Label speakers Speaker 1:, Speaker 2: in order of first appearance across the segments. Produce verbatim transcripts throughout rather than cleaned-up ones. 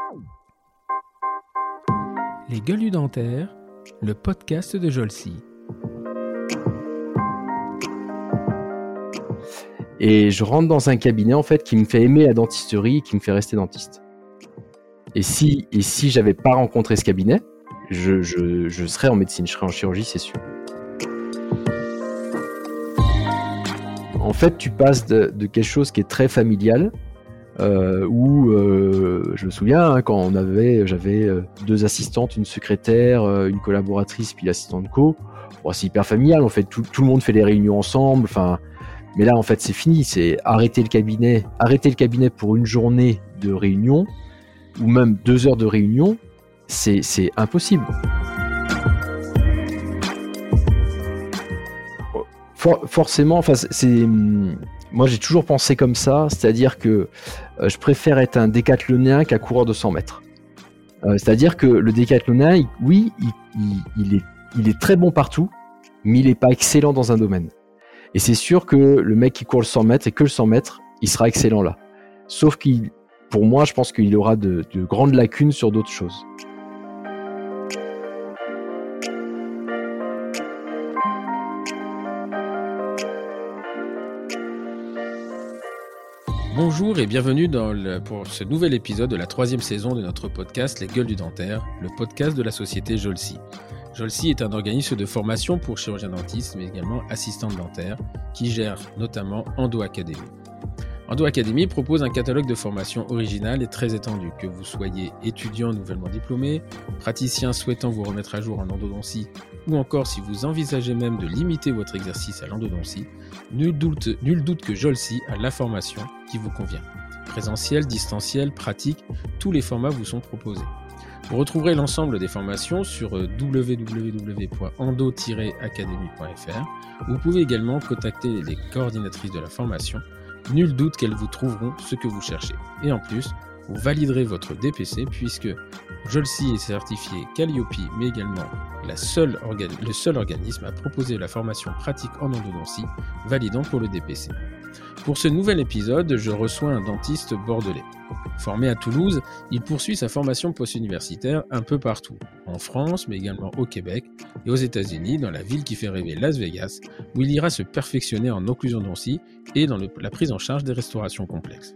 Speaker 1: Les Gueules du Dentaire, le podcast de Jolcy.
Speaker 2: Et je rentre dans un cabinet en fait qui me fait aimer la dentisterie et qui me fait rester dentiste. Et si, et si j'avais pas rencontré ce cabinet, je, je, je serais en médecine, je serais en chirurgie, c'est sûr. En fait, tu passes de, de quelque chose qui est très familial, euh, où euh, je me souviens hein, quand on avait, j'avais euh, deux assistantes, une secrétaire, euh, une collaboratrice, puis l'assistante co. Bon, c'est hyper familial, en fait, tout, tout le monde fait les réunions ensemble, enfin. Mais là, en fait, c'est fini. C'est arrêter le cabinet, arrêter le cabinet pour une journée de réunion ou même deux heures de réunion, c'est, c'est impossible. For- forcément, enfin, c'est, moi, j'ai toujours pensé comme ça, c'est-à-dire que euh, je préfère être un décathlonien qu'un coureur de cent mètres. Euh, c'est-à-dire que le décathlonien, il, oui, il, il, il, est, il est très bon partout, mais il n'est pas excellent dans un domaine. Et c'est sûr que le mec qui court le cent mètres et que le cent mètres, il sera excellent là. Sauf qu'il, pour moi, je pense qu'il aura de, de grandes lacunes sur d'autres choses.
Speaker 1: Bonjour et bienvenue dans le, pour ce nouvel épisode de la troisième saison de notre podcast Les Gueules du Dentaire, le podcast de la société Jolcy. Jolcy est un organisme de formation pour chirurgiens dentistes, mais également assistantes dentaires, qui gère notamment Endo Academy. Endo Academy propose un catalogue de formations original et très étendu, que vous soyez étudiant nouvellement diplômé, praticien souhaitant vous remettre à jour en endodontie, ou encore si vous envisagez même de limiter votre exercice à l'endodontie, nul doute, nul doute que Jolcy a la formation qui vous convient. Présentiel, distanciel, pratique, tous les formats vous sont proposés. Vous retrouverez l'ensemble des formations sur w w w point endo tiret academy point f r. Vous pouvez également contacter les coordinatrices de la formation. Nul doute qu'elles vous trouveront ce que vous cherchez. Et en plus, vous validerez votre D P C puisque Jolcy est certifié Calliope, mais également la seule orga- le seul organisme à proposer la formation pratique en endodontie, validant pour le D P C. Pour ce nouvel épisode, je reçois un dentiste bordelais. Formé à Toulouse, il poursuit sa formation post-universitaire un peu partout, en France, mais également au Québec et aux États-Unis, dans la ville qui fait rêver Las Vegas, où il ira se perfectionner en occlusion-dontie et dans le, la prise en charge des restaurations complexes.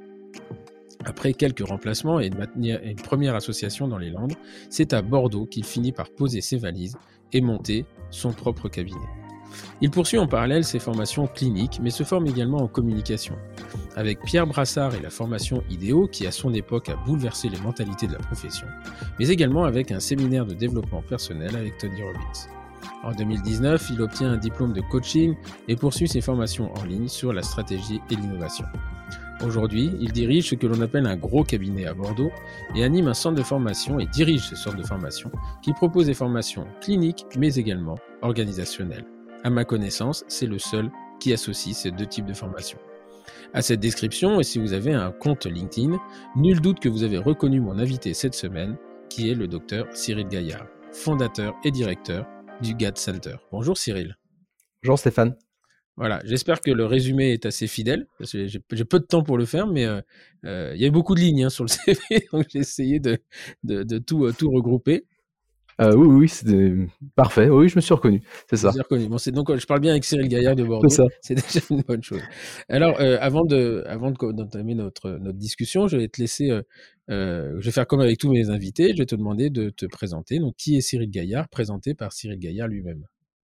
Speaker 1: Après quelques remplacements et une, et une première association dans les Landes, c'est à Bordeaux qu'il finit par poser ses valises et monter son propre cabinet. Il poursuit en parallèle ses formations cliniques, mais se forme également en communication. Avec Pierre Brassard et la formation Idéo, qui à son époque a bouleversé les mentalités de la profession, mais également avec un séminaire de développement personnel avec Tony Robbins. En deux mille dix-neuf, il obtient un diplôme de coaching et poursuit ses formations en ligne sur la stratégie et l'innovation. Aujourd'hui, il dirige ce que l'on appelle un gros cabinet à Bordeaux et anime un centre de formation et dirige ce centre de formation qui propose des formations cliniques mais également organisationnelles. À ma connaissance, c'est le seul qui associe ces deux types de formations. À cette description, et si vous avez un compte LinkedIn, nul doute que vous avez reconnu mon invité cette semaine, qui est le docteur Cyril Gaillard, fondateur et directeur du G A D Center. Bonjour Cyril.
Speaker 2: Bonjour Stéphane.
Speaker 1: Voilà, j'espère que le résumé est assez fidèle, parce que j'ai, j'ai peu de temps pour le faire, mais euh, euh, il y avait beaucoup de lignes hein, sur le C V, donc j'ai essayé de, de, de tout, euh, tout regrouper.
Speaker 2: Euh, oui, oui, c'est parfait. Oui, je me suis reconnu. C'est ça.
Speaker 1: Je me suis reconnu. Bon, c'est donc je parle bien avec Cyril Gaillard de Bordeaux.
Speaker 2: C'est ça.
Speaker 1: C'est déjà une bonne chose. Alors, euh, avant de, avant de, d'entamer notre notre discussion, je vais te laisser. Euh, euh, je vais faire comme avec tous mes invités. Je vais te demander de te présenter. Donc, qui est Cyril Gaillard, présenté par Cyril Gaillard lui-même.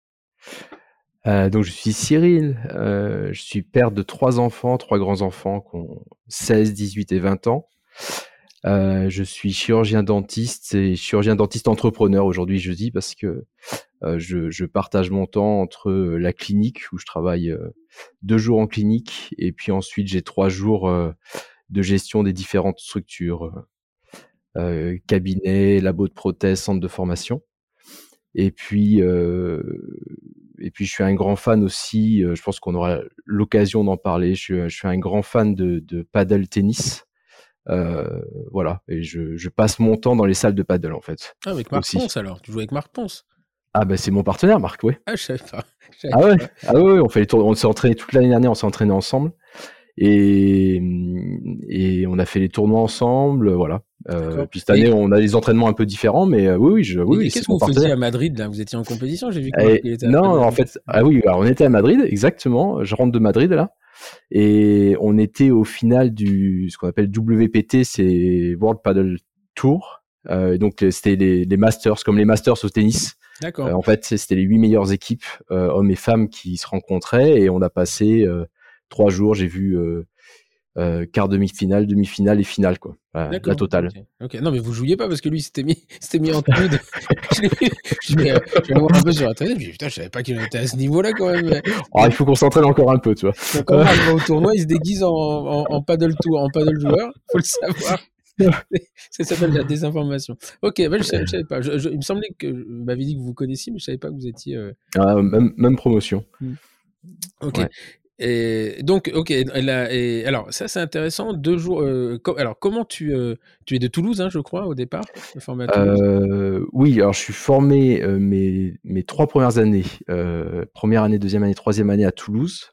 Speaker 2: Euh, donc, je suis Cyril. Euh, je suis père de trois enfants, trois grands enfants qui ont seize, dix-huit et vingt ans. Euh, je suis chirurgien dentiste et chirurgien dentiste entrepreneur aujourd'hui, je dis, parce que euh, je, je partage mon temps entre la clinique où je travaille euh, deux jours en clinique et puis ensuite j'ai trois jours euh, de gestion des différentes structures, euh, cabinet, labo de prothèses, centre de formation. Et puis, euh, et puis je suis un grand fan aussi. Euh, je pense qu'on aura l'occasion d'en parler. Je suis, je suis un grand fan de, de paddle tennis. Euh, voilà, et je, je passe mon temps dans les salles de paddle en fait.
Speaker 1: Ah, avec Marc
Speaker 2: aussi.
Speaker 1: Ponce alors, tu joues avec Marc Ponce.
Speaker 2: Ah bah c'est mon partenaire Marc, ouais.
Speaker 1: Ah je savais pas. Je savais
Speaker 2: ah ouais,
Speaker 1: pas.
Speaker 2: ah ouais, on fait les tours, on s'est entraîné toute l'année dernière, on s'est entraîné ensemble. Et, et on a fait les tournois ensemble, voilà. Euh, puis cette année, et... on a des entraînements un peu différents, mais euh, oui, oui, je, oui,
Speaker 1: et
Speaker 2: oui
Speaker 1: qu'est-ce que vous
Speaker 2: partenaire.
Speaker 1: faisiez à Madrid là? Vous étiez en compétition, j'ai vu que
Speaker 2: et,
Speaker 1: il était
Speaker 2: non, en fait, ah oui, alors on était à Madrid, exactement. Je rentre de Madrid là, et on était au final du ce qu'on appelle W P T, c'est World Paddle Tour. Euh, donc c'était les, les Masters, comme les Masters au tennis.
Speaker 1: D'accord.
Speaker 2: Euh, en fait, c'était les huit meilleures équipes, euh, hommes et femmes, qui se rencontraient, et on a passé euh, trois jours. J'ai vu euh, euh, quart, demi-finale, demi-finale et finale, quoi. Euh, la totale.
Speaker 1: Okay. ok. Non, mais vous jouiez pas parce que lui s'était mis, s'était mis en tenue. De... je l'ai vu. Je vais, je vais voir un peu sur internet. Je me dis, putain, je savais pas qu'il en était à ce niveau-là quand même.
Speaker 2: Oh, il faut qu'on s'entraîne encore un peu, tu vois.
Speaker 1: Donc, quand on arrive au tournoi, il se déguise en, en, en paddle tour, en paddle joueur. Faut le savoir. Ça s'appelle la désinformation. Ok, ben, je, savais, je savais pas. Je, je, il me semblait que vous m'aviez dit que vous vous connaissiez, mais je savais pas que vous étiez. Euh...
Speaker 2: Ah, même, même promotion.
Speaker 1: Hmm. Ok.
Speaker 2: Ouais.
Speaker 1: Et donc, ok. Et là, et alors, ça c'est intéressant. Deux jours. Euh, co- alors, comment tu euh, tu es de Toulouse, hein, je crois, au départ, formé à Toulouse.
Speaker 2: Euh, oui, alors je suis formé euh, mes mes trois premières années, euh, première année, deuxième année, troisième année à Toulouse.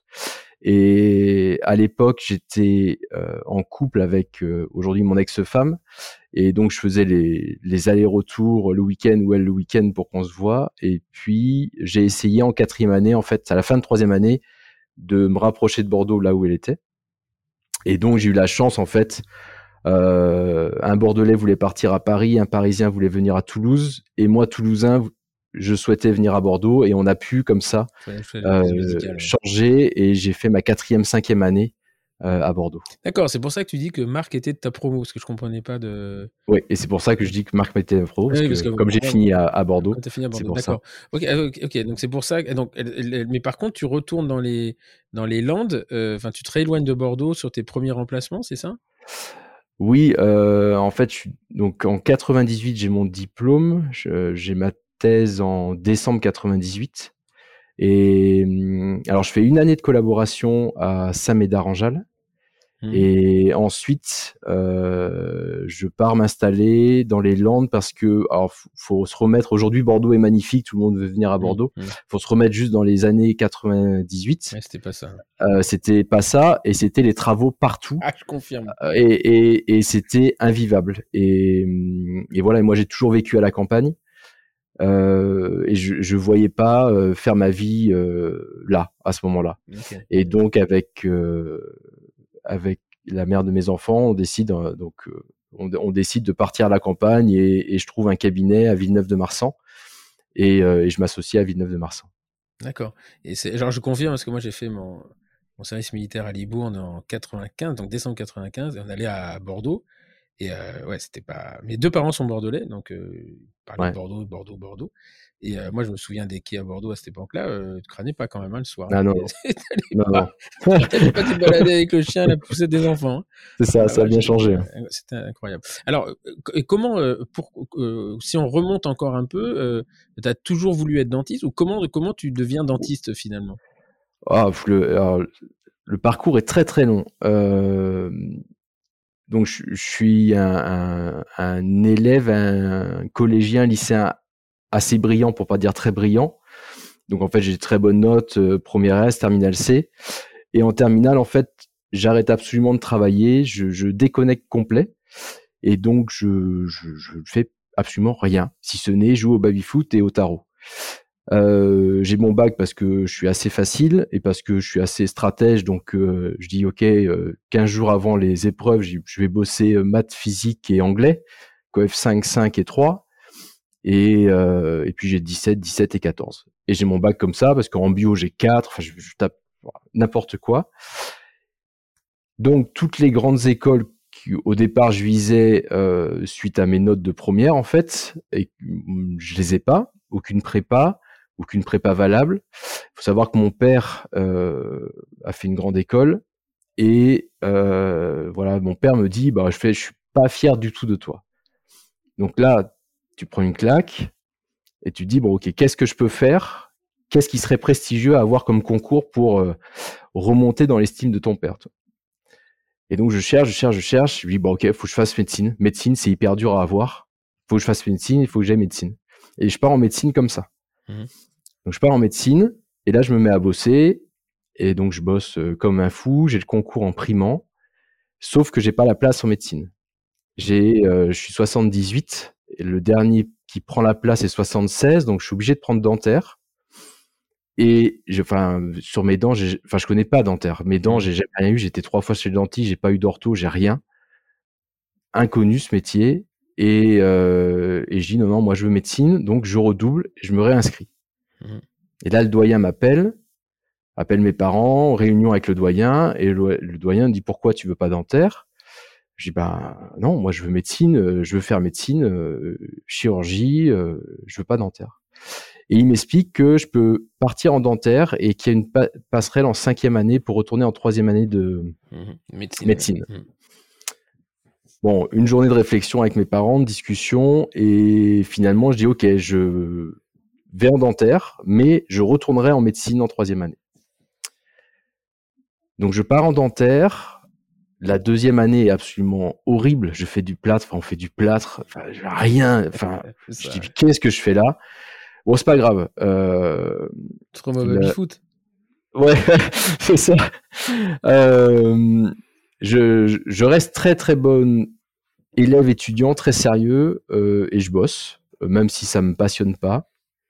Speaker 2: Et à l'époque, j'étais euh, en couple avec euh, aujourd'hui mon ex-femme, et donc je faisais les, les allers-retours le week-end ou elle le week-end pour qu'on se voit. Et puis j'ai essayé en quatrième année, en fait, à la fin de troisième année, de me rapprocher de Bordeaux, là où elle était. Et donc j'ai eu la chance, en fait, euh, un Bordelais voulait partir à Paris, un Parisien voulait venir à Toulouse, et moi, Toulousain, je souhaitais venir à Bordeaux, et on a pu comme ça euh, musicale, changer, ouais. Et j'ai fait ma quatrième, cinquième année euh, à Bordeaux.
Speaker 1: D'accord, c'est pour ça que tu dis que Marc était de ta promo, parce que je comprenais pas de.
Speaker 2: Oui, et c'est pour ça que je dis que Marc était de ma promo, parce, oui, parce que, que comme j'ai fini à, à Bordeaux,
Speaker 1: quand fini à Bordeaux,
Speaker 2: c'est pour
Speaker 1: d'accord.
Speaker 2: ça.
Speaker 1: Ok, ok, ok, donc c'est pour ça. Donc, mais par contre, tu retournes dans les dans les Landes. Enfin, euh, tu te rééloignes de Bordeaux sur tes premiers remplacements, c'est ça?
Speaker 2: Oui, euh, en fait, je suis, donc en quatre-vingt-dix-huit, j'ai mon diplôme. Je, j'ai ma thèse en décembre quatre-vingt-dix-huit. Et alors, je fais une année de collaboration à Saint-Médard-en-Jalles. Mmh. Et ensuite, euh, je pars m'installer dans les Landes parce que, alors, faut, faut se remettre. Aujourd'hui, Bordeaux est magnifique, tout le monde veut venir à Bordeaux. Mmh. Faut se remettre juste dans les années quatre-vingt-dix-huit.
Speaker 1: Ouais, c'était pas ça.
Speaker 2: Euh, c'était pas ça, et c'était les travaux partout.
Speaker 1: Ah, je confirme.
Speaker 2: Et, et, et c'était invivable. Et, et voilà. Et moi, j'ai toujours vécu à la campagne. Euh, et je, je voyais pas euh, faire ma vie euh, là, à ce moment-là. Okay. Et donc, avec euh, avec la mère de mes enfants, on décide euh, donc euh, on, on décide de partir à la campagne, et, et je trouve un cabinet à Villeneuve-de-Marsan, et, euh, et je m'associe à Villeneuve-de-Marsan.
Speaker 1: D'accord. Et c'est genre, je confirme, parce que moi j'ai fait mon mon service militaire à Libourne en quatre-vingt-quinze, donc décembre quatre-vingt-quinze, et on allait à Bordeaux. Et euh, ouais, c'était pas. Mes deux parents sont bordelais, donc euh, ils parlaient ouais. de Bordeaux, Bordeaux, Bordeaux. Et euh, moi, je me souviens des quais à Bordeaux à cette époque-là. Euh, tu crânais pas quand même hein, le soir.
Speaker 2: Ah non.
Speaker 1: non, pas, non. T'allais pas te balader avec le chien à la poussée des enfants. Hein.
Speaker 2: C'est ça, ah, ça ouais, a bien changé.
Speaker 1: C'était incroyable. Alors, euh, comment, euh, pour, euh, si on remonte encore un peu, euh, tu as toujours voulu être dentiste, ou comment, comment tu deviens dentiste finalement?
Speaker 2: Ah, le, alors, le parcours est très très long. Euh, donc je, je suis un, un, un élève, un collégien, lycéen assez brillant, pour pas dire très brillant. Donc en fait j'ai de très bonnes notes, euh, première S, terminale C. Et en terminale, en fait, j'arrête absolument de travailler, je, je déconnecte complet. Et donc je, je, je fais absolument rien, si ce n'est jouer au baby-foot et au tarot. Euh, j'ai mon bac parce que je suis assez facile et parce que je suis assez stratège, donc euh, je dis ok, euh, quinze jours avant les épreuves, je vais bosser euh, maths, physique et anglais, C O F cinq, cinq et trois, et, euh, et puis j'ai dix-sept, dix-sept et quatorze. Et j'ai mon bac comme ça parce qu'en bio j'ai quatre, enfin je, je tape n'importe quoi. Donc toutes les grandes écoles qui, au départ je visais euh, suite à mes notes de première en fait, et je les ai pas, aucune prépa, aucune prépa valable. Il faut savoir que mon père euh, a fait une grande école, et euh, voilà, mon père me dit bah je fais, je suis pas fier du tout de toi. Donc là, tu prends une claque et tu te dis bon ok, qu'est-ce que je peux faire? Qu'est-ce qui serait prestigieux à avoir comme concours pour euh, remonter dans l'estime de ton père, toi? Et donc je cherche, je cherche, je cherche. Je dis bon ok, faut que je fasse médecine. Médecine, c'est hyper dur à avoir. Faut que je fasse médecine, il faut que j'aille médecine. Et je pars en médecine comme ça. Mmh. Donc je pars en médecine, et là je me mets à bosser, et donc je bosse euh, comme un fou. J'ai le concours en primant, sauf que j'ai pas la place en médecine. J'ai, euh, je suis soixante-dix-huit, et le dernier qui prend la place est soixante-seize, donc je suis obligé de prendre dentaire. Et je, enfin, sur mes dents, j'ai, enfin, je connais pas dentaire. Mes dents, j'ai jamais rien eu. J'étais trois fois chez le dentiste, j'ai pas eu d'ortho, j'ai rien. Inconnu ce métier. Et, euh, et je dis non, non, moi je veux médecine, donc je redouble, je me réinscris. Mmh. Et là, le doyen m'appelle, appelle mes parents, réunion avec le doyen, et le, le doyen dit pourquoi tu veux pas dentaire? Je dis bah non, moi je veux médecine, je veux faire médecine, euh, chirurgie, euh, je veux pas dentaire. Et il m'explique que je peux partir en dentaire et qu'il y a une pa- passerelle en cinquième année pour retourner en troisième année de mmh. médecine. médecine. Mmh. Bon, une journée de réflexion avec mes parents, de discussion, et finalement je dis ok, je vais en dentaire, mais je retournerai en médecine en troisième année. Donc je pars en dentaire. La deuxième année est absolument horrible. Je fais du plâtre, enfin on fait du plâtre, enfin rien. Enfin, je dis qu'est-ce que je fais là? Bon, c'est pas grave. Euh,
Speaker 1: Trop mauvais le... foot.
Speaker 2: Ouais, c'est ça. Euh, je, je reste très très bonne élève étudiant, très sérieux, euh, et je bosse, même si ça me passionne pas.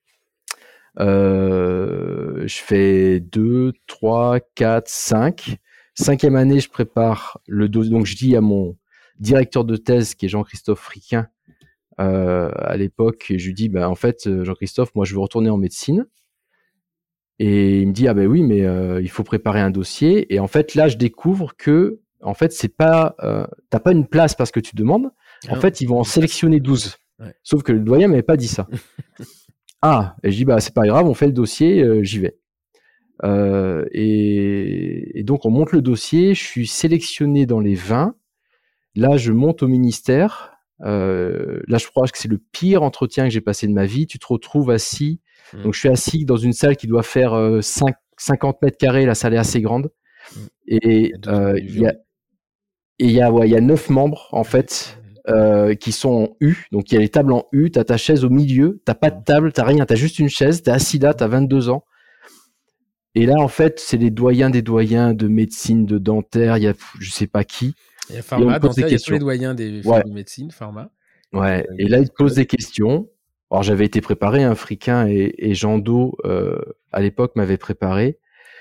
Speaker 2: Euh, je fais deux, trois, quatre, cinq. Cinquième année, je prépare le dossier. Donc, je dis à mon directeur de thèse, qui est Jean-Christophe Friquin, euh, à l'époque, je lui dis, bah, en fait, Jean-Christophe, moi, je veux retourner en médecine. Et il me dit, ah ben oui, mais euh, il faut préparer un dossier. Et en fait, là, je découvre que, en fait, c'est pas, euh, t'as pas une place parce que tu demandes. En non, fait, ils vont en sélectionner douze. Ouais. Sauf que le doyen m'avait pas dit ça. Ah, et je dis, bah, c'est pas grave, on fait le dossier, euh, j'y vais. Euh, et, et donc, on monte le dossier, je suis sélectionné dans les vingt. Là, je monte au ministère. Euh, là, je crois que c'est le pire entretien que j'ai passé de ma vie. Tu te retrouves assis. Mmh. Donc, je suis assis dans une salle qui doit faire euh, cinq, cinquante mètres carrés. La salle est assez grande. Mmh. Et il y a, il y a, ouais, il y a neuf membres, en fait, euh, qui sont en U. Donc, il y a les tables en U. Tu as ta chaise au milieu. Tu n'as pas de table, tu n'as rien. Tu as juste une chaise. Tu es assis là, tu as vingt-deux ans. Et là, en fait, c'est les doyens des doyens de médecine, de dentaire. Il y a je sais pas qui.
Speaker 1: Il y a pharma, dentaire, il y a tous les doyens des ouais. de médecine, pharma.
Speaker 2: Ouais, euh, et là, il te pose des questions. Alors, j'avais été préparé, un hein, Friquin et, et Jean Do, euh, à l'époque, m'avaient préparé.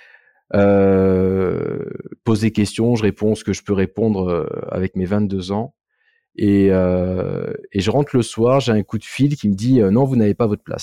Speaker 2: Euh, pose des questions, je réponds ce que je peux répondre euh, avec mes vingt-deux ans. Et, euh, et je rentre le soir, j'ai un coup de fil qui me dit euh, « Non, vous n'avez pas votre place ».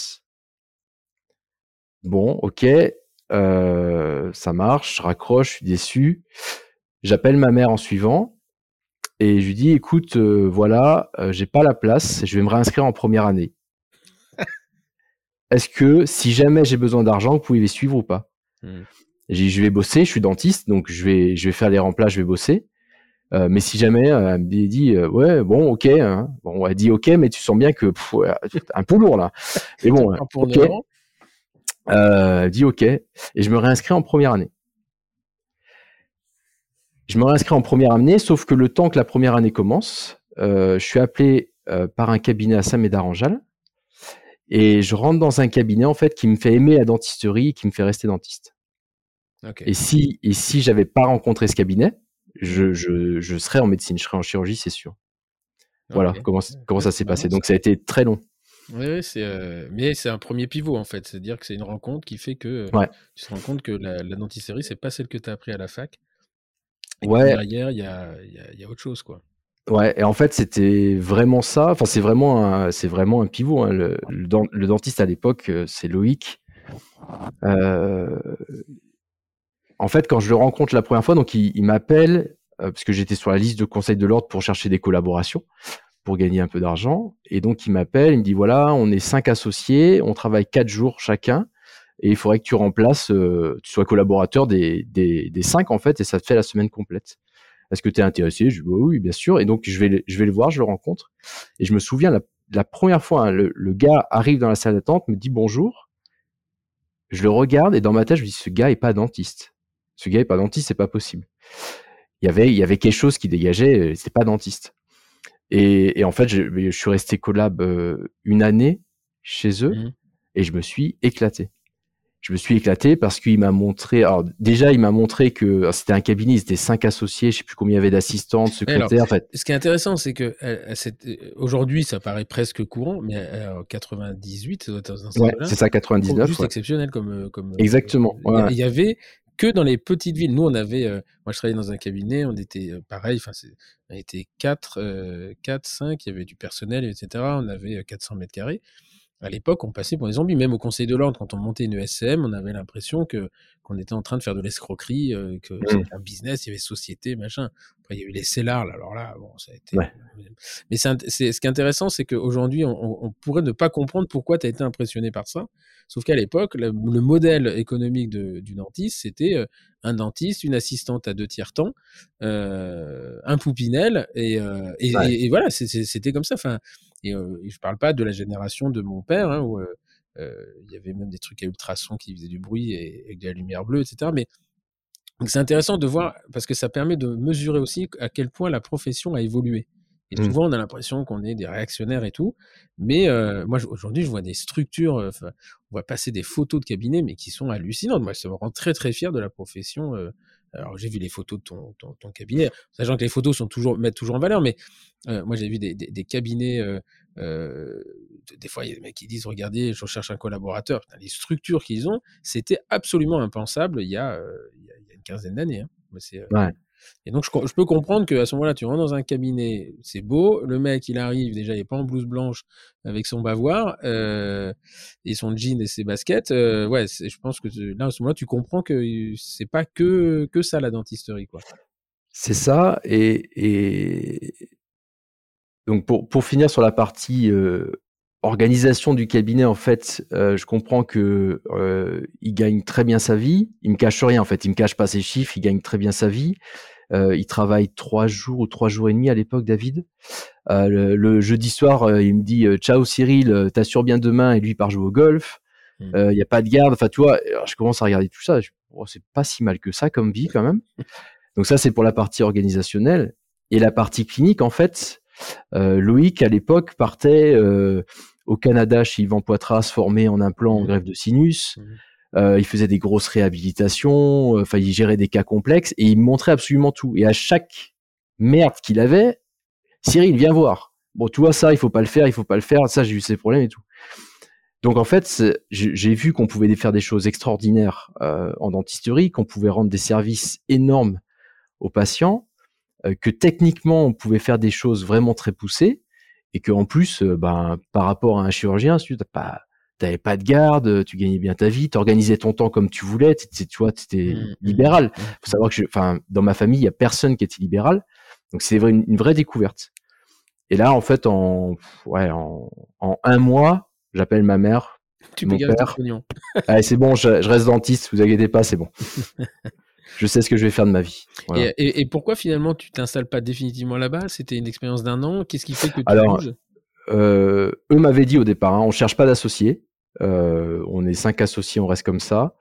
Speaker 2: Bon, ok, euh, ça marche, je raccroche, je suis déçu. J'appelle ma mère en suivant. Et je lui dis, écoute, euh, voilà, euh, j'ai pas la place, je vais me réinscrire en première année. Est-ce que, si jamais j'ai besoin d'argent, vous pouvez les suivre ou pas? mmh. J'ai dit, je vais bosser, je suis dentiste, donc je vais, je vais faire les remplats, je vais bosser. Euh, mais si jamais, euh, elle me dit, euh, ouais, bon, ok. Hein. Bon, elle dit, ok, mais tu sens bien que pff, ouais, un peu lourd là. Mais bon, ok. Euh, elle dit, ok. Et je me réinscris en première année. Je me réinscris en première année, sauf que le temps que la première année commence, euh, je suis appelé euh, par un cabinet à Saint-Médard-en-Jalles et je rentre dans un cabinet en fait qui me fait aimer la dentisterie et qui me fait rester dentiste. Okay. Et si et si j'avais pas rencontré ce cabinet, je, je, je serais en médecine, je serais en chirurgie, c'est sûr. Okay. Voilà comment comment ça s'est passé. Donc ça a été très long.
Speaker 1: Oui, oui, c'est euh, mais c'est un premier pivot en fait, c'est-à-dire que c'est une rencontre qui fait que
Speaker 2: ouais.
Speaker 1: tu te rends compte que la, la dentisterie c'est pas celle que tu as appris à la fac. Et
Speaker 2: ouais.
Speaker 1: Derrière, il y a, y, a, y a autre chose, quoi.
Speaker 2: Ouais, et en fait, c'était vraiment ça. Enfin, c'est vraiment un, c'est vraiment un pivot. Hein. Le, le, dent, le dentiste à l'époque, c'est Loïc. Euh, en fait, quand je le rencontre la première fois, donc il, il m'appelle euh, parce que j'étais sur la liste de conseil de l'ordre pour chercher des collaborations, pour gagner un peu d'argent. Et donc, il m'appelle, il me dit voilà, on est cinq associés, on travaille quatre jours chacun. Et il faudrait que tu remplaces, euh, tu sois collaborateur des, des, des cinq, en fait, et ça te fait la semaine complète. Est-ce que tu es intéressé? Je dis bah oui, bien sûr. Et donc, je vais, je vais le voir, je le rencontre. Et je me souviens, la, la première fois, hein, le, le gars arrive dans la salle d'attente, me dit bonjour. Je le regarde et dans ma tête, je me dis ce gars est pas dentiste. Ce gars est pas dentiste, c'est pas possible. Il y avait, il y avait quelque chose qui dégageait, c'est pas dentiste. Et, et en fait, je, je suis resté collab euh, une année chez eux mmh. et je me suis éclaté. je me suis éclaté parce qu'il m'a montré. Alors déjà, il m'a montré que alors, c'était un cabinet, ils étaient cinq associés, je sais plus combien il y avait d'assistantes, secrétaires.
Speaker 1: Alors,
Speaker 2: en fait.
Speaker 1: ce qui est intéressant, c'est que elle, elle, c'est- aujourd'hui, ça paraît presque courant, mais euh, en quatre-vingt-dix-huit, ça doit être dans ces
Speaker 2: Ouais,
Speaker 1: eaux-là,
Speaker 2: c'est ça, quatre-vingt-dix-neuf.
Speaker 1: juste
Speaker 2: Ouais.
Speaker 1: exceptionnel comme comme.
Speaker 2: Exactement.
Speaker 1: Il
Speaker 2: Ouais.
Speaker 1: y, y avait que dans les petites villes. Nous, on avait, euh, moi, je travaillais dans un cabinet, on était euh, pareil. Enfin, on était quatre, euh, quatre, cinq. Il y avait du personnel, et cetera. On avait euh, quatre cents mètres carrés. À l'époque, on passait pour des zombies. Même au Conseil de l'Ordre, quand on montait une E S C M, on avait l'impression que qu'on était en train de faire de l'escroquerie, euh, que
Speaker 2: Mmh.
Speaker 1: c'était un business, il y avait société, machin. Après, il y a eu les Cellars, là, alors là, bon, ça a été.
Speaker 2: Ouais.
Speaker 1: Mais c'est, c'est, ce qui est intéressant, c'est qu'aujourd'hui, on, on pourrait ne pas comprendre pourquoi tu as été impressionné par ça. Sauf qu'à l'époque, le, le modèle économique de, du dentiste, c'était euh, un dentiste, une assistante à deux tiers temps, euh, un poupinel, et, euh, et,
Speaker 2: Ouais.
Speaker 1: et, et voilà, c'est, c'est, c'était comme ça. Enfin, et, euh, et je parle pas de la génération de mon père, hein, où euh, euh, il y avait même des trucs à ultrasons qui faisaient du bruit et, et de la lumière bleue, et cetera. Mais donc c'est intéressant de voir parce que ça permet de mesurer aussi à quel point la profession a évolué. Et
Speaker 2: Mmh.
Speaker 1: souvent, on a l'impression qu'on est des réactionnaires et tout. Mais euh, moi, aujourd'hui, je vois des structures, euh, on voit passer des photos de cabinets, mais qui sont hallucinantes. Moi, ça me rend très, très fier de la profession. Euh, alors, j'ai vu les photos de ton, ton, ton cabinet, sachant que les photos sont toujours, mettent toujours en valeur. Mais euh, moi, j'ai vu des, des, des cabinets. Euh, euh, des fois, il y a des mecs qui disent regardez, je recherche un collaborateur. Putain, les structures qu'ils ont, c'était absolument impensable il y a, euh, il y a, il y a une quinzaine d'années. Hein. C'est, euh,
Speaker 2: Ouais.
Speaker 1: Et donc, je, je peux comprendre qu'à ce moment-là, tu rentres dans un cabinet, c'est beau, le mec, il arrive, déjà, il n'est pas en blouse blanche avec son bavoir euh, et son jean et ses baskets. Euh, ouais, c'est, je pense que là, à ce moment-là, tu comprends que c'est pas que, que ça, la dentisterie, quoi.
Speaker 2: C'est ça. Et, et... donc, pour, pour finir sur la partie euh, organisation du cabinet, en fait, euh, je comprends que euh, il gagne très bien sa vie. Il me cache rien, en fait. Il me cache pas ses chiffres. Il gagne très bien sa vie. Euh, il travaille trois jours ou trois jours et demi à l'époque, David. Euh, le, le jeudi soir, euh, il me dit euh, ciao Cyril, t'assures bien demain, et lui il part jouer au golf. Il mmh. euh, y a pas de garde. Enfin, tu vois, alors, je commence à regarder tout ça. Je, oh, c'est pas si mal que ça comme vie quand même. Donc ça, c'est pour la partie organisationnelle. Et la partie clinique, en fait, euh, Loïc à l'époque partait euh, au Canada chez Yvan Poitras, formé en implant en greffe de sinus. Mmh. Euh, il faisait des grosses réhabilitations, enfin, euh, il gérait des cas complexes et il me montrait absolument tout. Et à chaque merde qu'il avait, Cyril, viens voir. Bon, tu vois, ça, il faut pas le faire, il faut pas le faire. Ça, j'ai eu ces problèmes et tout. Donc, en fait, j'ai vu qu'on pouvait faire des choses extraordinaires euh, en dentisterie, qu'on pouvait rendre des services énormes aux patients, euh, que techniquement, on pouvait faire des choses vraiment très poussées et qu'en plus, euh, ben, par rapport à un chirurgien, tu n'avais pas, t'avais pas de garde, tu gagnais bien ta vie, tu organisais ton temps comme tu voulais, tu vois, tu étais mmh, libéral. Il mmh, faut savoir que, je, dans ma famille, il n'y a personne qui était libéral. Donc, c'est une, une vraie découverte. Et là, en fait, en, ouais, en, en un mois, j'appelle ma mère,
Speaker 1: tu
Speaker 2: mon père. Allez, c'est bon, je, je reste dentiste, vous inquiétez pas, c'est bon. Je sais ce que je vais faire de ma vie.
Speaker 1: Voilà. Et, et, et pourquoi finalement tu t'installes pas définitivement là-bas? C'était une expérience d'un an. Qu'est-ce qui fait que tu
Speaker 2: Alors,
Speaker 1: bouges?
Speaker 2: euh, eux m'avaient dit au départ, hein, on cherche pas d'associés. Euh, on est cinq associés, on reste comme ça.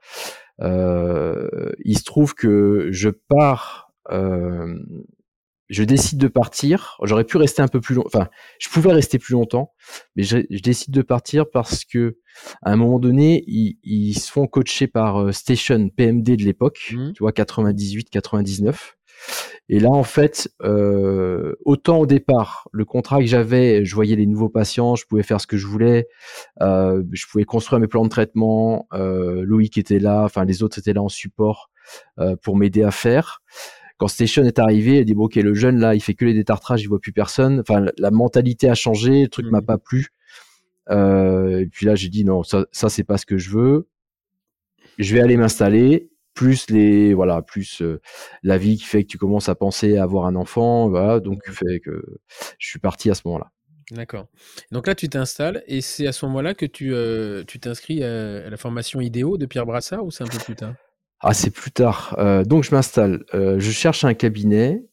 Speaker 2: Euh, il se trouve que je pars. Euh, je décide de partir. J'aurais pu rester un peu plus longtemps. Enfin, je pouvais rester plus longtemps, mais je, je décide de partir parce que à un moment donné, ils, ils se font coacher par Station P M D de l'époque, mmh. tu vois, quatre-vingt-dix-huit quatre-vingt-dix-neuf. Et là, en fait, euh, autant au départ, le contrat que j'avais, je voyais les nouveaux patients, je pouvais faire ce que je voulais, euh, je pouvais construire mes plans de traitement. Euh, Loïc était là, enfin les autres étaient là en support euh, pour m'aider à faire. Quand Station est arrivé, elle dit bon, ok, le jeune là, il fait que les détartrages, il voit plus personne. Enfin, la mentalité a changé, le truc mmh. m'a pas plu. Euh, et puis là, j'ai dit non, ça, ça c'est pas ce que je veux. Je vais aller m'installer. Plus les voilà, plus euh, la vie qui fait que tu commences à penser à avoir un enfant, voilà. Donc mmh. fait que je suis parti à ce moment-là.
Speaker 1: D'accord. Donc là, tu t'installes et c'est à ce moment-là que tu euh, tu t'inscris à, à la formation Idéo de Pierre Brassard ou c'est un peu plus tard?
Speaker 2: Ah, c'est plus tard. Euh, donc, je m'installe. Euh, je cherche un cabinet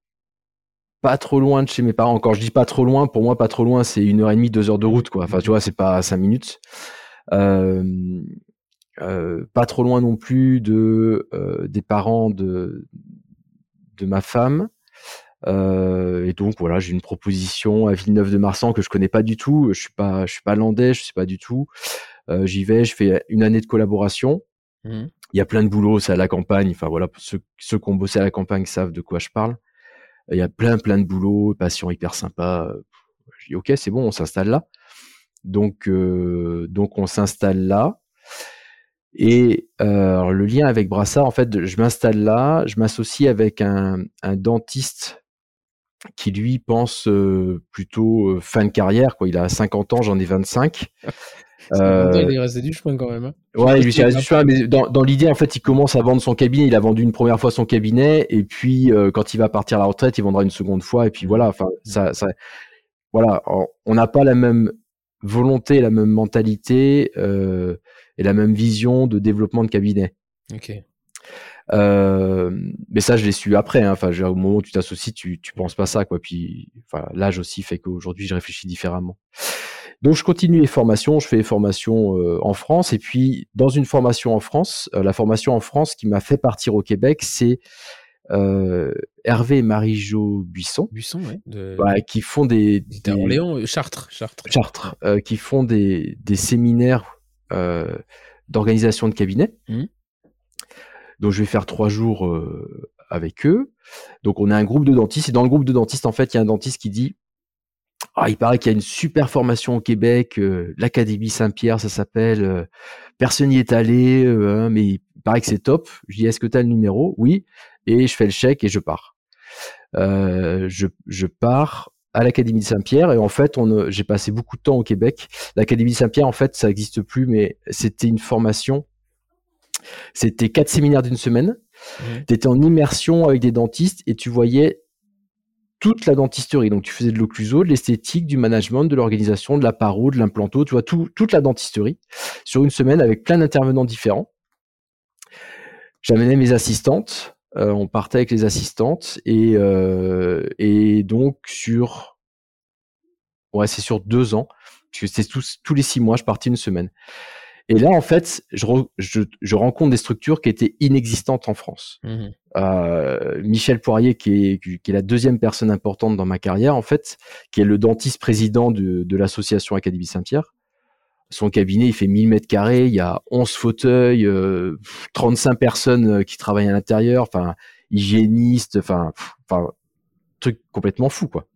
Speaker 2: pas trop loin de chez mes parents. Encore, je dis pas trop loin. Pour moi, pas trop loin, c'est une heure et demie, deux heures de route, quoi. Enfin, tu vois, c'est pas cinq minutes. Euh, euh, pas trop loin non plus de euh, des parents de de ma femme. Euh, et donc voilà, j'ai une proposition à Villeneuve-de-Marsan que je connais pas du tout. Je suis pas, je suis pas landais, je sais pas du tout. Euh, j'y vais, je fais une année de collaboration. Mmh. Il y a plein de boulot, c'est à la campagne. Enfin voilà, ceux, ceux qui ont bossé à la campagne savent de quoi je parle. Il y a plein plein de boulot, patient hyper sympa. Je dis ok, c'est bon, on s'installe là. Donc euh, donc on s'installe là. Et euh, le lien avec Brassard, en fait, je m'installe là, je m'associe avec un, un dentiste qui lui pense euh, plutôt euh, fin de carrière, quoi. Il a cinquante ans, j'en ai vingt-cinq.
Speaker 1: cinquante ans, il est resté du chemin quand même. Hein.
Speaker 2: Ouais, il lui reste du chemin, mais dans, dans l'idée, en fait, il commence à vendre son cabinet. Il a vendu une première fois son cabinet, et puis euh, quand il va partir à la retraite, il vendra une seconde fois, et puis voilà. Enfin, ça, ça, voilà, on n'a pas la même volonté, la même mentalité euh, et la même vision de développement de cabinet.
Speaker 1: Ok.
Speaker 2: Euh, mais ça, je l'ai su après. Hein. Enfin, au moment où tu t'associes, tu tu penses pas ça, quoi. Puis, enfin, l'âge aussi fait qu'aujourd'hui, je réfléchis différemment. Donc, je continue les formations. Je fais les formations euh, en France. Et puis, dans une formation en France, euh, la formation en France qui m'a fait partir au Québec, c'est euh, Hervé et Marie-Jo Buisson.
Speaker 1: Buisson, ouais. De...
Speaker 2: Bah, qui font des...
Speaker 1: des... Orléans, Chartres. Chartres.
Speaker 2: Chartres. Euh, qui font des, des séminaires euh, d'organisation de cabinet. Mmh. Donc, je vais faire trois jours euh, avec eux. Donc, on a un groupe de dentistes. Et dans le groupe de dentistes, en fait, il y a un dentiste qui dit « Ah, il paraît qu'il y a une super formation au Québec, euh, l'Académie Saint-Pierre, ça s'appelle. Euh, personne n'y est allé, euh, hein, mais il paraît que c'est top. » Je dis « Est-ce que tu as le numéro ?» Oui. Et je fais le chèque et je pars. Euh, je, je pars à l'Académie de Saint-Pierre. Et en fait, on, j'ai passé beaucoup de temps au Québec. L'Académie de Saint-Pierre, en fait, ça n'existe plus, mais c'était une formation. C'était quatre séminaires d'une semaine. Mmh. Tu étais en immersion avec des dentistes et tu voyais toute la dentisterie. Donc, tu faisais de l'occluso, de l'esthétique, du management, de l'organisation, de la paro, de l'implanto, tu vois, tout, toute la dentisterie sur une semaine avec plein d'intervenants différents. J'amenais mes assistantes. Euh, on partait avec les assistantes et, euh, et donc sur... Ouais, c'est sur deux ans. Parce que c'était tous, tous les six mois, je partais une semaine. Et là, en fait, je, re, je, je rencontre des structures qui étaient inexistantes en France. Mmh. Euh, Michel Poirier, qui est, qui est la deuxième personne importante dans ma carrière, en fait, qui est le dentiste président de, de l'association Académie Saint-Pierre. Son cabinet, il fait mille mètres carrés, il y a onze fauteuils, euh, trente-cinq personnes qui travaillent à l'intérieur, enfin, hygiénistes, enfin, enfin, truc complètement fou, quoi.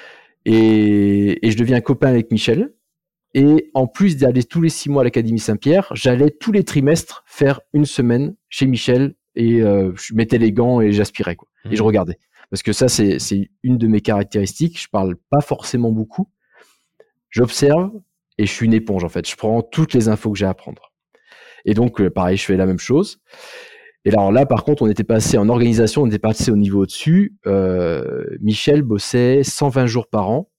Speaker 2: Et, et je deviens copain avec Michel. Et en plus d'aller tous les six mois à l'Académie Saint-Pierre, j'allais tous les trimestres faire une semaine chez Michel et euh, je mettais les gants et j'aspirais, quoi. Mmh. Et je regardais. Parce que ça, c'est, c'est une de mes caractéristiques. Je parle pas forcément beaucoup. J'observe et je suis une éponge, en fait. Je prends toutes les infos que j'ai à prendre. Et donc, euh, pareil, je fais la même chose. Et alors là, par contre, on était passé en organisation, on était passé au niveau au-dessus. Euh, Michel bossait cent vingt jours par an.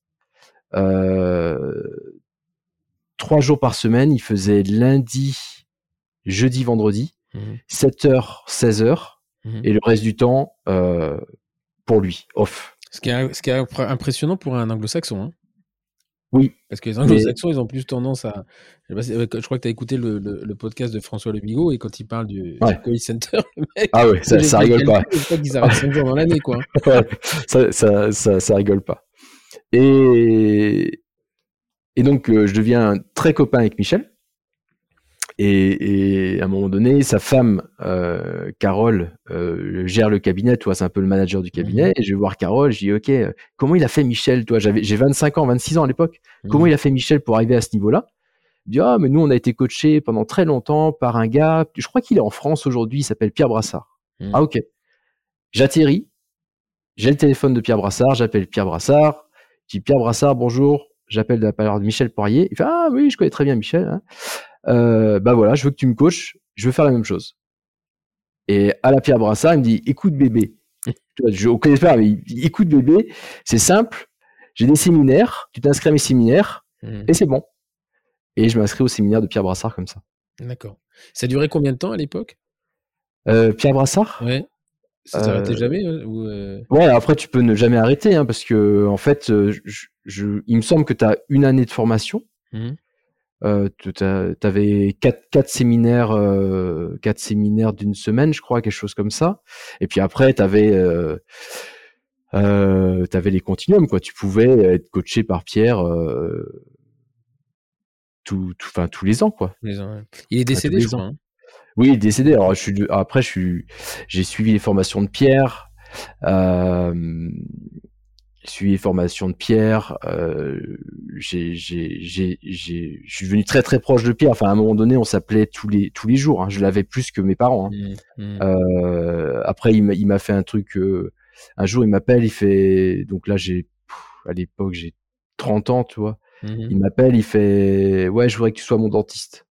Speaker 2: Euh, Trois jours par semaine, il faisait lundi, jeudi, vendredi, mmh. sept heures, seize heures, mmh. et le reste du temps, euh, pour lui, off.
Speaker 1: Ce qui est, ce qui est impressionnant pour un anglo-saxon. Hein.
Speaker 2: Oui.
Speaker 1: Parce que les anglo-saxons, mais... ils ont plus tendance à... Je, sais pas, je crois que tu as écouté le, le, le podcast de François Le Bigot, et quand il parle du,
Speaker 2: ouais.
Speaker 1: du call center, le mec...
Speaker 2: Ah oui, ça, ça rigole pas.
Speaker 1: Je crois qu'ils arrêtent cinq jours dans l'année, quoi.
Speaker 2: Ouais, ça, ça, ça, ça rigole pas. Et... Et donc, euh, je deviens très copain avec Michel. Et, et à un moment donné, sa femme, euh, Carole, euh, gère le cabinet. Toi, c'est un peu le manager du cabinet. Mmh. Et je vais voir Carole. Je dis, OK, comment il a fait Michel? Toi, j'avais, j'ai vingt-cinq ans, vingt-six ans à l'époque. Mmh. Comment il a fait Michel pour arriver à ce niveau-là? Il dit, ah, mais nous, on a été coachés pendant très longtemps par un gars. Je crois qu'il est en France aujourd'hui. Il s'appelle Pierre Brassard. Mmh. Ah, OK. J'atterris. J'ai le téléphone de Pierre Brassard. J'appelle Pierre Brassard. Je dis, Pierre Brassard, bonjour. J'appelle de la part de Michel Poirier. Il fait, ah oui, je connais très bien Michel. Hein. Euh, bah voilà, je veux que tu me coaches. Je veux faire la même chose. Et à la Pierre Brassard, il me dit, écoute bébé. Je ne connais pas, mais il dit, écoute bébé, c'est simple. J'ai des séminaires. Tu t'inscris à mes séminaires mmh. et c'est bon. Et je m'inscris au séminaire de Pierre Brassard comme ça.
Speaker 1: D'accord. Ça durait combien de temps à l'époque?
Speaker 2: euh, Pierre Brassard?
Speaker 1: Ouais. Ça s'arrêtait euh... jamais ou euh...
Speaker 2: Ouais, après tu peux ne jamais arrêter hein, parce que en fait, je, je, il me semble que tu as une année de formation. Mmh. Euh, tu avais quatre, quatre séminaires, euh, quatre séminaires d'une semaine, je crois, quelque chose comme ça. Et puis après, tu avais, euh, euh, t'avais les continuums, quoi. Tu pouvais être coaché par Pierre euh, tout, tout, enfin, tous les ans, quoi.
Speaker 1: Les ans, ouais. Il est décédé,
Speaker 2: tous
Speaker 1: je
Speaker 2: les
Speaker 1: crois.
Speaker 2: ans.
Speaker 1: Hein.
Speaker 2: Oui, il est décédé. Alors, je suis, après, je suis, j'ai suivi les formations de Pierre. Euh, j'ai suivi les formations de Pierre. Euh, j'ai, j'ai, j'ai, j'ai, je suis devenu très très proche de Pierre. Enfin, à un moment donné, on s'appelait tous les tous les jours. Hein. Je l'avais plus que mes parents. Hein.
Speaker 1: Mmh, mmh.
Speaker 2: Euh, après, il m'a, il m'a fait un truc. Euh, un jour, il m'appelle. Il fait. Donc là, j'ai, à l'époque, j'ai trente ans, tu vois.
Speaker 1: Mmh.
Speaker 2: Il m'appelle. Il fait. Ouais, je voudrais que tu sois mon dentiste.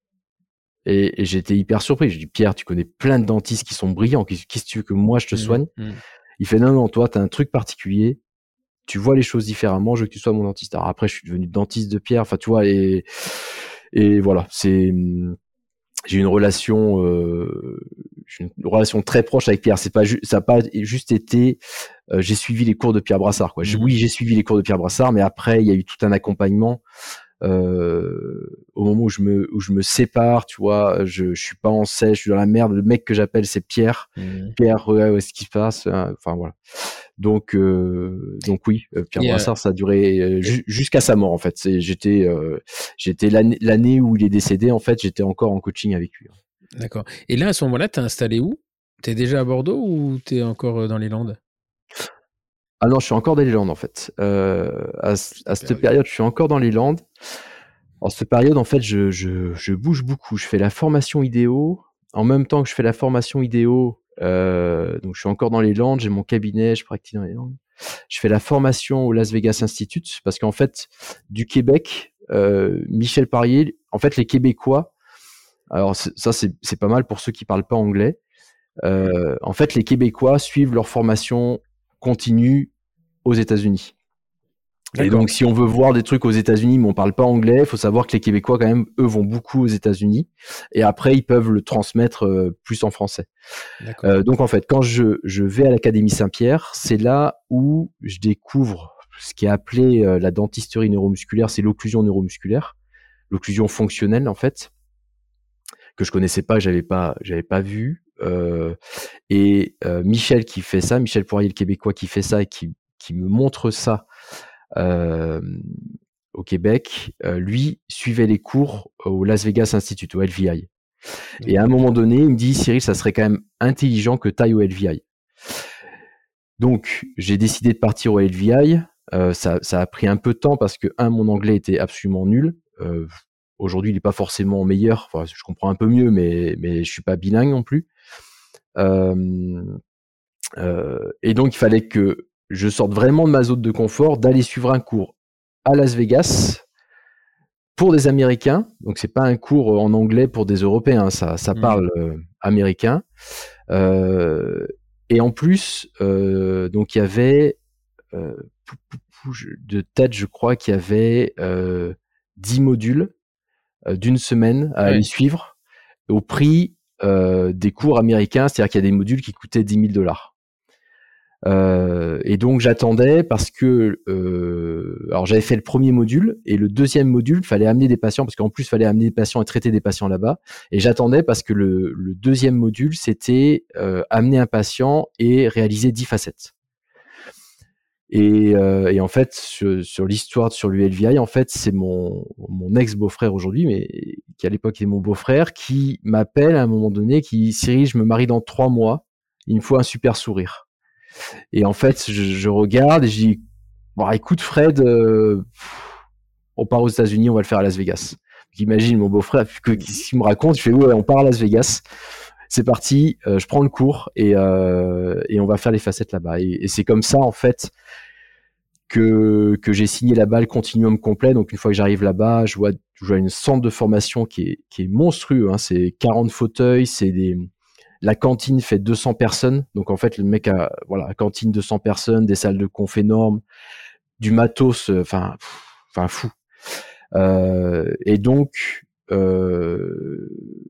Speaker 2: Et, et j'étais hyper surpris. Je dis, Pierre, tu connais plein de dentistes qui sont brillants. Qu'est-ce que tu veux que moi je te soigne?
Speaker 1: Mmh.
Speaker 2: Il fait, non, non, toi, t'as un truc particulier. Tu vois les choses différemment. Je veux que tu sois mon dentiste. Alors après, je suis devenu dentiste de Pierre. Enfin, tu vois, et, et voilà. C'est, j'ai une relation, euh, j'ai une relation très proche avec Pierre. C'est pas ju- ça n'a pas juste été, euh, j'ai suivi les cours de Pierre Brassard, quoi.
Speaker 1: Mmh.
Speaker 2: Oui, j'ai suivi les cours de Pierre Brassard, mais après, il y a eu tout un accompagnement. Euh, au moment où je me où je me sépare, tu vois, je, je suis pas en sèche, je suis dans la merde. Le mec que j'appelle, c'est Pierre.
Speaker 1: Mmh.
Speaker 2: Pierre, ouais, ouais, ce qui se passe. Enfin voilà. Donc euh, donc oui, Pierre
Speaker 1: Et,
Speaker 2: Brassard, euh, ça a duré euh, ju- jusqu'à sa mort en fait. C'est, j'étais euh, j'étais l'année, l'année où il est décédé en fait, j'étais encore en coaching avec lui.
Speaker 1: D'accord. Et là, à ce moment-là, t'es installé où? T'es déjà à Bordeaux ou t'es encore dans les Landes?
Speaker 2: Ah non, je suis encore dans les Landes en fait. Euh, à, à cette période, je suis encore dans les Landes. En cette période, en fait, je, je, je bouge beaucoup. Je fais la formation idéo. En même temps que je fais la formation idéo, euh, donc je suis encore dans les Landes, j'ai mon cabinet, je pratique dans les Landes. Je fais la formation au Las Vegas Institute parce qu'en fait, du Québec, euh, Michel Parier, en fait, les Québécois, alors ça c'est, c'est pas mal pour ceux qui parlent pas anglais. Euh, en fait, les Québécois suivent leur formation continue aux États-Unis. Et donc, si on veut voir des trucs aux États-Unis, mais on parle pas anglais, il faut savoir que les Québécois, quand même, eux, vont beaucoup aux États-Unis. Et après, ils peuvent le transmettre euh, plus en français. Euh, donc, en fait, quand je, je vais à l'Académie Saint-Pierre, c'est là où je découvre ce qui est appelé euh, la dentisterie neuromusculaire, c'est l'occlusion neuromusculaire, l'occlusion fonctionnelle, en fait, que je connaissais pas, que j'avais pas, j'avais pas vu. Euh, et euh, Michel qui fait ça, Michel Poirier, le Québécois, qui fait ça et qui, qui me montre ça, Euh, au Québec, euh, lui suivait les cours au Las Vegas Institute, au L V I. Et à un moment donné, il me dit, Cyril, ça serait quand même intelligent que tu ailles au L V I. Donc, j'ai décidé de partir au L V I. Euh, ça, ça a pris un peu de temps parce que, un, mon anglais était absolument nul. Euh, aujourd'hui, il n'est pas forcément meilleur. Enfin, je comprends un peu mieux, mais, mais je suis pas bilingue non plus. Euh, euh, et donc, il fallait que je sorte vraiment de ma zone de confort, d'aller suivre un cours à Las Vegas pour des Américains. Donc c'est pas un cours en anglais pour des Européens, ça, ça parle euh, américain. Euh, et en plus, euh, donc il y avait euh, de tête, je crois qu'il y avait euh, dix modules euh, d'une semaine à ouais. aller suivre au prix euh, des cours américains, c'est-à-dire qu'il y a des modules qui coûtaient dix mille dollars. Euh, et donc j'attendais parce que euh, alors j'avais fait le premier module et le deuxième module il fallait amener des patients parce qu'en plus il fallait amener des patients et traiter des patients là-bas et j'attendais parce que le, le deuxième module c'était euh, amener un patient et réaliser dix facettes et, euh, et en fait sur, sur l'histoire sur l'U L V I en fait c'est mon, mon ex beau-frère aujourd'hui mais qui à l'époque était mon beau-frère qui m'appelle à un moment donné qui Cyril je me marie dans trois mois il me faut un super sourire. Et en fait, je, je regarde et je dis, bon, écoute Fred, euh, on part aux États-Unis, on va le faire à Las Vegas. J'imagine mon beau-frère, que, qu'il me raconte, je fais, ouais, on part à Las Vegas. C'est parti, euh, je prends le cours et, euh, et on va faire les facettes là-bas. Et, et c'est comme ça, en fait, que, que j'ai signé là-bas le continuum complet. Donc, une fois que j'arrive là-bas, je vois, je vois une centre de formation qui est, qui est monstrueux. Hein. C'est quarante fauteuils, c'est des... La cantine fait deux cents personnes. Donc, en fait, le mec a, voilà, la cantine deux cents personnes, des salles de conf énormes, du matos, enfin, enfin, fou. Euh, et donc, euh,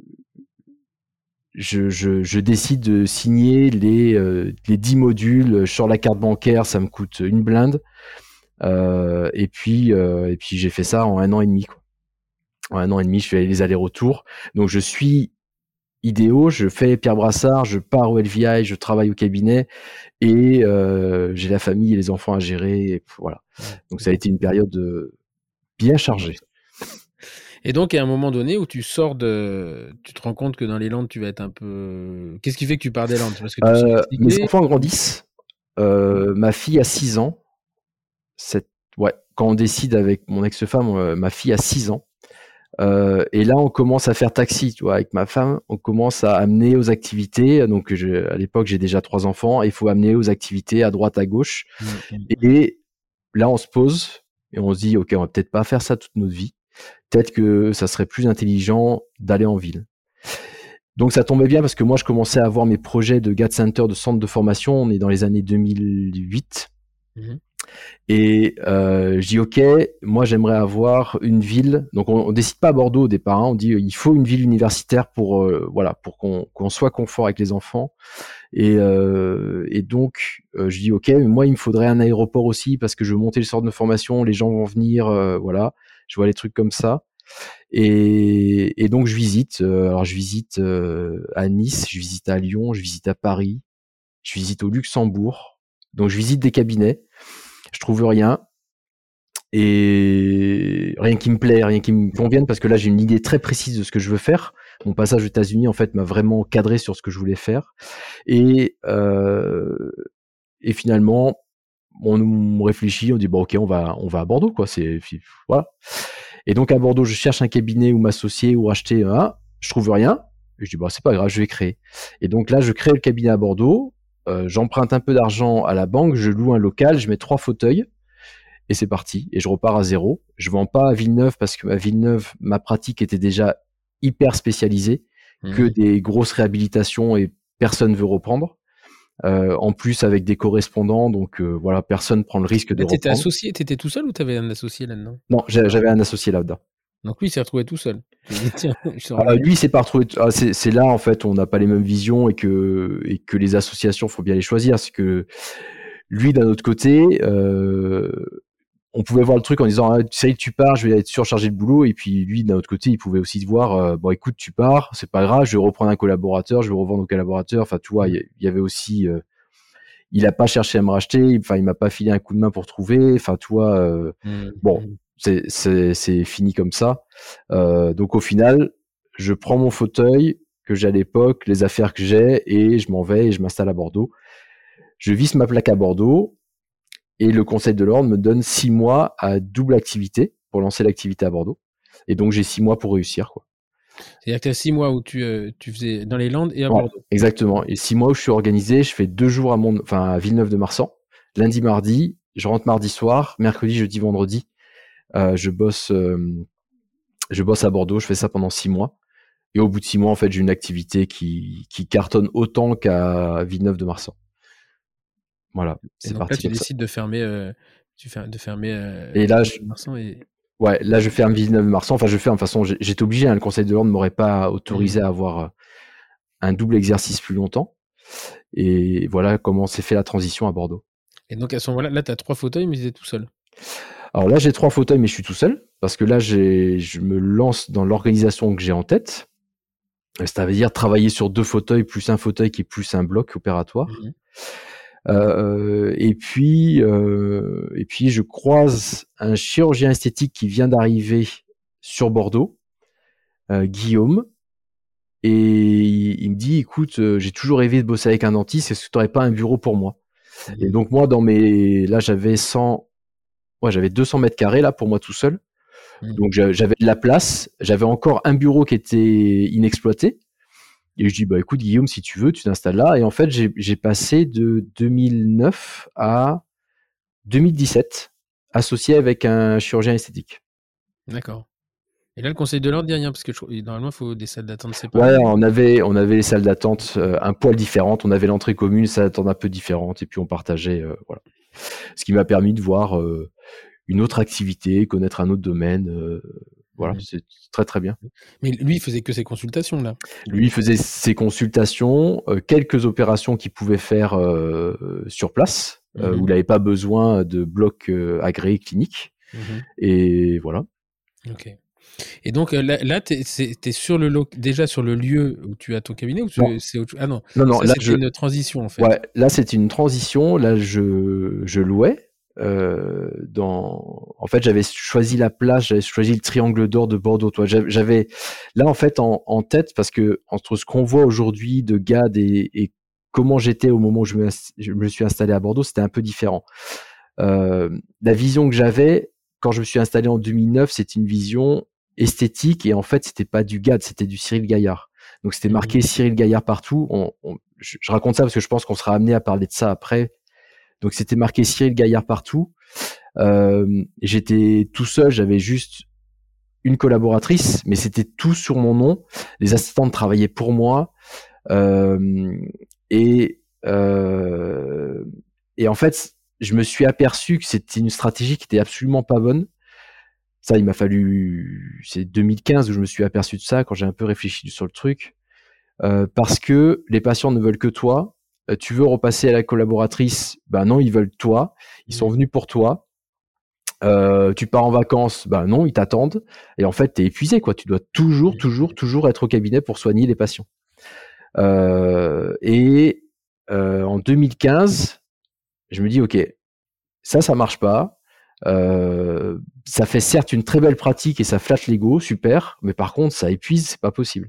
Speaker 2: je, je, je décide de signer les, euh, les dix modules sur la carte bancaire. Ça me coûte une blinde. Euh, et puis, euh, et puis, j'ai fait ça en un an et demi, quoi. En un an et demi, je fais les allers-retours. Donc, je suis idéo, je fais Pierre Brassard, je pars au L V I, je travaille au cabinet et euh, j'ai la famille et les enfants à gérer. Et voilà. Donc ça a été une période bien chargée.
Speaker 1: Et donc, à un moment donné où tu sors de... Tu te rends compte que dans les Landes, tu vas être un peu... Qu'est-ce qui fait que tu pars des Landes? Parce que tu
Speaker 2: Euh,
Speaker 1: suis
Speaker 2: mes
Speaker 1: fatigué?
Speaker 2: enfants grandissent. Euh, ma fille a six ans. Cette... Ouais, quand on décide avec mon ex-femme, euh, ma fille a six ans. Euh, et là, on commence à faire taxi, tu vois, avec ma femme. On commence à amener aux activités. Donc, je, à l'époque, j'ai déjà trois enfants. Il faut amener aux activités à droite, à gauche.
Speaker 1: Mmh, mmh,
Speaker 2: Et, et là, on se pose et on se dit, OK, on va peut-être pas faire ça toute notre vie. Peut-être que ça serait plus intelligent d'aller en ville. Donc, ça tombait bien parce que moi, je commençais à avoir mes projets de G A T Center, de centre de formation. On est dans les années deux mille huit.
Speaker 1: mmh.
Speaker 2: Et euh, je dis ok, moi j'aimerais avoir une ville. Donc on, on décide pas à Bordeaux au départ. Hein, on dit il faut une ville universitaire pour euh, voilà pour qu'on qu'on soit confort avec les enfants. Et, euh, et donc euh, je dis ok, mais moi il me faudrait un aéroport aussi parce que je veux monter le centre de formation, les gens vont venir, euh, voilà. Je vois les trucs comme ça. Et, et donc je visite. Euh, alors je visite euh, à Nice, je visite à Lyon, je visite à Paris, je visite au Luxembourg. Donc je visite des cabinets. Je trouve rien. Et rien qui me plaît, rien qui me convienne, parce que là j'ai une idée très précise de ce que je veux faire. Mon passage aux États-Unis en fait m'a vraiment cadré sur ce que je voulais faire. Et, euh, et finalement, on, on réfléchit, on dit bon ok, on va on va à Bordeaux quoi. C'est voilà. Et donc à Bordeaux, je cherche un cabinet où m'associer ou acheter un. Je trouve rien. Et je dis bah c'est pas grave, je vais créer. Et donc là, je crée le cabinet à Bordeaux. Euh, j'emprunte un peu d'argent à la banque, je loue un local, je mets trois fauteuils. Et c'est parti. Et je repars à zéro. Je vends pas à Villeneuve parce que à Villeneuve, ma pratique était déjà hyper spécialisée, mmh. que des grosses réhabilitations et personne veut reprendre. Euh, en plus avec des correspondants, donc euh, voilà, personne prend le risque
Speaker 1: là,
Speaker 2: de
Speaker 1: t'étais
Speaker 2: reprendre.
Speaker 1: associé, t'étais tout seul ou t'avais un associé là-dedans?
Speaker 2: Non, j'avais un associé là-dedans.
Speaker 1: Donc lui, il s'est retrouvé tout seul. Dit, tiens, je
Speaker 2: ah, lui, il s'est pas retrouvé. Ah, c'est, c'est là en fait, on n'a pas les mêmes visions et que et que les associations, faut bien les choisir. C'est que lui, d'un autre côté. Euh, on pouvait voir le truc en disant ah, ça y est tu pars, je vais être surchargé de boulot, et puis lui d'un autre côté il pouvait aussi te voir euh, bon écoute tu pars, c'est pas grave, je vais reprendre un collaborateur, je vais revendre au collaborateur, enfin tu vois il y, y avait aussi euh, il a pas cherché à me racheter, enfin il m'a pas filé un coup de main pour trouver, enfin tu vois euh, mmh. bon c'est c'est c'est fini comme ça. Euh, donc au final je prends mon fauteuil que j'ai à l'époque, les affaires que j'ai et je m'en vais et je m'installe à Bordeaux. Je visse ma plaque à Bordeaux. Et le Conseil de l'Ordre me donne six mois à double activité pour lancer l'activité à Bordeaux. Et donc, j'ai six mois pour réussir, quoi.
Speaker 1: C'est-à-dire que tu as six mois où tu, euh, tu faisais dans les Landes et à
Speaker 2: ouais,
Speaker 1: Bordeaux.
Speaker 2: Exactement. Et six mois où je suis organisé, je fais deux jours à, Mont... enfin, à Villeneuve-de-Marsan. Lundi, mardi, je rentre mardi soir. Mercredi, jeudi, vendredi, euh, je bosse, euh, je bosse à Bordeaux. Je fais ça pendant six mois. Et au bout de six mois, en fait, j'ai une activité qui, qui cartonne autant qu'à Villeneuve-de-Marsan. Voilà, c'est
Speaker 1: et donc
Speaker 2: parti
Speaker 1: là, tu
Speaker 2: comme ça.
Speaker 1: décides de fermer, euh, tu fais, de fermer. Euh,
Speaker 2: et là, je...
Speaker 1: et...
Speaker 2: ouais, là, je ferme Villeneuve-de-Marsan. Enfin, je ferme. De toute façon, j'étais obligé. Hein, le Conseil de l'Ordre ne m'aurait pas autorisé mmh. à avoir un double exercice plus longtemps. Et voilà comment s'est fait la transition à Bordeaux.
Speaker 1: Et donc à ce moment-là, là, tu as trois fauteuils, mais tu es tout seul.
Speaker 2: Alors là, j'ai trois fauteuils, mais je suis tout seul parce que là, j'ai, je me lance dans l'organisation que j'ai en tête. Ça veut dire travailler sur deux fauteuils plus un fauteuil qui est plus un bloc opératoire. Mmh. Euh, et puis, euh, et puis, je croise un chirurgien esthétique qui vient d'arriver sur Bordeaux, euh, Guillaume, et il me dit, écoute, euh, j'ai toujours rêvé de bosser avec un dentiste. Est-ce que tu n'aurais pas un bureau pour moi? Mmh. Et donc moi, dans mes, là, j'avais cent, ouais, j'avais deux cents mètres carrés là pour moi tout seul. Mmh. Donc j'avais de la place, j'avais encore un bureau qui était inexploité. Et je dis, bah écoute Guillaume, si tu veux, tu t'installes là. Et en fait, j'ai, j'ai passé de deux mille neuf à deux mille dix-sept, associé avec un chirurgien esthétique.
Speaker 1: D'accord. Et là, le Conseil de l'Ordre dit rien, parce que je, normalement, il faut des salles d'attente séparées.
Speaker 2: Ouais, on avait, on avait les salles d'attente euh, un poil différentes. On avait l'entrée commune, salles d'attente un peu différentes. Et puis on partageait, euh, voilà. Ce qui m'a permis de voir euh, une autre activité, connaître un autre domaine. Euh, Voilà, mmh. c'est très très bien.
Speaker 1: Mais lui, il faisait que ses consultations là.
Speaker 2: Lui, il faisait ses consultations, euh, quelques opérations qu'il pouvait faire euh, sur place, mmh. euh, où il n'avait pas besoin de bloc euh, agréé clinique. Mmh. Et voilà.
Speaker 1: Ok. Et donc là, là tu es sur le lo- déjà sur le lieu où tu as ton cabinet ou tu,
Speaker 2: non.
Speaker 1: c'est autre... Ah non,
Speaker 2: non, non
Speaker 1: ça,
Speaker 2: là
Speaker 1: c'était
Speaker 2: je...
Speaker 1: une transition en fait.
Speaker 2: Ouais, là c'était une transition. Là, je, je louais. euh, dans. En fait, j'avais choisi la place, j'avais choisi le triangle d'or de Bordeaux. Toi, j'avais là en fait en, en tête parce que entre ce qu'on voit aujourd'hui de G A D et, et comment j'étais au moment où je me, je me suis installé à Bordeaux, c'était un peu différent. Euh, la vision que j'avais quand je me suis installé en deux mille neuf, c'était une vision esthétique et en fait, c'était pas du G A D, c'était du Cyril Gaillard. Donc c'était marqué Cyril Gaillard partout. On, on, je, je raconte ça parce que je pense qu'on sera amené à parler de ça après. Donc c'était marqué Cyril Gaillard partout. Euh, j'étais tout seul, j'avais juste une collaboratrice, mais c'était tout sur mon nom. Les assistantes travaillaient pour moi. Euh, et, euh, et en fait, je me suis aperçu que c'était une stratégie qui était absolument pas bonne. Ça, il m'a fallu, c'est deux mille quinze où je me suis aperçu de ça, quand j'ai un peu réfléchi sur le truc. Euh, parce que les patients ne veulent que toi. Euh, tu veux repasser à la collaboratrice, ben non, ils veulent toi. Ils sont venus pour toi. Euh, tu pars en vacances, ben non, ils t'attendent. Et en fait, t'es épuisé, quoi. Tu dois toujours, toujours, toujours être au cabinet pour soigner les patients. Euh, et euh, en deux mille quinze, je me dis, ok, ça, ça marche pas. Euh, ça fait certes une très belle pratique et ça flatte l'ego, super, mais par contre ça épuise, c'est pas possible.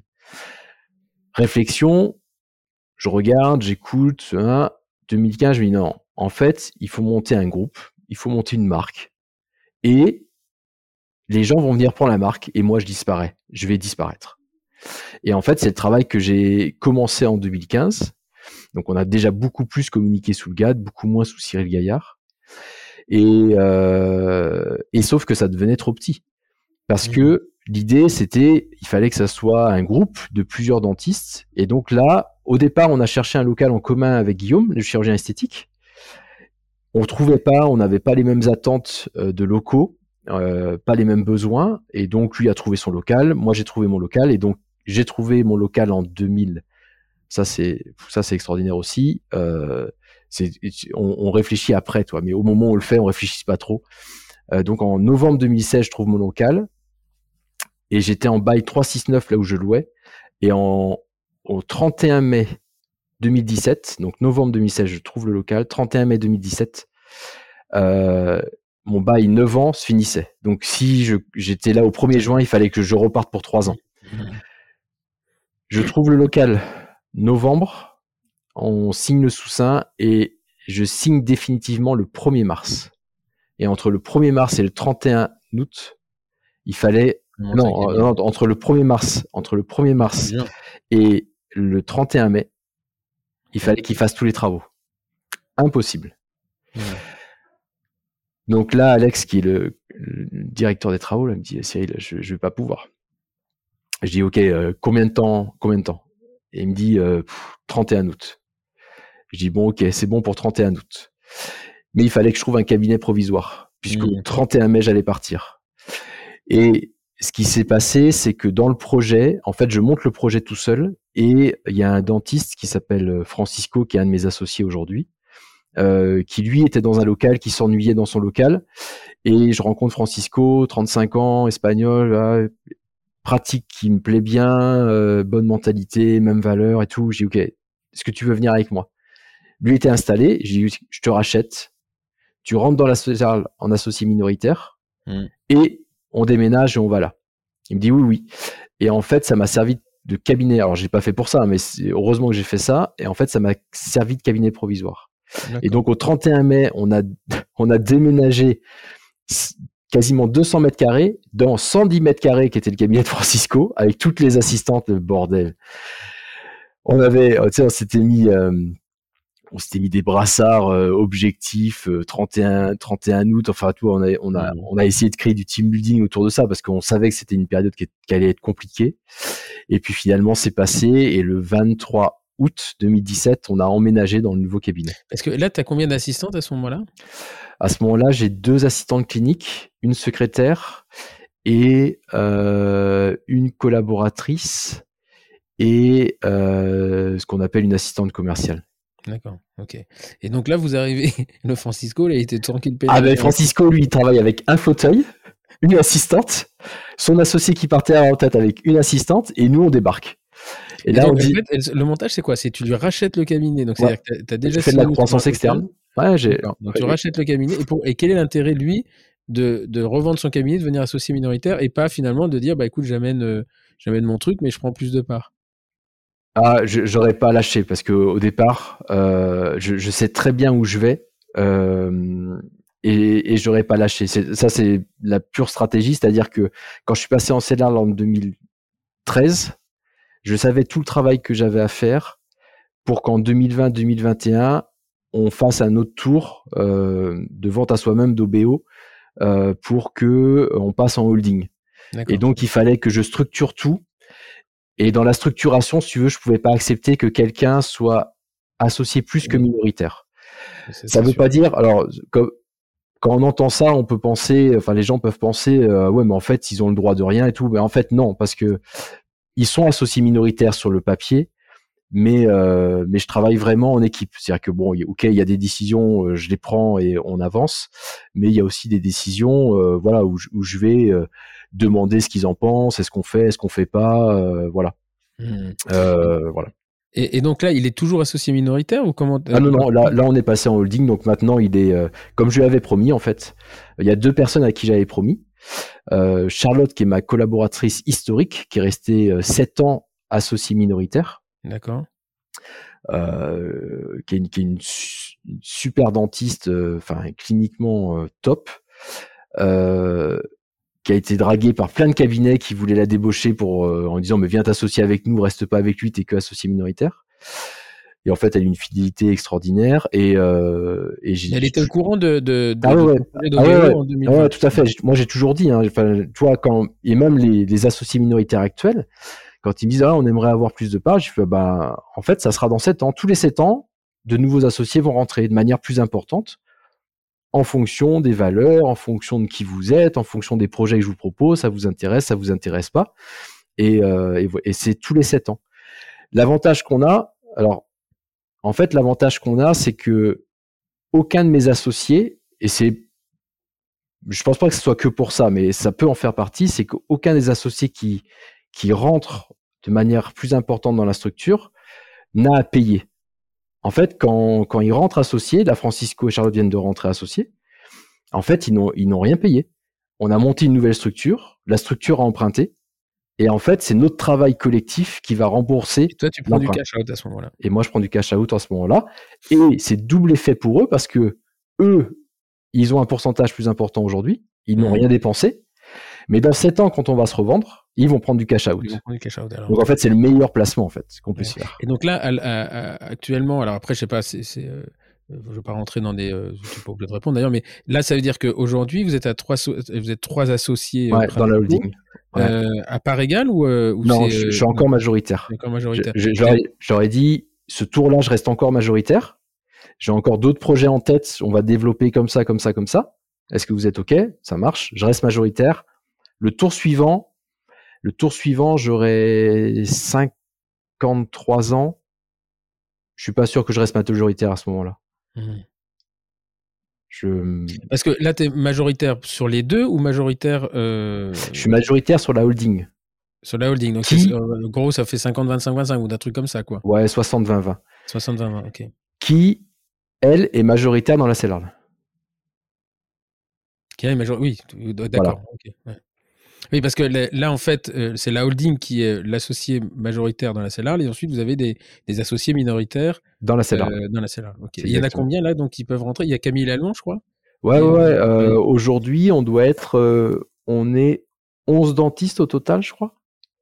Speaker 2: Réflexion, je regarde, j'écoute, hein, deux mille quinze, je me dis non, en fait, il faut monter un groupe, il faut monter une marque et les gens vont venir prendre la marque et moi je disparais, je vais disparaître. Et en fait, c'est le travail que j'ai commencé en deux mille quinze. Donc on a déjà beaucoup plus communiqué sous le G A D, beaucoup moins sous Cyril Gaillard. Et, euh, et sauf que ça devenait trop petit. Parce mmh. que l'idée, c'était, il fallait que ça soit un groupe de plusieurs dentistes. Et donc là, au départ, on a cherché un local en commun avec Guillaume, le chirurgien esthétique. On ne trouvait pas, on n'avait pas les mêmes attentes euh, de locaux, euh, pas les mêmes besoins. Et donc, lui a trouvé son local, moi j'ai trouvé mon local. Et donc, j'ai trouvé mon local en deux mille. Ça, c'est, ça, c'est extraordinaire aussi. Euh, C'est, on, on réfléchit après, toi, mais au moment où on le fait, on réfléchit pas trop. Euh, donc en novembre deux mille seize, je trouve mon local et j'étais en bail trois cent soixante-neuf là où je louais. Et en au trente et un mai deux mille dix-sept, donc novembre deux mille seize, je trouve le local. trente et un mai deux mille dix-sept, euh, mon bail neuf ans se finissait. Donc si je, j'étais là au premier juin, il fallait que je reparte pour trois ans. Je trouve le local novembre. On signe le sous-seing et je signe définitivement le premier mars. Et entre le premier mars et le trente et un août, il fallait non, non, entre le premier mars, entre le premier mars et le trente et un mai, il fallait qu'il fasse tous les travaux. Impossible. Ouais. Donc là, Alex, qui est le, le directeur des travaux, là, me dit Cyril, je, je vais pas pouvoir. Je dis ok, euh, combien de temps, combien de temps Et il me dit euh, pff, trente et un août. Je dis bon ok, c'est bon pour trente et un août. Mais il fallait que je trouve un cabinet provisoire, puisqu'au mmh. trente et un mai, j'allais partir. Et ce qui s'est passé, c'est que dans le projet, en fait, je monte le projet tout seul, et il y a un dentiste qui s'appelle Francisco, qui est un de mes associés aujourd'hui, euh, qui lui était dans un local, qui s'ennuyait dans son local, et je rencontre Francisco, trente-cinq ans, espagnol, là, pratique qui me plaît bien, euh, bonne mentalité, même valeur et tout. J'ai dit ok, est-ce que tu veux venir avec moi? Lui était installé, j'ai dit je te rachète, tu rentres dans la sociale en associé minoritaire mmh. et on déménage et on va là. Il me dit oui, oui. Et en fait, ça m'a servi de cabinet. Alors, j'ai pas fait pour ça, mais c'est heureusement que j'ai fait ça. Et en fait, ça m'a servi de cabinet provisoire. D'accord. Et donc, au trente et un mai, on a, on a déménagé quasiment deux cents mètres carrés dans cent dix mètres carrés qui était le cabinet de Francisco avec toutes les assistantes, le bordel. On avait, tu sais, on s'était mis, euh, on s'était mis des brassards euh, objectifs euh, trente et un, trente et un août. Enfin, tout, on a, on a, on a essayé de créer du team building autour de ça parce qu'on savait que c'était une période qui, qui allait être compliquée. Et puis finalement, c'est passé. Et le vingt-trois août deux mille dix-sept, on a emménagé dans le nouveau cabinet.
Speaker 1: Parce que là, tu as combien d'assistantes à ce moment-là ?
Speaker 2: À ce moment-là, j'ai deux assistantes cliniques, une secrétaire et euh, une collaboratrice et euh, ce qu'on appelle une assistante commerciale.
Speaker 1: D'accord, ok. Et donc là, vous arrivez, le Francisco, là, il était tranquille.
Speaker 2: Ah ben Francisco, lui, il travaille avec un fauteuil, une assistante, son associé qui partait à la retraite avec une assistante, et nous, on débarque.
Speaker 1: Et, et là, donc, on dit... en fait, le montage, c'est quoi ? C'est tu lui rachètes le cabinet, donc c'est-à-dire
Speaker 2: ouais.
Speaker 1: que tu as déjà...
Speaker 2: Je fais de la croissance externe. Ouais, j'ai.
Speaker 1: Donc, ouais, tu rachètes le cabinet. Et, pour, et quel est l'intérêt, lui, de, de revendre son cabinet, de devenir associé minoritaire et pas finalement de dire, bah écoute, j'amène, euh, j'amène mon truc, mais je prends plus de parts?
Speaker 2: Ah, je, j'aurais pas lâché parce que au départ, euh, je, je sais très bien où je vais euh, et, et j'aurais pas lâché. C'est, ça, c'est la pure stratégie, c'est-à-dire que quand je suis passé en C E L A R en deux mille treize, je savais tout le travail que j'avais à faire pour qu'en deux mille vingt, deux mille vingt et un, on fasse un autre tour euh, de vente à soi-même d'O B O euh, pour que on passe en holding.
Speaker 1: D'accord.
Speaker 2: Et donc, il fallait que je structure tout. Et dans la structuration, si tu veux, je pouvais pas accepter que quelqu'un soit associé plus que minoritaire.
Speaker 1: C'est,
Speaker 2: ça
Speaker 1: c'est
Speaker 2: veut
Speaker 1: sûr.
Speaker 2: pas dire, alors, quand, quand on entend ça, on peut penser, enfin, les gens peuvent penser, euh, ouais, mais en fait, ils ont le droit de rien et tout. Mais en fait, non, parce que ils sont associés minoritaires sur le papier, mais euh, mais je travaille vraiment en équipe. C'est-à-dire que bon, ok, il y a des décisions, euh, je les prends et on avance, mais il y a aussi des décisions, euh, voilà, où je, où je vais euh, demander ce qu'ils en pensent, est-ce qu'on fait, est-ce qu'on fait pas, euh, voilà.
Speaker 1: Mmh.
Speaker 2: Euh, voilà.
Speaker 1: Et, et donc là, il est toujours associé minoritaire ou comment?
Speaker 2: Ah non, non, là, là on est passé en holding, donc maintenant il est, euh, comme je lui avais promis en fait, il y a deux personnes à qui j'avais promis. Euh, Charlotte, qui est ma collaboratrice historique, qui est restée euh, sept ans associée minoritaire.
Speaker 1: D'accord.
Speaker 2: Euh, qui est une, qui est une, su- une super dentiste, enfin euh, cliniquement euh, top, euh, qui a été draguée par plein de cabinets qui voulaient la débaucher pour euh, en disant mais viens t'associer avec nous, reste pas avec lui, t'es que associé minoritaire. Et en fait, elle a une fidélité extraordinaire et, euh, et j'ai.
Speaker 1: Elle était au courant de de, de,
Speaker 2: ah ouais,
Speaker 1: de ton projet d'O B O
Speaker 2: ah ouais,
Speaker 1: en deux mille vingt.
Speaker 2: ah ouais, tout à fait. Moi, j'ai toujours dit, hein, enfin, toi, quand et même les, les associés minoritaires actuels. Quand ils me disent ah, on aimerait avoir plus de parts, je fais bah en fait ça sera dans sept ans. Tous les sept ans, de nouveaux associés vont rentrer de manière plus importante en fonction des valeurs, en fonction de qui vous êtes, en fonction des projets que je vous propose. Ça vous intéresse, ça vous intéresse pas. Et, euh, et, et c'est tous les sept ans. L'avantage qu'on a, alors en fait l'avantage qu'on a, c'est que aucun de mes associés, et c'est je pense pas que ce soit que pour ça, mais ça peut en faire partie, c'est qu'aucun des associés qui qui rentrent de manière plus importante dans la structure n'a à payer. En fait, quand, quand ils rentrent associés, là, Francisco et Charlotte viennent de rentrer associés, en fait, ils n'ont, ils n'ont rien payé. On a monté une nouvelle structure, la structure a emprunté, et en fait, c'est notre travail collectif qui va rembourser.
Speaker 1: Et toi, tu prends
Speaker 2: l'emprunt.
Speaker 1: du cash out à ce moment-là.
Speaker 2: Et moi, je prends du cash out à ce moment-là. Et c'est double effet pour eux parce que eux, ils ont un pourcentage plus important aujourd'hui, ils n'ont mmh. rien dépensé. Mais dans sept ans, quand on va se revendre, ils vont prendre du cash out.
Speaker 1: Ils vont prendre du cash out alors.
Speaker 2: Donc en fait, c'est le meilleur placement en fait qu'on puisse
Speaker 1: ouais.
Speaker 2: faire.
Speaker 1: Et donc là, à, à, à, actuellement, alors après, je sais pas, c'est, c'est, euh, je ne vais pas rentrer dans des, euh, je suis pas obligé de répondre d'ailleurs, mais là, ça veut dire qu'aujourd'hui, vous êtes à trois, vous êtes trois associés
Speaker 2: ouais, dans la holding.
Speaker 1: Ouais. Euh, à part égale ou, euh, ou
Speaker 2: non,
Speaker 1: c'est,
Speaker 2: je, je suis encore majoritaire.
Speaker 1: Encore majoritaire.
Speaker 2: Je, je, j'aurais, j'aurais dit, ce tour-là, je reste encore majoritaire. J'ai encore d'autres projets en tête. On va développer comme ça, comme ça, comme ça. Est-ce que vous êtes OK? Ça marche. Je reste majoritaire. Le tour suivant, le tour suivant, j'aurai cinquante-trois ans. Je suis pas sûr que je reste majoritaire à ce moment-là. Mmh. Je...
Speaker 1: Parce que là, tu es majoritaire sur les deux ou majoritaire euh...
Speaker 2: Je suis majoritaire sur la holding.
Speaker 1: Sur la holding. Donc, Qui... euh, gros, ça fait cinquante vingt-cinq vingt-cinq ou d'un truc comme ça, quoi.
Speaker 2: Ouais, soixante vingt vingt.
Speaker 1: soixante vingt vingt, ok.
Speaker 2: Qui, elle, est majoritaire dans la C E L A R.
Speaker 1: Qui est majoritaire, oui, d'accord. Voilà. Okay. Ouais. Oui, parce que là, en fait, euh, c'est la holding qui est l'associé majoritaire dans la C E L A R, et ensuite, vous avez des, des associés minoritaires
Speaker 2: dans la C E L A R.
Speaker 1: Euh, dans la C E L A R. Okay. Il y en a combien là, donc, qui peuvent rentrer? Il y a Camille Lallemand, je crois.
Speaker 2: Ouais, ouais. Euh, euh, aujourd'hui, on doit être, euh, on est onze dentistes au total, je crois.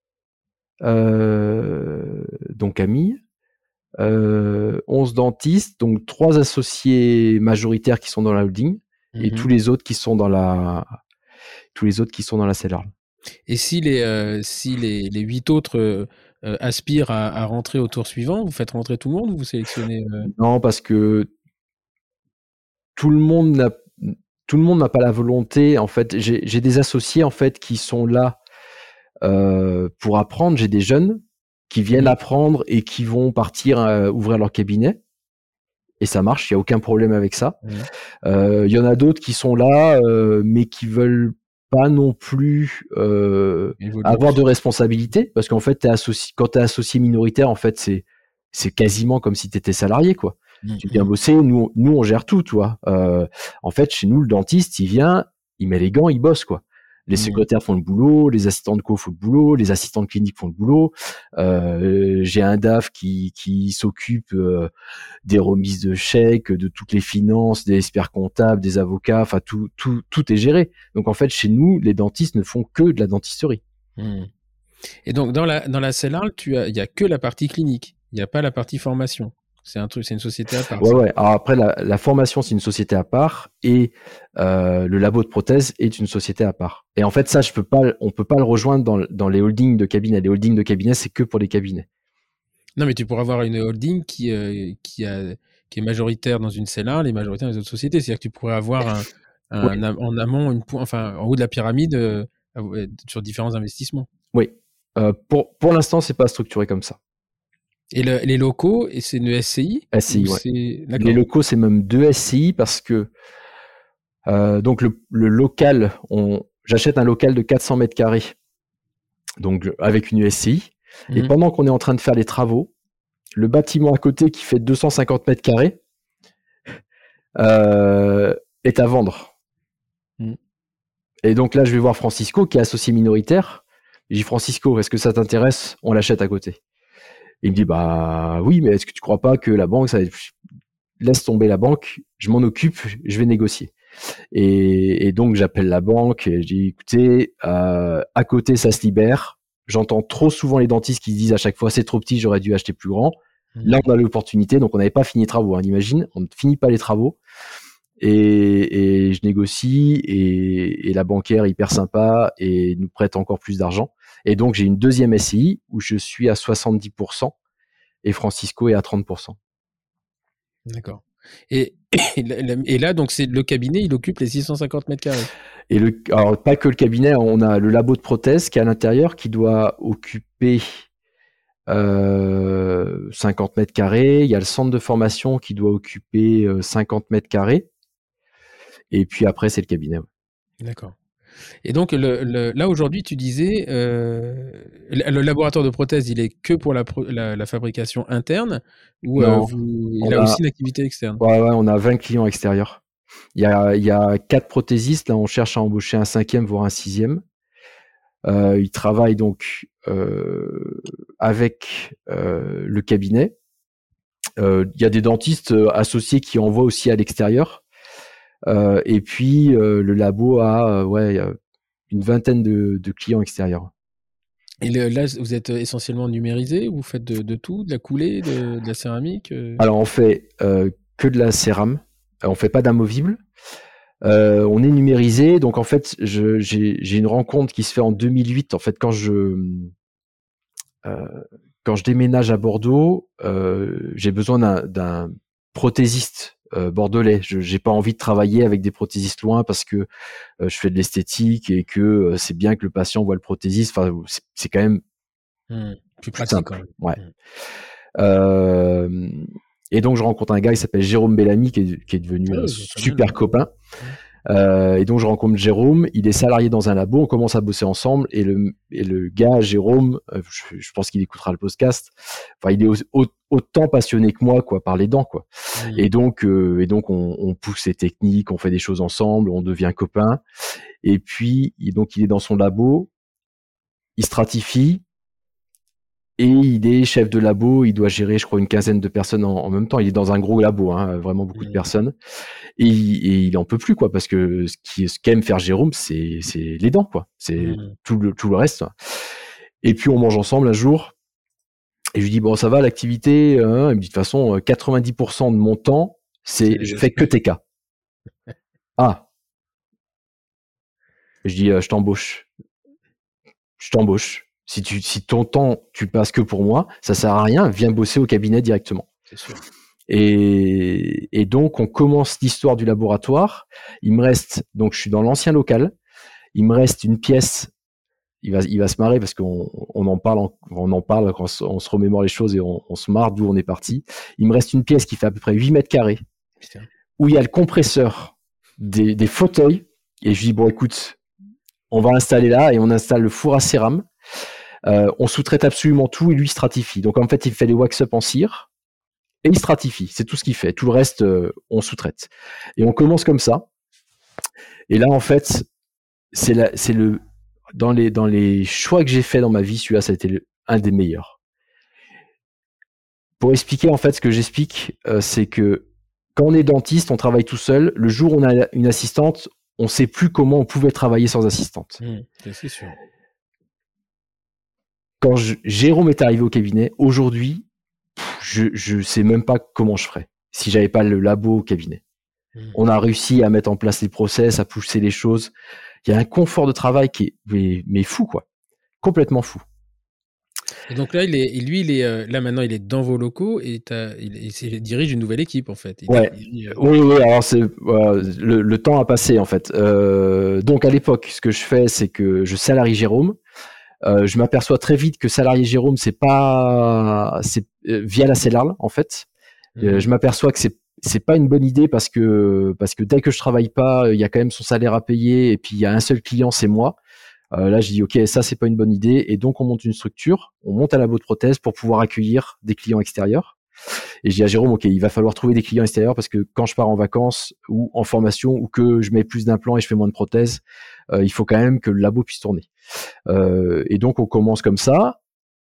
Speaker 2: Euh, donc Camille. Euh, onze dentistes, donc trois associés majoritaires qui sont dans la holding mm-hmm. et tous les autres qui sont dans la, tous les autres qui sont dans la C E L A R.
Speaker 1: Et si les, euh, si les, les huit autres euh, euh, aspirent à, à rentrer au tour suivant, vous faites rentrer tout le monde ou vous sélectionnez euh...
Speaker 2: Non, parce que tout le monde n'a, tout le monde n'a pas la volonté. En fait, j'ai, j'ai des associés en fait qui sont là euh, pour apprendre. J'ai des jeunes qui viennent mmh. apprendre et qui vont partir euh, ouvrir leur cabinet. Et ça marche, il n'y a aucun problème avec ça. Il mmh. euh, y en a d'autres qui sont là, euh, mais qui veulent pas non plus euh, avoir de responsabilité, parce qu'en fait, t'es associé, quand tu es associé minoritaire, en fait, c'est, c'est quasiment comme si tu étais salarié, quoi.
Speaker 1: Mmh,
Speaker 2: tu viens
Speaker 1: mmh.
Speaker 2: bosser, nous, nous on gère tout, tu vois. Euh, en fait, chez nous, le dentiste, il vient, il met les gants, il bosse, quoi. Les
Speaker 1: Mmh.
Speaker 2: secrétaires font le boulot, les assistants de co font le boulot, les assistants de clinique font le boulot. Euh, j'ai un D A F qui, qui s'occupe euh, des remises de chèques, de toutes les finances, des experts comptables, des avocats, enfin tout, tout, tout est géré. Donc en fait, chez nous, les dentistes ne font que de la dentisterie.
Speaker 1: Mmh. Et donc, dans la, dans la Cellarle, tu as, il n'y a que la partie clinique. Il n'y a pas la partie formation. C'est un truc, c'est une société à part.
Speaker 2: Ouais,
Speaker 1: ça.
Speaker 2: ouais. Alors après, la, la formation, c'est une société à part et euh, le labo de prothèse est une société à part. Et en fait, ça, je peux pas, on peut pas le rejoindre dans, dans les holdings de cabinet. Les holdings de cabinet, c'est que pour les cabinets.
Speaker 1: Non, mais tu pourrais avoir une holding qui, euh, qui, a, qui est majoritaire dans une Cellarle et majoritaire dans les autres sociétés. C'est-à-dire que tu pourrais avoir un,
Speaker 2: Oui,
Speaker 1: un, en amont, une, po- enfin, en haut de la pyramide, euh, euh, sur différents investissements.
Speaker 2: oui. Euh, pour pour l'instant, c'est pas structuré comme ça.
Speaker 1: Et le- les locaux, et c'est une S C I
Speaker 2: S C I,
Speaker 1: ou
Speaker 2: ouais.
Speaker 1: c'est...
Speaker 2: Les
Speaker 1: D'accord.
Speaker 2: locaux, c'est même deux S C I parce que euh, donc le, le local, on, j'achète un local de quatre cents mètres carrés, donc avec une S C I. Et
Speaker 1: Mhm.
Speaker 2: pendant qu'on est en train de faire les travaux, le bâtiment à côté qui fait deux cent cinquante mètres carrés euh, est à vendre.
Speaker 1: Mhm.
Speaker 2: Et donc là, je vais voir Francisco, qui est associé minoritaire. Je dis, Francisco, est-ce que ça t'intéresse? On l'achète à côté. Il me dit, bah oui, mais est-ce que tu crois pas que la banque, ça laisse tomber la banque, je m'en occupe, je vais négocier. Et, et donc j'appelle la banque et je dis, écoutez, euh, à côté ça se libère. J'entends trop souvent les dentistes qui disent à chaque fois, c'est trop petit, j'aurais dû acheter plus grand.
Speaker 1: Mhm.
Speaker 2: Là, on a l'opportunité, donc on n'avait pas fini les travaux, hein, imagine, on ne finit pas les travaux. Et, et je négocie et, et la banquière hyper sympa et nous prête encore plus d'argent. Et donc j'ai une deuxième S C I où je suis à soixante-dix pour cent et Francisco est à trente pour cent.
Speaker 1: D'accord. Et, et là- et là, donc, c'est le cabinet, il occupe les six cent cinquante mètres carrés.
Speaker 2: Et le, alors pas que le cabinet, on a le labo de prothèse qui est à l'intérieur qui doit occuper euh, cinquante mètres carrés. Il y a le centre de formation qui doit occuper euh, cinquante mètres carrés. Et puis après, c'est le cabinet. Ouais.
Speaker 1: D'accord. Et donc, le, le- là, aujourd'hui, tu disais, euh, le, le laboratoire de prothèse, il est que pour la, pro- la, la fabrication interne ou euh,
Speaker 2: Non,
Speaker 1: vous, il
Speaker 2: on
Speaker 1: a
Speaker 2: a,
Speaker 1: aussi une activité externe?
Speaker 2: ouais, ouais, on a vingt clients extérieurs. Il y a, il y a quatre prothésistes. Là, on cherche à embaucher un cinquième, voire un sixième. Euh, ils travaillent donc euh, avec euh, le cabinet. Euh, Il y a des dentistes associés qui envoient aussi à l'extérieur. Euh, et puis euh, le labo a euh, ouais, une vingtaine de, de clients extérieurs.
Speaker 1: Et le- là, vous êtes essentiellement numérisé, vous faites de, de tout, de la coulée, de, de la céramique euh
Speaker 2: Alors on fait euh, que de la cérame, on fait pas d'amovible. Euh, on est numérisé, donc en fait je, j'ai, j'ai une rencontre qui se fait en deux mille huit. En fait, quand je euh, quand je déménage à Bordeaux, euh, j'ai besoin d'un, d'un prothésiste euh, bordelais. Je j'ai pas envie de travailler avec des prothésistes loin parce que euh, je fais de l'esthétique et que euh, c'est bien que le patient voit le prothésiste. Enfin, c'est, c'est quand même
Speaker 1: Hmm. Plus
Speaker 2: plus
Speaker 1: pratique quand
Speaker 2: simple.
Speaker 1: même.
Speaker 2: Ouais.
Speaker 1: Hmm.
Speaker 2: Euh, et donc je rencontre un gars qui s'appelle Jérôme Bellamy qui est, qui est devenu
Speaker 1: Ah,
Speaker 2: un
Speaker 1: je connais le
Speaker 2: super
Speaker 1: nom.
Speaker 2: copain.
Speaker 1: Hmm.
Speaker 2: Euh, et donc je rencontre Jérôme, il est salarié dans un labo, on commence à bosser ensemble et le, et le gars Jérôme, euh, je, je pense qu'il écoutera le podcast. Enfin, il est au, au, autant passionné que moi quoi par les dents quoi.
Speaker 1: Hmm.
Speaker 2: Et donc euh, et donc on, on pousse les techniques, on fait des choses ensemble, on devient copains. Et puis il, donc il est dans son labo, il stratifie. Et il est chef de labo, il doit gérer, je crois, une quinzaine de personnes en, en même temps. Il est dans un gros labo, hein, vraiment beaucoup de
Speaker 1: Hmm.
Speaker 2: personnes. Et, et il en peut plus, quoi, parce que ce qui ce qu'aime faire Jérôme, c'est c'est les dents, quoi. C'est
Speaker 1: Hmm.
Speaker 2: tout le tout le reste. Et puis on mange ensemble un jour. Et je lui dis bon, ça va l'activité. Hein. Il me dit de toute façon, quatre-vingt-dix pour cent de mon temps, c'est je fais que T K. Ah. Je dis euh, je t'embauche. Je t'embauche. Si tu si ton temps tu passes que pour moi, ça sert à rien. Viens bosser au cabinet directement.
Speaker 1: C'est sûr.
Speaker 2: Et, et donc, on commence l'histoire du laboratoire. Il me reste, donc je suis dans l'ancien local. Il me reste une pièce. Il va, il va se marrer parce qu'on on en parle, on en parle quand on se, on se remémore les choses et on, on se marre d'où on est parti. Il me reste une pièce qui fait à peu près huit mètres carrés
Speaker 1: Putain.
Speaker 2: où il y a le compresseur, des, des fauteuils. Et je dis, bon, écoute, on va installer là et on installe le four à cérame. Euh, on sous-traite absolument tout et lui stratifie. Donc, en fait, il fait les wax-up en cire. et il stratifie. C'est tout ce qu'il fait. Tout le reste, euh, on sous-traite. Et on commence comme ça. Et là, en fait, c'est, la, c'est le dans les dans les choix que j'ai fait dans ma vie, celui-là, ça a été le, un des meilleurs. Pour expliquer, en fait, ce que j'explique, euh, c'est que quand on est dentiste, on travaille tout seul. Le jour où on a une assistante, on ne sait plus comment on pouvait travailler sans assistante.
Speaker 1: Mmh, c'est sûr.
Speaker 2: Quand je, Jérôme est arrivé au cabinet, aujourd'hui, je ne sais même pas comment je ferais si j'avais pas le labo au cabinet. Mmh. On a réussi à mettre en place les process, à pousser les choses. Il y a un confort de travail qui est mais, mais fou, quoi. Complètement fou.
Speaker 1: Et donc là, il est, lui, il est euh, là maintenant, il est dans vos locaux et il, il dirige une nouvelle équipe en fait. Il
Speaker 2: ouais.
Speaker 1: dirige, euh...
Speaker 2: Oui, oui. Alors c'est euh, le, le temps a passé en fait. Euh, donc à l'époque, ce que je fais, c'est que je salarie Jérôme. Euh, je m'aperçois très vite que salarier Jérôme, c'est pas, c'est euh, via la Cellal en fait. Mmh. Euh, je m'aperçois que c'est c'est pas une bonne idée parce que parce que dès que je travaille pas, il y a quand même son salaire à payer et puis il y a un seul client, c'est moi. Euh, là, je dis ok, ça c'est pas une bonne idée et donc on monte une structure, on monte un labo de prothèse pour pouvoir accueillir des clients extérieurs. Et je dis à Jérôme, ok, il va falloir trouver des clients extérieurs parce que quand je pars en vacances ou en formation ou que je mets plus d'implants et je fais moins de prothèses, euh, il faut quand même que le labo puisse tourner. Euh, et donc on commence comme ça.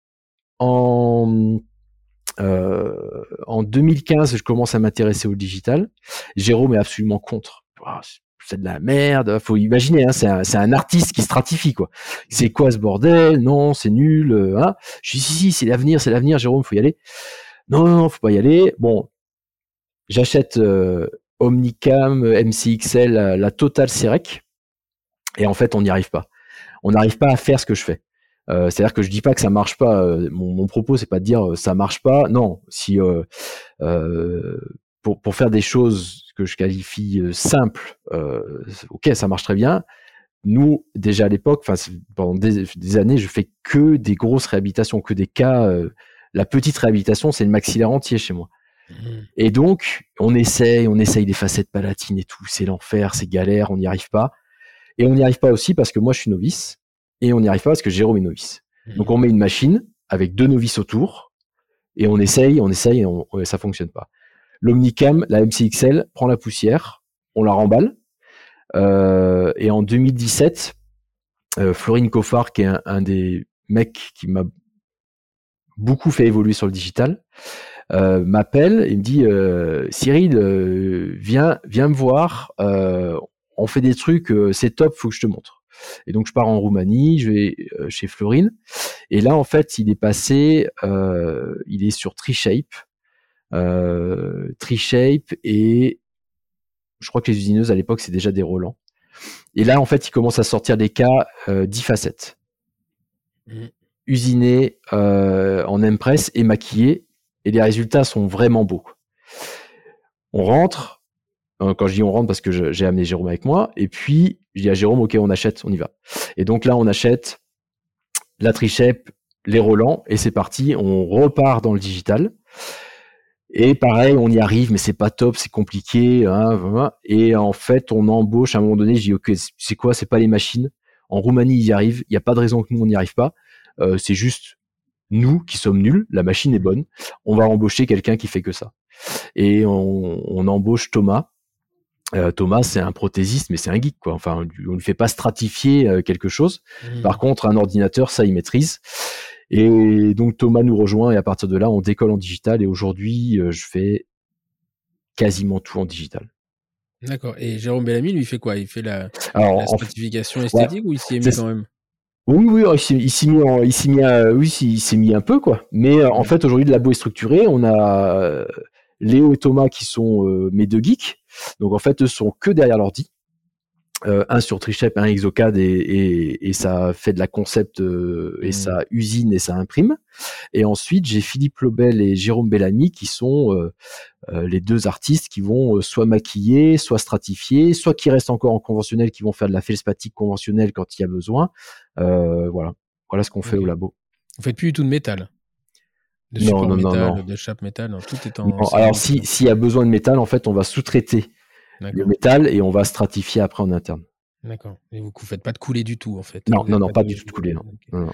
Speaker 2: En euh, en deux mille quinze, je commence à m'intéresser au digital. Jérôme est absolument contre. Oh, c'est de la merde. Faut imaginer, hein, c'est, un, c'est un artiste qui stratifie, quoi. C'est quoi ce bordel? Non, c'est nul. Hein. Je dis si, si, c'est l'avenir, c'est l'avenir. Jérôme, faut y aller. Non, non, non, faut pas y aller. Bon, j'achète euh, Omnicam, M C X L, la, la Total Cerec, et en fait, on n'y arrive pas. On n'arrive pas à faire ce que je fais. Euh, c'est-à-dire que je dis pas que ça marche pas. Euh, mon, mon propos, c'est pas de dire euh, ça marche pas. Non, si euh, euh, pour pour faire des choses que je qualifie euh, simples, euh, ok, ça marche très bien. Nous, déjà à l'époque, enfin pendant des, des années, je fais que des grosses réhabilitations, que des cas. Euh, la petite réhabilitation, c'est le maxillaire entier chez moi. Mmh. Et donc, on essaye, on essaye des facettes palatines et tout. C'est l'enfer, c'est galère, on n'y arrive pas. Et on n'y arrive pas aussi parce que moi, je suis novice. Et on n'y arrive pas parce que Jérôme est novice. Mmh. Donc, on met une machine avec deux novices autour. Et on essaye, on essaye, et on, ça fonctionne pas. L'Omnicam, la M C X L, prend la poussière. On la remballe. Euh, et en deux mille dix-sept, euh, Florine Coffard, qui est un, un des mecs qui m'a beaucoup fait évoluer sur le digital, euh, m'appelle et me dit euh, Cyril, euh, viens, viens me voir. Euh, on fait des trucs, euh, c'est top, faut que je te montre. Et donc je pars en Roumanie, je vais euh, chez Florine. Et là en fait, il est passé, euh, il est sur TreeShape, euh, TreeShape et je crois que les usineuses à l'époque c'est déjà des Roland. Et là en fait, il commence à sortir des cas euh, dix facettes. Mmh. Usiné euh, en Impress et maquillé, et les résultats sont vraiment beaux. On rentre, euh, quand je dis on rentre parce que je, j'ai amené Jérôme avec moi, et puis je dis à Jérôme, ok, on achète, on y va. Et donc là, on achète la TreeShape, les Roland, et c'est parti, on repart dans le digital. Et pareil, on y arrive, mais c'est pas top, c'est compliqué. Hein, et en fait, on embauche, à un moment donné, je dis, ok, c'est quoi, c'est pas les machines. En Roumanie, ils y arrivent, il n'y a pas de raison que nous, on n'y arrive pas. Euh, c'est juste nous qui sommes nuls, la machine est bonne, on va embaucher quelqu'un qui fait que ça. Et on, on embauche Thomas. Euh, Thomas, c'est un prothésiste, mais c'est un geek, quoi. Enfin, on ne fait pas stratifier euh, quelque chose. Mmh. Par contre, un ordinateur, ça, il maîtrise. Et donc, Thomas nous rejoint et à partir de là, on décolle en digital. Et aujourd'hui, euh, je fais quasiment tout en digital.
Speaker 1: D'accord. Et Jérôme Bellamy, lui, il fait quoi? Il fait la, Alors, la stratification esthétique ouais, ou il s'y est mis quand même?
Speaker 2: Oui, oui, il s'est, il s'est mis, en, il s'est mis, à, oui, il s'est mis un peu, quoi. Mais euh, en fait, aujourd'hui, le labo est structuré. On a euh, Léo et Thomas qui sont euh, mes deux geeks. Donc, en fait, eux sont que derrière l'ordi. Euh, un sur TreeShape, un Exocad, et, et, et ça fait de la concept euh, et mmh. ça usine et ça imprime. Et ensuite, j'ai Philippe Lobel et Jérôme Bellamy qui sont euh, euh, les deux artistes qui vont euh, soit maquiller, soit stratifier, soit qui restent encore en conventionnel, qui vont faire de la feldspathie conventionnelle quand il y a besoin. Euh, voilà, voilà ce qu'on okay. fait au labo.
Speaker 1: Vous faites plus du tout de métal, de
Speaker 2: non,
Speaker 1: support
Speaker 2: non,
Speaker 1: métal,
Speaker 2: non, non.
Speaker 1: de chape métal, non, tout est en.
Speaker 2: Non, alors si s'il y a besoin de métal, en fait, on va sous-traiter D'accord. le métal et on va stratifier après en interne.
Speaker 1: D'accord. Et vous ne faites pas de coulée du tout, en fait.
Speaker 2: Non,
Speaker 1: vous
Speaker 2: non, non,
Speaker 1: pas,
Speaker 2: pas
Speaker 1: de...
Speaker 2: du tout de coulée, non. Okay. non, non.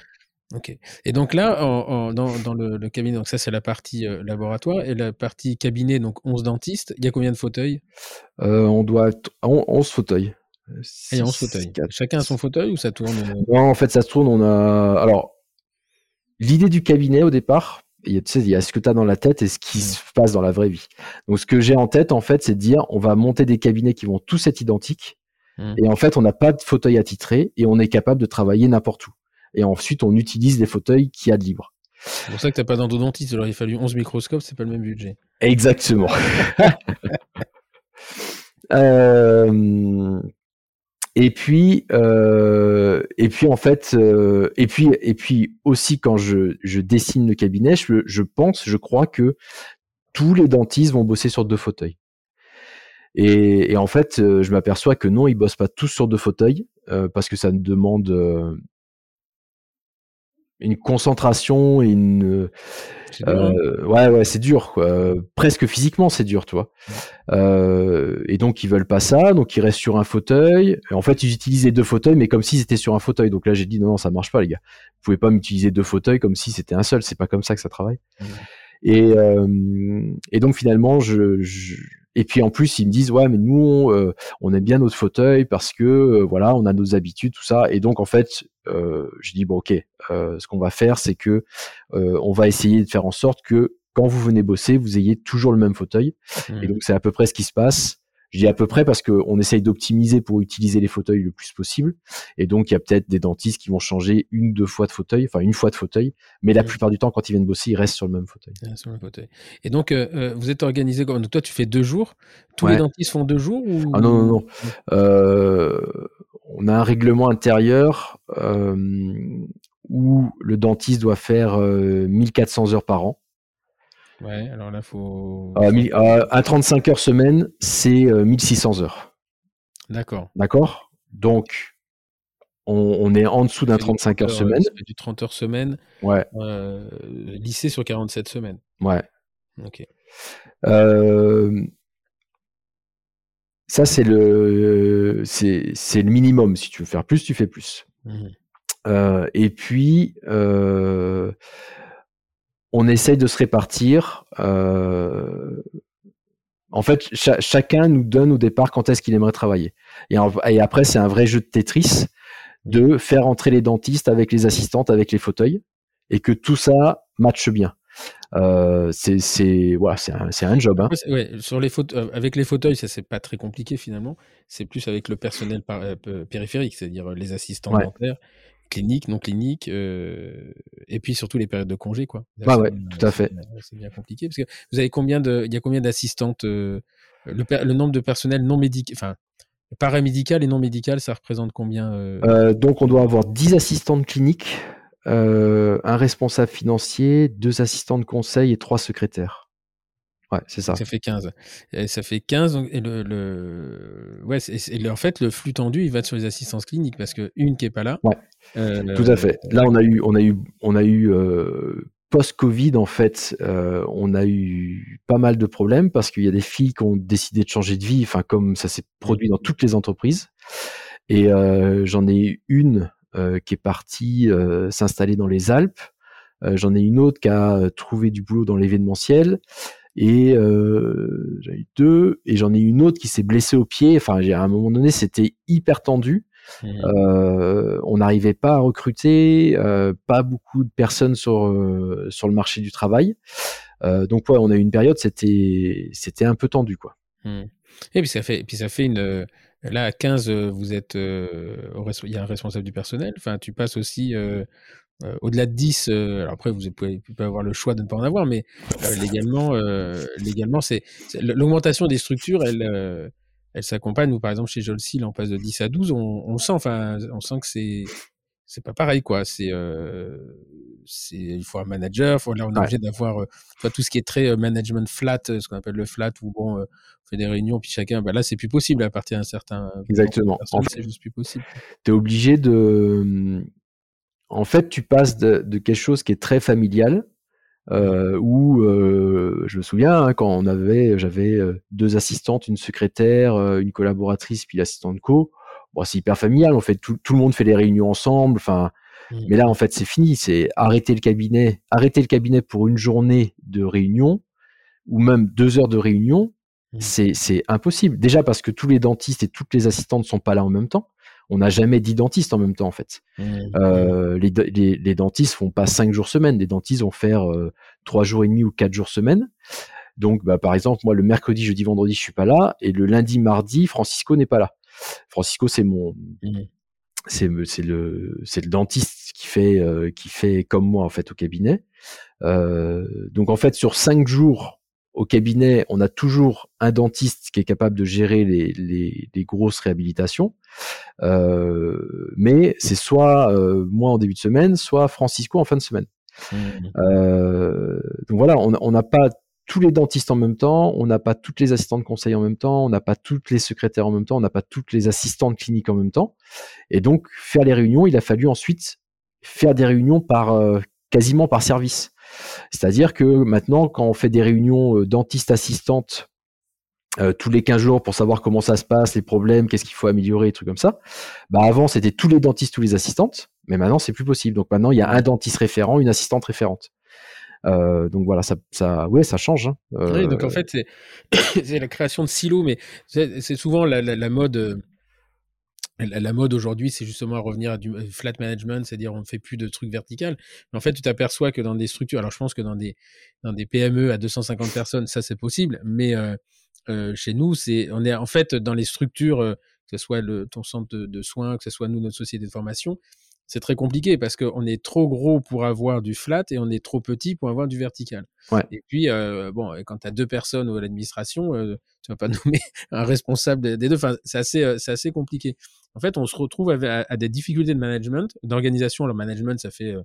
Speaker 1: Ok. Et donc là, en, en, dans, dans le, le cabinet, donc ça c'est la partie euh, laboratoire, et la partie cabinet, donc onze dentistes, il y a combien de fauteuils?
Speaker 2: Euh, on doit être on- onze fauteuils.
Speaker 1: Ah, il y a onze
Speaker 2: six,
Speaker 1: fauteuils.
Speaker 2: quatre.
Speaker 1: Chacun a son fauteuil ou ça tourne? euh,
Speaker 2: Non, en fait, ça se tourne. On a. Alors, l'idée du cabinet au départ, il y a, tu sais, il y a ce que tu as dans la tête et ce qui
Speaker 1: Mm.
Speaker 2: se passe dans la vraie vie. Donc, ce que j'ai en tête, en fait, c'est de dire on va monter des cabinets qui vont tous être identiques.
Speaker 1: Mm.
Speaker 2: Et en fait, on n'a pas de fauteuil attitré et on est capable de travailler n'importe où. Et ensuite, on utilise les fauteuils qu'il y a de libre.
Speaker 1: C'est pour ça que t'as pas d'endodontiste, il aurait fallu onze microscopes, c'est pas le même budget.
Speaker 2: Exactement. euh, et puis, euh, et puis en fait, euh, et puis, et puis aussi quand je, je dessine le cabinet, je, je pense, je crois que tous les dentistes vont bosser sur deux fauteuils. Et, et en fait, euh, je m'aperçois que non, ils bossent pas tous sur deux fauteuils euh, parce que ça demande euh, une concentration et une
Speaker 1: C'est dur, hein?
Speaker 2: euh, ouais ouais c'est dur quoi. Euh, presque physiquement c'est dur tu vois.
Speaker 1: Mm.
Speaker 2: Euh, et donc ils veulent pas ça, donc ils restent sur un fauteuil. Et en fait ils utilisent les deux fauteuils mais comme s'ils étaient sur un fauteuil. Donc là j'ai dit non non ça marche pas les gars, vous pouvez pas m'utiliser deux fauteuils comme si c'était un seul, c'est pas comme ça que ça travaille.
Speaker 1: Mm.
Speaker 2: Et, euh, et donc finalement, je, je, et puis en plus ils me disent ouais mais nous on, euh, on aime bien notre fauteuil parce que euh, voilà on a nos habitudes tout ça. Et donc en fait euh, je dis bon ok, euh, ce qu'on va faire c'est que euh, on va essayer de faire en sorte que quand vous venez bosser vous ayez toujours le même fauteuil.
Speaker 1: Mm.
Speaker 2: Et donc c'est à peu près ce qui se passe. Je dis à peu près parce qu'on essaye d'optimiser pour utiliser les fauteuils le plus possible. Et donc, il y a peut-être des dentistes qui vont changer une, deux fois de fauteuil, enfin une fois de fauteuil. Mais la
Speaker 1: Mm.
Speaker 2: plupart du temps, quand ils viennent bosser, ils restent sur le même fauteuil.
Speaker 1: Ah, sur le fauteuil. Et donc, euh, euh, vous êtes organisé comme... Donc toi, tu fais deux jours. Tous les
Speaker 2: Ouais.
Speaker 1: dentistes font deux jours ou...
Speaker 2: Ah non, non, non. Euh, on a un règlement intérieur euh, où le dentiste doit faire euh, mille quatre cents heures par an.
Speaker 1: Ouais, alors là, faut...
Speaker 2: Euh,
Speaker 1: faut...
Speaker 2: mille- euh, un trente-cinq heures semaine, c'est euh, mille six cents heures.
Speaker 1: D'accord.
Speaker 2: D'accord. Donc, on, on est en dessous
Speaker 1: Ça
Speaker 2: d'un
Speaker 1: fait du
Speaker 2: trente-cinq heures
Speaker 1: trente heures, euh,
Speaker 2: semaine.
Speaker 1: ça fait du trente heures semaine.
Speaker 2: Ouais,
Speaker 1: Euh, lycée sur quarante-sept semaines.
Speaker 2: ouais.
Speaker 1: Ok.
Speaker 2: Euh, ça, c'est le, c'est, c'est le minimum. Si tu veux faire plus, tu fais plus.
Speaker 1: Mhm.
Speaker 2: Euh, et puis, euh, on essaye de se répartir. Euh, en fait, cha- chacun nous donne au départ quand est-ce qu'il aimerait travailler. Et, en- et après, c'est un vrai jeu de Tetris de faire entrer les dentistes avec les assistantes, avec les fauteuils, et que tout ça matche bien. Euh, c'est, c'est, voilà, c'est un, c'est un job. Hein.
Speaker 1: Après, c'est- ouais, sur les faute- euh, avec les fauteuils, ça c'est pas très compliqué finalement. C'est plus avec le personnel par- euh, peu- périphérique, c'est-à-dire euh, les assistants
Speaker 2: Ouais,
Speaker 1: dentaires, cliniques, non cliniques, euh, et puis surtout les périodes de congé, quoi. Là,
Speaker 2: ouais,
Speaker 1: c'est
Speaker 2: ouais,
Speaker 1: bien,
Speaker 2: tout à
Speaker 1: c'est
Speaker 2: fait.
Speaker 1: bien, c'est bien compliqué parce que vous avez combien de, il y a combien d'assistantes, euh, le, per- le nombre de personnel non médical, enfin paramédical et non médical, ça représente combien euh,
Speaker 2: Euh, donc, on doit avoir dix assistantes cliniques, euh, un responsable financier, deux assistants de conseil et trois secrétaires. Ouais, c'est
Speaker 1: Donc
Speaker 2: ça.
Speaker 1: ça fait quinze. Et ça fait quinze. donc- Et le, le... Ouais, c'est, c'est- en fait, le flux tendu, il va sur les assistances cliniques parce que une qui est pas là.
Speaker 2: Ouais, tout à
Speaker 1: Euh,
Speaker 2: fait. Là, on a eu, on a eu, on a eu euh, post-Covid en fait, euh, on a eu pas mal de problèmes parce qu'il y a des filles qui ont décidé de changer de vie, enfin comme ça s'est produit dans toutes les entreprises. Et euh, j'en ai eu une euh, qui est partie euh, s'installer dans les Alpes. Euh, j'en ai une autre qui a trouvé du boulot dans l'événementiel. Et euh, j'en ai eu deux. Et j'en ai eu une autre qui s'est blessée au pied. Enfin, j'ai- à un moment donné, c'était hyper tendu.
Speaker 1: Mhm.
Speaker 2: Euh, on n'arrivait pas à recruter, euh, pas beaucoup de personnes sur euh, sur le marché du travail. Euh, donc ouais, on a eu une période, c'était c'était un peu tendu quoi.
Speaker 1: Mhm. Et puis ça fait, puis ça fait une. euh, Là, à quinze, euh, vous êtes. euh, au res- Il y a un responsable du personnel. Enfin, tu passes aussi. euh, euh, au-delà de dix, euh, alors après, vous ne pouvez, pouvez pas avoir le choix de ne pas en avoir, mais euh, légalement, euh, légalement c'est, c'est- l'augmentation des structures, elle, euh, elle s'accompagne. Nous, par exemple, chez Jolcy, là, on passe de dix à douze, on, on le sent, enfin, on sent que c'est, c'est pas pareil, quoi. C'est, euh, c'est, il faut un manager, faut, là, on est
Speaker 2: Ouais,
Speaker 1: obligé d'avoir, euh, enfin, tout ce qui est très euh, management flat, euh, ce qu'on appelle le flat, où bon, euh, on fait des réunions, puis chacun, bah là, c'est plus possible à partir d'un certain nombre de
Speaker 2: exactement. En
Speaker 1: personnes,
Speaker 2: fait,
Speaker 1: c'est juste plus possible, quoi.
Speaker 2: tu es obligé de en fait, tu passes de, de quelque chose qui est très familial,
Speaker 1: Mhm.
Speaker 2: euh, où euh, je me souviens hein, quand on avait, j'avais euh, deux assistantes, une secrétaire, euh, une collaboratrice, puis l'assistante co. Bon, c'est hyper familial. On fait tout, tout le monde fait les réunions ensemble. Enfin, Mmh. Mais là, en fait, c'est fini. C'est arrêter le cabinet, arrêter le cabinet pour une journée de réunion ou même deux heures de réunion. Mmh. C'est, c'est impossible. Déjà parce que tous les dentistes et toutes les assistantes ne sont pas là en même temps. On n'a jamais dix dentistes en même temps, en fait. Mmh. Euh, les, les, les dentistes font pas cinq jours semaine. Les dentistes vont faire euh, trois jours et demi ou quatre jours semaine. Donc, bah, par exemple, moi, le mercredi, jeudi, vendredi, je suis pas là. Et le lundi, mardi, Francisco n'est pas là. Francisco, c'est mon, mmh. c'est, c'est le, c'est le dentiste qui fait, euh, qui fait comme moi, en fait, au cabinet. Euh, donc, en fait, sur cinq jours au cabinet, on a toujours un dentiste qui est capable de gérer les, les, les grosses réhabilitations. Euh, mais c'est soit euh, moi en début de semaine, soit Francisco en fin de semaine. Mmh. Euh, donc voilà, on n'a pas tous les dentistes en même temps, on n'a pas toutes les assistantes de conseil en même temps, on n'a pas toutes les secrétaires en même temps, on n'a pas toutes les assistantes cliniques en même temps. Et donc, faire les réunions, il a fallu ensuite faire des réunions par euh, quasiment par service. C'est-à-dire que maintenant, quand on fait des réunions euh, dentistes-assistantes euh, tous les quinze jours pour savoir comment ça se passe, les problèmes, qu'est-ce qu'il faut améliorer, des trucs comme ça, bah avant, c'était tous les dentistes, tous les assistantes, mais maintenant, c'est plus possible. Donc maintenant, il y a un dentiste référent, une assistante référente. Euh, donc voilà, ça, ça, ouais, ça change. Hein.
Speaker 1: Euh... Oui, donc en fait, c'est, c'est la création de silos, mais c'est, c'est souvent la, la, la mode. Euh, la, la mode aujourd'hui, c'est justement à revenir à du flat management, c'est-à-dire on ne fait plus de trucs verticales. Mais en fait, tu t'aperçois que dans des structures, alors je pense que dans des dans des P M E à deux cent cinquante personnes, ça c'est possible, mais euh, euh, chez nous, c'est on est en fait dans les structures, euh, que ce soit le ton centre de, de soins, que ce soit nous notre société de formation. C'est très compliqué parce qu'on est trop gros pour avoir du flat et on est trop petit pour avoir du vertical.
Speaker 2: Ouais.
Speaker 1: Et puis, euh, bon, quand tu as deux personnes à l'administration, euh, tu vas pas nommer un responsable des deux. Enfin, c'est assez, c'est assez compliqué. En fait, on se retrouve à, à des difficultés de management, d'organisation. Le management, ça fait, euh,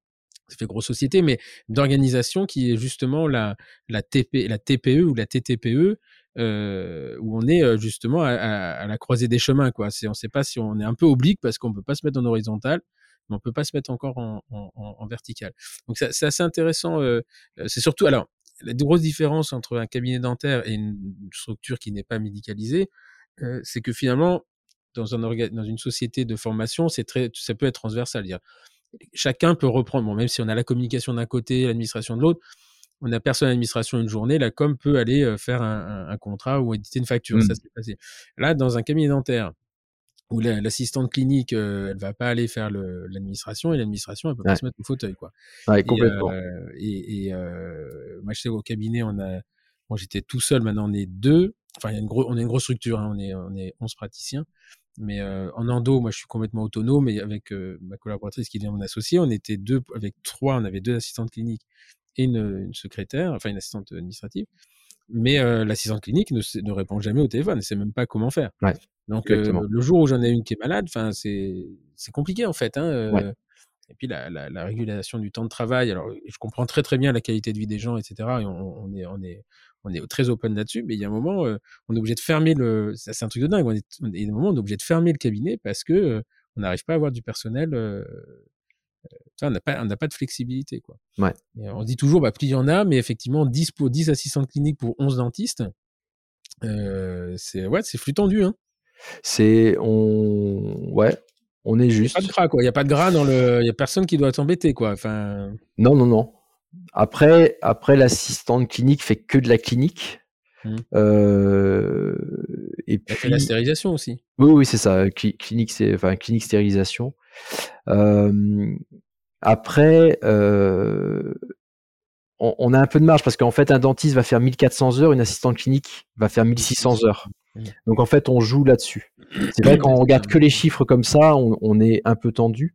Speaker 1: ça fait grosse société, mais d'organisation qui est justement la, la, T P, la T P E ou la T T P E, euh, où on est justement à, à, à la croisée des chemins, quoi. C'est, on sait pas si on est un peu oblique parce qu'on peut pas se mettre en horizontal, mais on peut pas se mettre encore en, en, en vertical. Donc ça, c'est assez intéressant. Euh, c'est surtout, alors, la grosse différence entre un cabinet dentaire et une structure qui n'est pas médicalisée, euh, c'est que finalement, dans, un orga- dans une société de formation, c'est très, ça peut être transversal. Dire, chacun peut reprendre, bon, même si on a la communication d'un côté, l'administration de l'autre, on a personne à l'administration une journée, la com peut aller faire un, un, un contrat ou éditer une facture. Mmh. Ça, c'est facile. Là, dans un cabinet dentaire, où la, l'assistante clinique, euh, elle va pas aller faire le, l'administration, et l'administration, elle peut ouais. pas se mettre au fauteuil, quoi.
Speaker 2: Ouais, complètement.
Speaker 1: Et, euh, et, et euh, moi, je sais, au cabinet, on a, moi, j'étais tout seul, maintenant, on est deux. Enfin, il y a une gros, on est une grosse structure, hein, on est, on est onze praticiens. Mais euh, en endo, moi, je suis complètement autonome, et avec euh, ma collaboratrice qui devient mon associé, on était deux, avec trois, on avait deux assistantes cliniques et une, une secrétaire, enfin une assistante administrative. Mais euh, l'assistante clinique ne, ne répond jamais au téléphone, elle sait même pas comment faire.
Speaker 2: Ouais,
Speaker 1: donc euh, le jour où j'en ai une qui est malade, enfin c'est c'est compliqué en fait. Hein, euh, ouais. Et puis la, la, la régulation du temps de travail. Alors je comprends très très bien la qualité de vie des gens, et cetera. Et on, on est on est on est très open là-dessus. Mais il y a un moment, euh, on est obligé de fermer le. C'est, c'est un truc de dingue. On est, on, il y a un moment, on est obligé de fermer le cabinet parce que euh, on n'arrive pas à avoir du personnel. Euh, on n'a pas, on n'a pas de flexibilité, quoi.
Speaker 2: Ouais.
Speaker 1: Et on dit toujours, bah, plus il y en a, mais effectivement, dix pour dix assistantes cliniques pour onze dentistes, euh, c'est, ouais, c'est flux tendu, hein.
Speaker 2: C'est, on, ouais, on est juste.
Speaker 1: Il n'y a pas de gras, quoi. Il n'y a pas de gras dans le, il y a personne qui doit t'embêter, quoi. Enfin.
Speaker 2: Non, non, non. Après, après, l'assistante clinique fait que de la clinique. Mmh. Euh, et puis.
Speaker 1: Elle fait la stérilisation aussi.
Speaker 2: Oui, oui, c'est ça. Clinique, c'est, enfin, clinique stérilisation. Euh, après, euh, on, on a un peu de marge parce qu'en fait, un dentiste va faire mille quatre cents heures, une assistante clinique va faire mille six cents heures. Donc en fait, on joue là-dessus. C'est vrai quand on regarde que les chiffres comme ça, on, on est un peu tendu.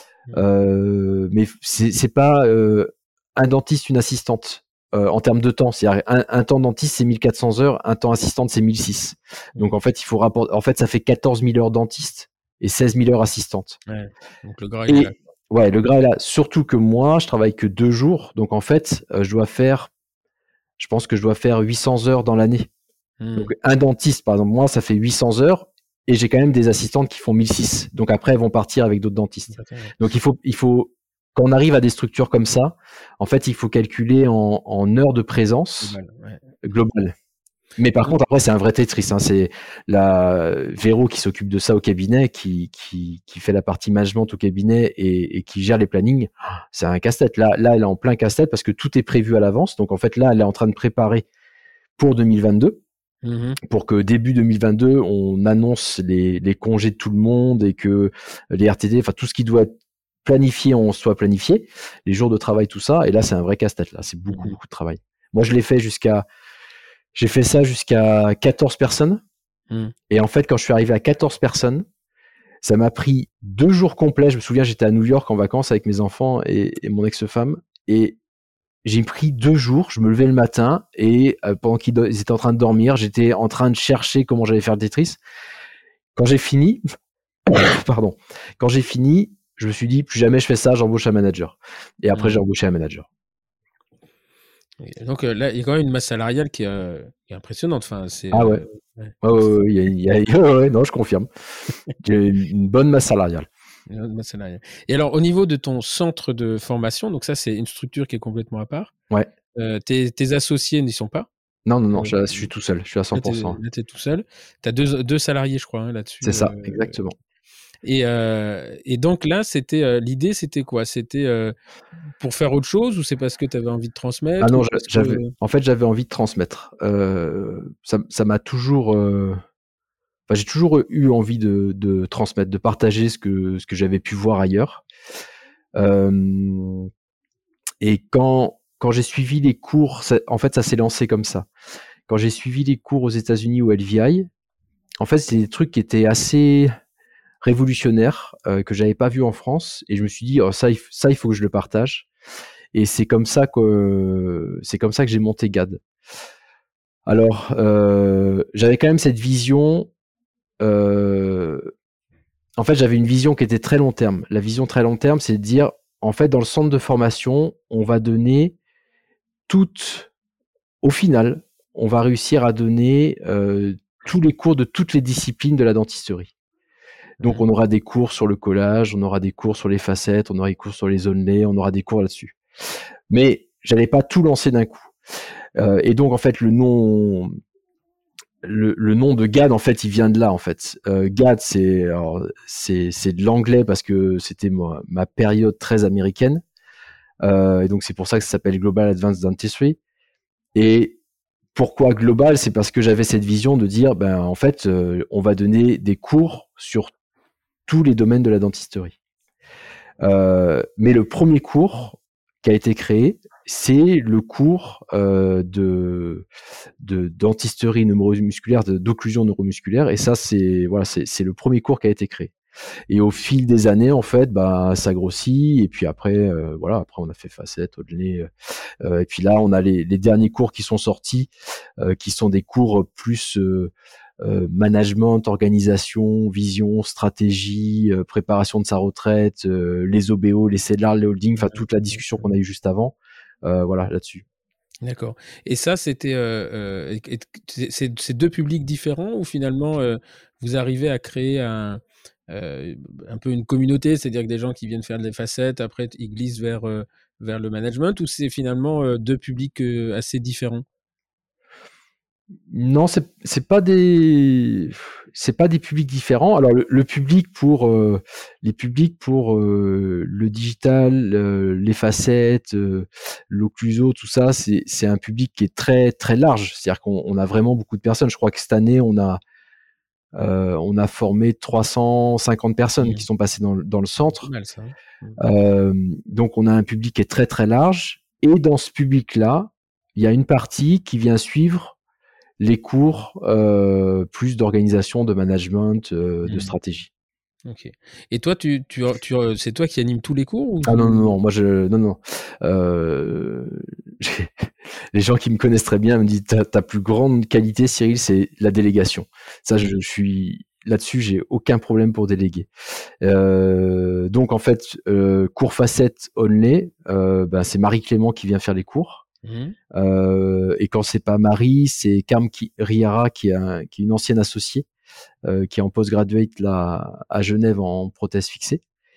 Speaker 2: Euh, mais c'est, c'est pas euh, un dentiste, une assistante euh, en termes de temps. C'est-à-dire un, un temps dentiste, c'est mille quatre cents heures, un temps assistante, c'est mille six. Donc en fait, il faut rapporter. En fait, ça fait quatorze mille heures dentiste et seize mille heures assistante.
Speaker 1: Ouais, donc le gras
Speaker 2: et,
Speaker 1: est là.
Speaker 2: Ouais, le gras est là. Surtout que moi, je travaille que deux jours. Donc en fait, euh, je dois faire, je pense que je dois faire huit cents heures dans l'année. Mmh. Donc un dentiste, par exemple, moi, ça fait huit cents heures. Et j'ai quand même des assistantes qui font mille six. Donc après, elles vont partir avec d'autres dentistes. Donc il faut, il faut, quand on arrive à des structures comme ça, en fait, il faut calculer en, en heures de présence globale. Ouais. globale. Mais par contre, après, c'est un vrai Tetris. Hein. C'est la Véro qui s'occupe de ça au cabinet, qui, qui, qui fait la partie management au cabinet et, et qui gère les plannings. C'est un casse-tête. Là, là, elle est en plein casse-tête parce que tout est prévu à l'avance. Donc, en fait, là, elle est en train de préparer pour deux mille vingt-deux. Mmh. Pour que début deux mille vingt-deux, on annonce les, les congés de tout le monde et que les R T T, enfin, tout ce qui doit être planifié, on soit planifié. Les jours de travail, tout ça. Et là, c'est un vrai casse-tête. Là, c'est beaucoup, mmh. beaucoup de travail. Moi, je l'ai fait jusqu'à J'ai fait ça jusqu'à quatorze personnes. Mmh. Et en fait, quand je suis arrivé à quatorze personnes, ça m'a pris deux jours complets. Je me souviens, j'étais à New York en vacances avec mes enfants et, et mon ex-femme. Et j'ai pris deux jours. Je me levais le matin et euh, pendant qu'ils do- ils étaient en train de dormir, j'étais en train de chercher comment j'allais faire le Tetris. Quand j'ai fini, pardon, quand j'ai fini, je me suis dit, plus jamais je fais ça, j'embauche un manager. Et après, mmh. j'ai embauché un manager.
Speaker 1: Donc euh, là, il y a quand même une masse salariale qui est, euh, qui est impressionnante. Enfin, c'est,
Speaker 2: ah ouais. Euh, ouais. Ouais, ouais, ouais, y a, y a, ouais, ouais, non, je confirme. J'ai une bonne masse salariale.
Speaker 1: Une bonne masse salariale. Et alors, au niveau de ton centre de formation, donc ça, c'est une structure qui est complètement à part.
Speaker 2: Ouais.
Speaker 1: Euh, tes, tes associés n'y sont pas?
Speaker 2: Non, non, non, euh, je, je suis tout seul. Je suis à cent pour cent.
Speaker 1: Là, tu es tout seul. Tu as deux, deux salariés, je crois, hein, là-dessus.
Speaker 2: C'est ça,
Speaker 1: euh,
Speaker 2: exactement.
Speaker 1: Et, euh, et donc là, c'était euh, l'idée, c'était quoi? C'était euh, pour faire autre chose ou c'est parce que tu avais envie de transmettre?
Speaker 2: Ah non,
Speaker 1: que...
Speaker 2: j'avais, en fait, j'avais envie de transmettre. Euh, ça, ça m'a toujours, euh, enfin, j'ai toujours eu envie de, de transmettre, de partager ce que ce que j'avais pu voir ailleurs. Euh, et quand quand j'ai suivi les cours, ça, en fait, ça s'est lancé comme ça. Quand j'ai suivi les cours aux États-Unis ou L V I, en fait, c'est des trucs qui étaient assez révolutionnaire euh, que j'avais pas vu en France et je me suis dit oh, ça il, ça il faut que je le partage et c'est comme ça que euh, c'est comme ça que j'ai monté G A D. Alors euh, j'avais quand même cette vision euh, en fait j'avais une vision qui était très long terme. La vision très long terme, c'est de dire en fait dans le centre de formation on va donner toutes au final on va réussir à donner euh, tous les cours de toutes les disciplines de la dentisterie. Donc, on aura des cours sur le collage, on aura des cours sur les facettes, on aura des cours sur les onlets, on aura des cours là-dessus. Mais j'allais pas tout lancer d'un coup. Euh, et donc, en fait, le nom, le, le nom de G A D, en fait, il vient de là, en fait. Euh, G A D, c'est, alors, c'est, c'est de l'anglais parce que c'était ma, ma période très américaine. Euh, et donc, c'est pour ça que ça s'appelle Global Advanced Dentistry. Et pourquoi global? C'est parce que j'avais cette vision de dire, ben, en fait, euh, on va donner des cours sur tous les domaines de la dentisterie. Euh, mais le premier cours qui a été créé, c'est le cours euh, de, de dentisterie neuromusculaire, de, d'occlusion neuromusculaire, et ça, c'est voilà, c'est, c'est le premier cours qui a été créé. Et au fil des années, en fait, bah, ça grossit, et puis après, euh, voilà, après on a fait facette, Odelay, euh, et puis là, on a les, les derniers cours qui sont sortis, euh, qui sont des cours plus euh, Euh, management, organisation, vision, stratégie, euh, préparation de sa retraite, euh, les O B O, les C E D L A R, les holdings, enfin toute la discussion qu'on a eue juste avant, euh, voilà, là-dessus.
Speaker 1: D'accord. Et ça, c'était euh, euh, c'est, c'est deux publics différents ou finalement euh, vous arrivez à créer un, euh, un peu une communauté, c'est-à-dire que des gens qui viennent faire des facettes, après ils glissent vers, euh, vers le management, ou c'est finalement euh, deux publics euh, assez différents?
Speaker 2: Non, c'est c'est pas des c'est pas des publics différents. Alors le, le public pour euh, les publics pour euh, le digital, euh, les facettes, euh, l'occluso, tout ça, c'est c'est un public qui est très très large. C'est-à-dire qu'on on a vraiment beaucoup de personnes. Je crois que cette année on a euh, on a formé trois cent cinquante personnes mmh. qui sont passées dans, dans le centre.
Speaker 1: C'est mal, ça. Mmh.
Speaker 2: Euh, donc on a un public qui est très très large. Et dans ce public-là, il y a une partie qui vient suivre les cours euh, plus d'organisation, de management, euh, mmh. de stratégie.
Speaker 1: Ok. Et toi, tu, tu, tu, c'est toi qui anime tous les cours ou
Speaker 2: Ah non, non, non, moi je. Non, non. Euh, les gens qui me connaissent très bien me disent ta, ta plus grande qualité, Cyril, c'est la délégation. Ça, je, je suis. Là-dessus, j'ai aucun problème pour déléguer. Euh, donc, en fait, euh, cours facette only, euh, ben, c'est Marie Clément qui vient faire les cours. Mmh. Euh, et quand c'est pas Marie, c'est Carm Riara qui est, un, qui est une ancienne associée, euh, qui est en postgraduate là à Genève en prothèse fixée.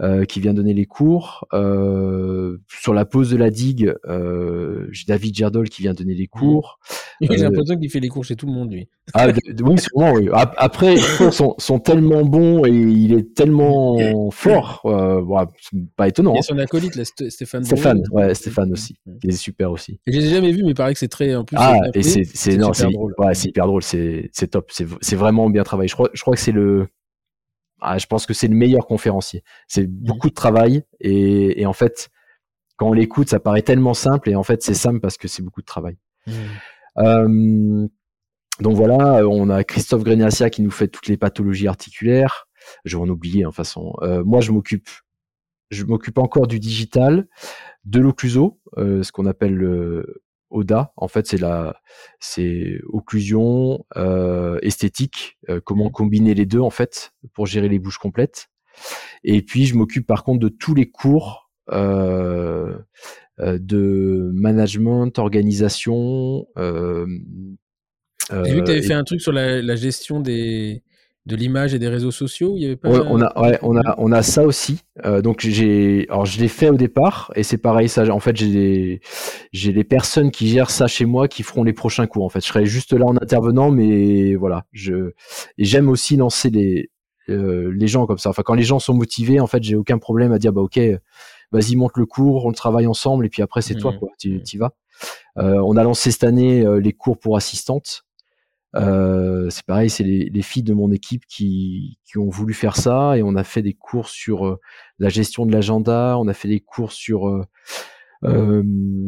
Speaker 2: euh, qui vient donner les cours. Euh, sur la pose de la digue, euh, j'ai David Gerdol qui vient donner les cours.
Speaker 1: Oui, j'ai
Speaker 2: Euh,
Speaker 1: l'impression qu'il fait les cours chez tout le monde, lui.
Speaker 2: ah, de- de- oui, sûrement, oui. Ap- Après, les cours sont, sont tellement bons et il est tellement fort, euh, bon, c'est pas
Speaker 1: Il y
Speaker 2: étonnant.
Speaker 1: a
Speaker 2: Hein.
Speaker 1: son acolyte, là, St- Stéphane
Speaker 2: Stéphane,
Speaker 1: Bourreau.
Speaker 2: ouais, Stéphane aussi. Il est super aussi.
Speaker 1: Et je les ai jamais vus, mais il paraît que c'est très, en plus, c'est
Speaker 2: Ah,
Speaker 1: bien
Speaker 2: et
Speaker 1: fait,
Speaker 2: c'est, c'est, non,
Speaker 1: super
Speaker 2: c'est,
Speaker 1: drôle.
Speaker 2: ouais, c'est hyper drôle, c'est, c'est top, c'est, c'est vraiment bien travaillé. Je crois, je crois que c'est le, ah, je pense que c'est le meilleur conférencier. C'est beaucoup de travail et, et en fait, quand on l'écoute, ça paraît tellement simple et en fait, c'est simple parce que c'est beaucoup de travail.
Speaker 1: Mmh.
Speaker 2: Euh, donc voilà, on a Christophe Greniassia qui nous fait toutes les pathologies articulaires. Je vais en oublier, de toute façon. Euh, moi, je m'occupe, je m'occupe encore du digital, de l'occluso, euh, ce qu'on appelle le O D A. En fait, c'est la, c'est occlusion, euh, esthétique, euh, comment
Speaker 1: Mmh.
Speaker 2: combiner les deux en fait pour gérer les bouches complètes. Et puis, je m'occupe par contre de tous les cours euh, euh, de management, organisation. Euh,
Speaker 1: J'ai vu que tu
Speaker 2: euh,
Speaker 1: avais
Speaker 2: et
Speaker 1: fait un truc sur la, la gestion des, de l'image et des réseaux sociaux. Il y avait pas.
Speaker 2: Ouais, on a, ouais, on a, on a ça aussi. Euh, donc j'ai, alors je l'ai fait au départ et c'est pareil. Ça, en fait, j'ai des, j'ai des personnes qui gèrent ça chez moi qui feront les prochains cours. En fait, je serai juste là en intervenant, mais voilà. Je, et j'aime aussi lancer les, euh, les gens comme ça. Enfin, quand les gens sont motivés, en fait, j'ai aucun problème à dire bah ok, vas-y monte le cours, on le travaille ensemble et puis après c'est toi
Speaker 1: Mmh.
Speaker 2: quoi. Tu, tu vas. Euh, on a lancé cette année euh, les cours pour assistantes. Euh, c'est pareil, c'est les, les filles de mon équipe qui, qui ont voulu faire ça et on a fait des cours sur euh, la gestion de l'agenda, on a fait des cours sur euh, euh,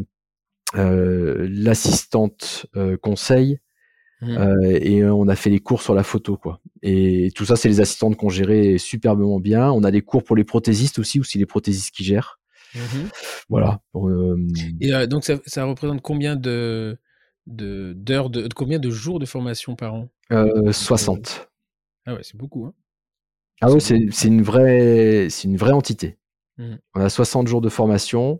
Speaker 2: euh, l'assistante euh, conseil
Speaker 1: Mmh.
Speaker 2: euh, et on a fait des cours sur la photo quoi. Et tout ça, c'est les assistantes qu'on gérait superbement bien. On a des cours pour les prothésistes aussi, ou si les prothésistes qui gèrent.
Speaker 1: Mmh.
Speaker 2: Voilà. Euh,
Speaker 1: Et euh, donc, ça, ça représente combien de, de, d'heures, de, de- combien de jours de formation par an?
Speaker 2: euh, soixante.
Speaker 1: Ah ouais, c'est beaucoup, hein.
Speaker 2: Ah ouais,
Speaker 1: C'est
Speaker 2: c'est
Speaker 1: beaucoup.
Speaker 2: c'est une vraie, c'est une vraie entité.
Speaker 1: Mmh.
Speaker 2: On a soixante jours de formation.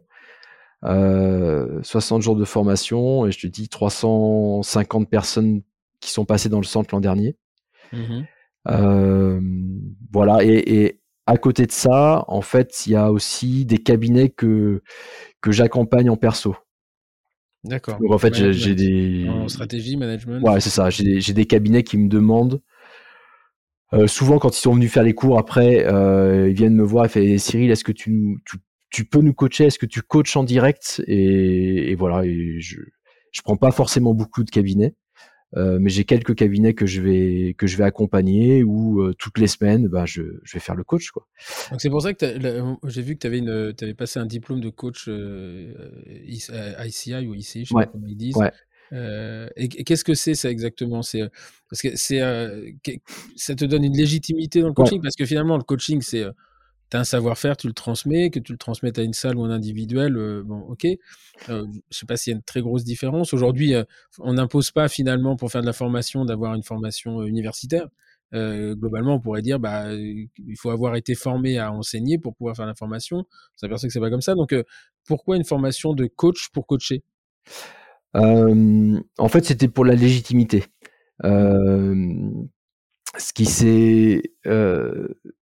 Speaker 2: Euh, soixante jours de formation et je te dis trois cent cinquante personnes qui sont passées dans le centre l'an dernier.
Speaker 1: Mmh.
Speaker 2: Euh, voilà. Et, et à côté de ça, en fait, il y a aussi des cabinets que que j'accompagne en perso.
Speaker 1: D'accord.
Speaker 2: Donc en fait, j'ai, j'ai
Speaker 1: Management. En
Speaker 2: des,
Speaker 1: stratégie, management,
Speaker 2: ouais,
Speaker 1: c'est
Speaker 2: c'est
Speaker 1: ça.
Speaker 2: ça. J'ai, j'ai des cabinets qui me demandent. Euh, souvent, quand ils sont venus faire les cours après, euh, ils viennent me voir et font Cyril, est-ce que tu nous, tu, tu peux nous coacher? Est-ce que tu coaches en direct? Et, et voilà. Et je, je prends pas forcément beaucoup de cabinets, euh, mais j'ai quelques cabinets que je vais que je vais accompagner ou euh, toutes les semaines, ben je, je vais faire le coach quoi.
Speaker 1: Donc c'est pour ça que t'as- là, j'ai vu que tu avais une, t'avais passé un diplôme de coach euh, I C I ou I C I, je sais
Speaker 2: Ouais,
Speaker 1: pas comment ils disent.
Speaker 2: ouais.
Speaker 1: Euh, et et qu'est-ce que c'est ça exactement? C'est euh, parce que c'est euh, que- ça te donne une légitimité dans le
Speaker 2: Ouais.
Speaker 1: coaching parce que finalement le coaching c'est euh, t'as un savoir-faire, tu le transmets, que tu le transmettes à une salle ou un individuel, euh, bon, ok. Euh, je sais pas s'il y a une très grosse différence. Aujourd'hui, euh, on n'impose pas finalement pour faire de la formation d'avoir une formation euh, universitaire. Euh, globalement, on pourrait dire, bah, euh, il faut avoir été formé à enseigner pour pouvoir faire la formation. On s'aperçoit que c'est pas comme ça. Donc, euh, pourquoi une formation de coach pour coacher?
Speaker 2: Euh, en fait, c'était pour la légitimité. Euh, ce qui s'est euh,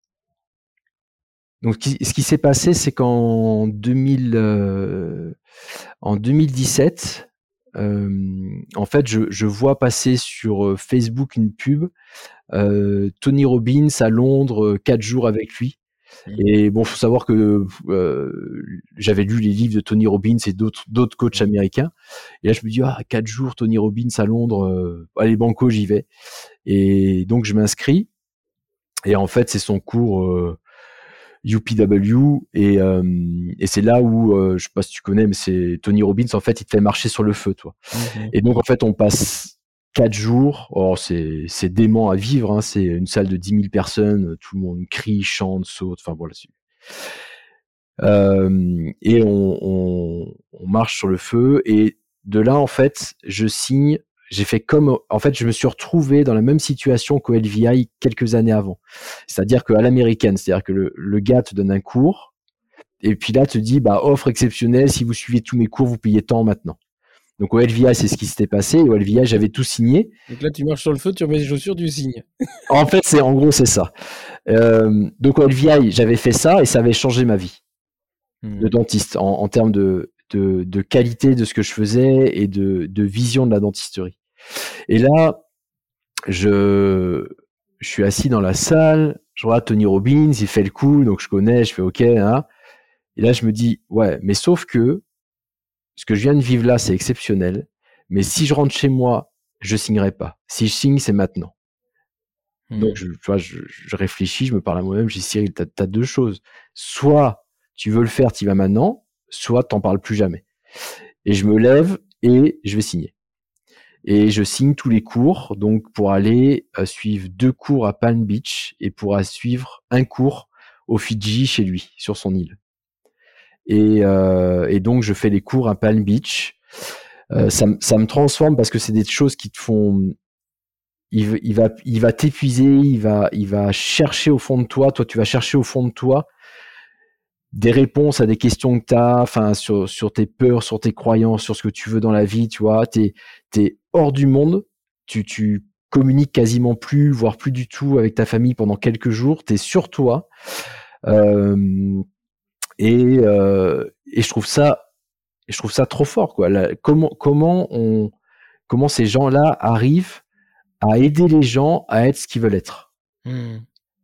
Speaker 2: donc ce qui, ce qui s'est passé, c'est qu'en deux mille, euh, en deux mille dix-sept, euh, en fait, je, je vois passer sur Facebook une pub, euh, Tony Robbins à Londres, quatre jours avec lui.
Speaker 1: Mmh.
Speaker 2: Et bon, faut savoir que euh, j'avais lu les livres de Tony Robbins et d'autres d'autres coachs
Speaker 1: Mmh.
Speaker 2: américains. Et là, je me dis ah quatre jours Tony Robbins à Londres, euh, allez banco, j'y vais. Et donc je m'inscris. Et en fait, c'est son cours euh, U P W et, euh, et c'est là où euh, je sais pas si tu connais, mais c'est Tony Robbins. En fait, il te fait marcher sur le feu, toi.
Speaker 1: Mmh.
Speaker 2: Et donc en fait, on passe quatre jours. Oh, c'est c'est dément à vivre. Hein. C'est une salle de dix mille personnes. Tout le monde crie, chante, saute. Enfin voilà. Euh, et on, on, on marche sur le feu. Et de là, en fait, je signe. J'ai fait comme, en fait, je me suis retrouvé dans la même situation qu'au L V I quelques années avant. C'est-à-dire qu'à l'américaine, c'est-à-dire que le, le gars te donne un cours, et puis là, te dit, bah, offre exceptionnelle, si vous suivez tous mes cours, vous payez tant maintenant. Donc au L V I, c'est ce qui s'était passé. Au L V I, j'avais tout signé.
Speaker 1: Donc là, tu marches sur le feu, tu remets les chaussures, tu signes.
Speaker 2: En fait, c'est en gros, c'est ça. Euh, donc au L V I, j'avais fait ça et ça avait changé ma vie mmh. de dentiste en, en termes de, de, de qualité de ce que je faisais et de, de vision de la dentisterie. Et là, je, je suis assis dans la salle, je regarde Tony Robbins, il fait le coup, donc je connais, je fais OK. Hein. Et là, je me dis, ouais, mais sauf que ce que je viens de vivre là, c'est exceptionnel. Mais si je rentre chez moi, je signerai pas. Si je signe, c'est maintenant. Mmh. Donc, je, tu vois, je, je réfléchis, je me parle à moi-même, je dis, Cyril, t'as, t'as deux choses. Soit tu veux le faire, tu y vas maintenant, soit t'en parles plus jamais. Et je me lève et je vais signer. Et je signe tous les cours, donc pour aller euh, suivre deux cours à Palm Beach et pour suivre un cours au Fidji chez lui, sur son île. Et, euh, et donc, je fais les cours à Palm Beach. Euh, ça, ça me transforme parce que c'est des choses qui te font... Il, il, va, il va t'épuiser, il va, il va chercher au fond de toi. Toi, tu vas chercher au fond de toi des réponses à des questions que tu as, enfin, sur, sur tes peurs, sur tes croyances, sur ce que tu veux dans la vie, tu vois. T'es, t'es hors du monde. Tu, tu communiques quasiment plus, voire plus du tout avec ta famille pendant quelques jours. T'es sur toi. Euh, Et, euh, et je trouve ça, je trouve ça trop fort, quoi. Là, comment, comment on, comment ces gens-là arrivent à aider les gens à être ce qu'ils veulent être. Mmh.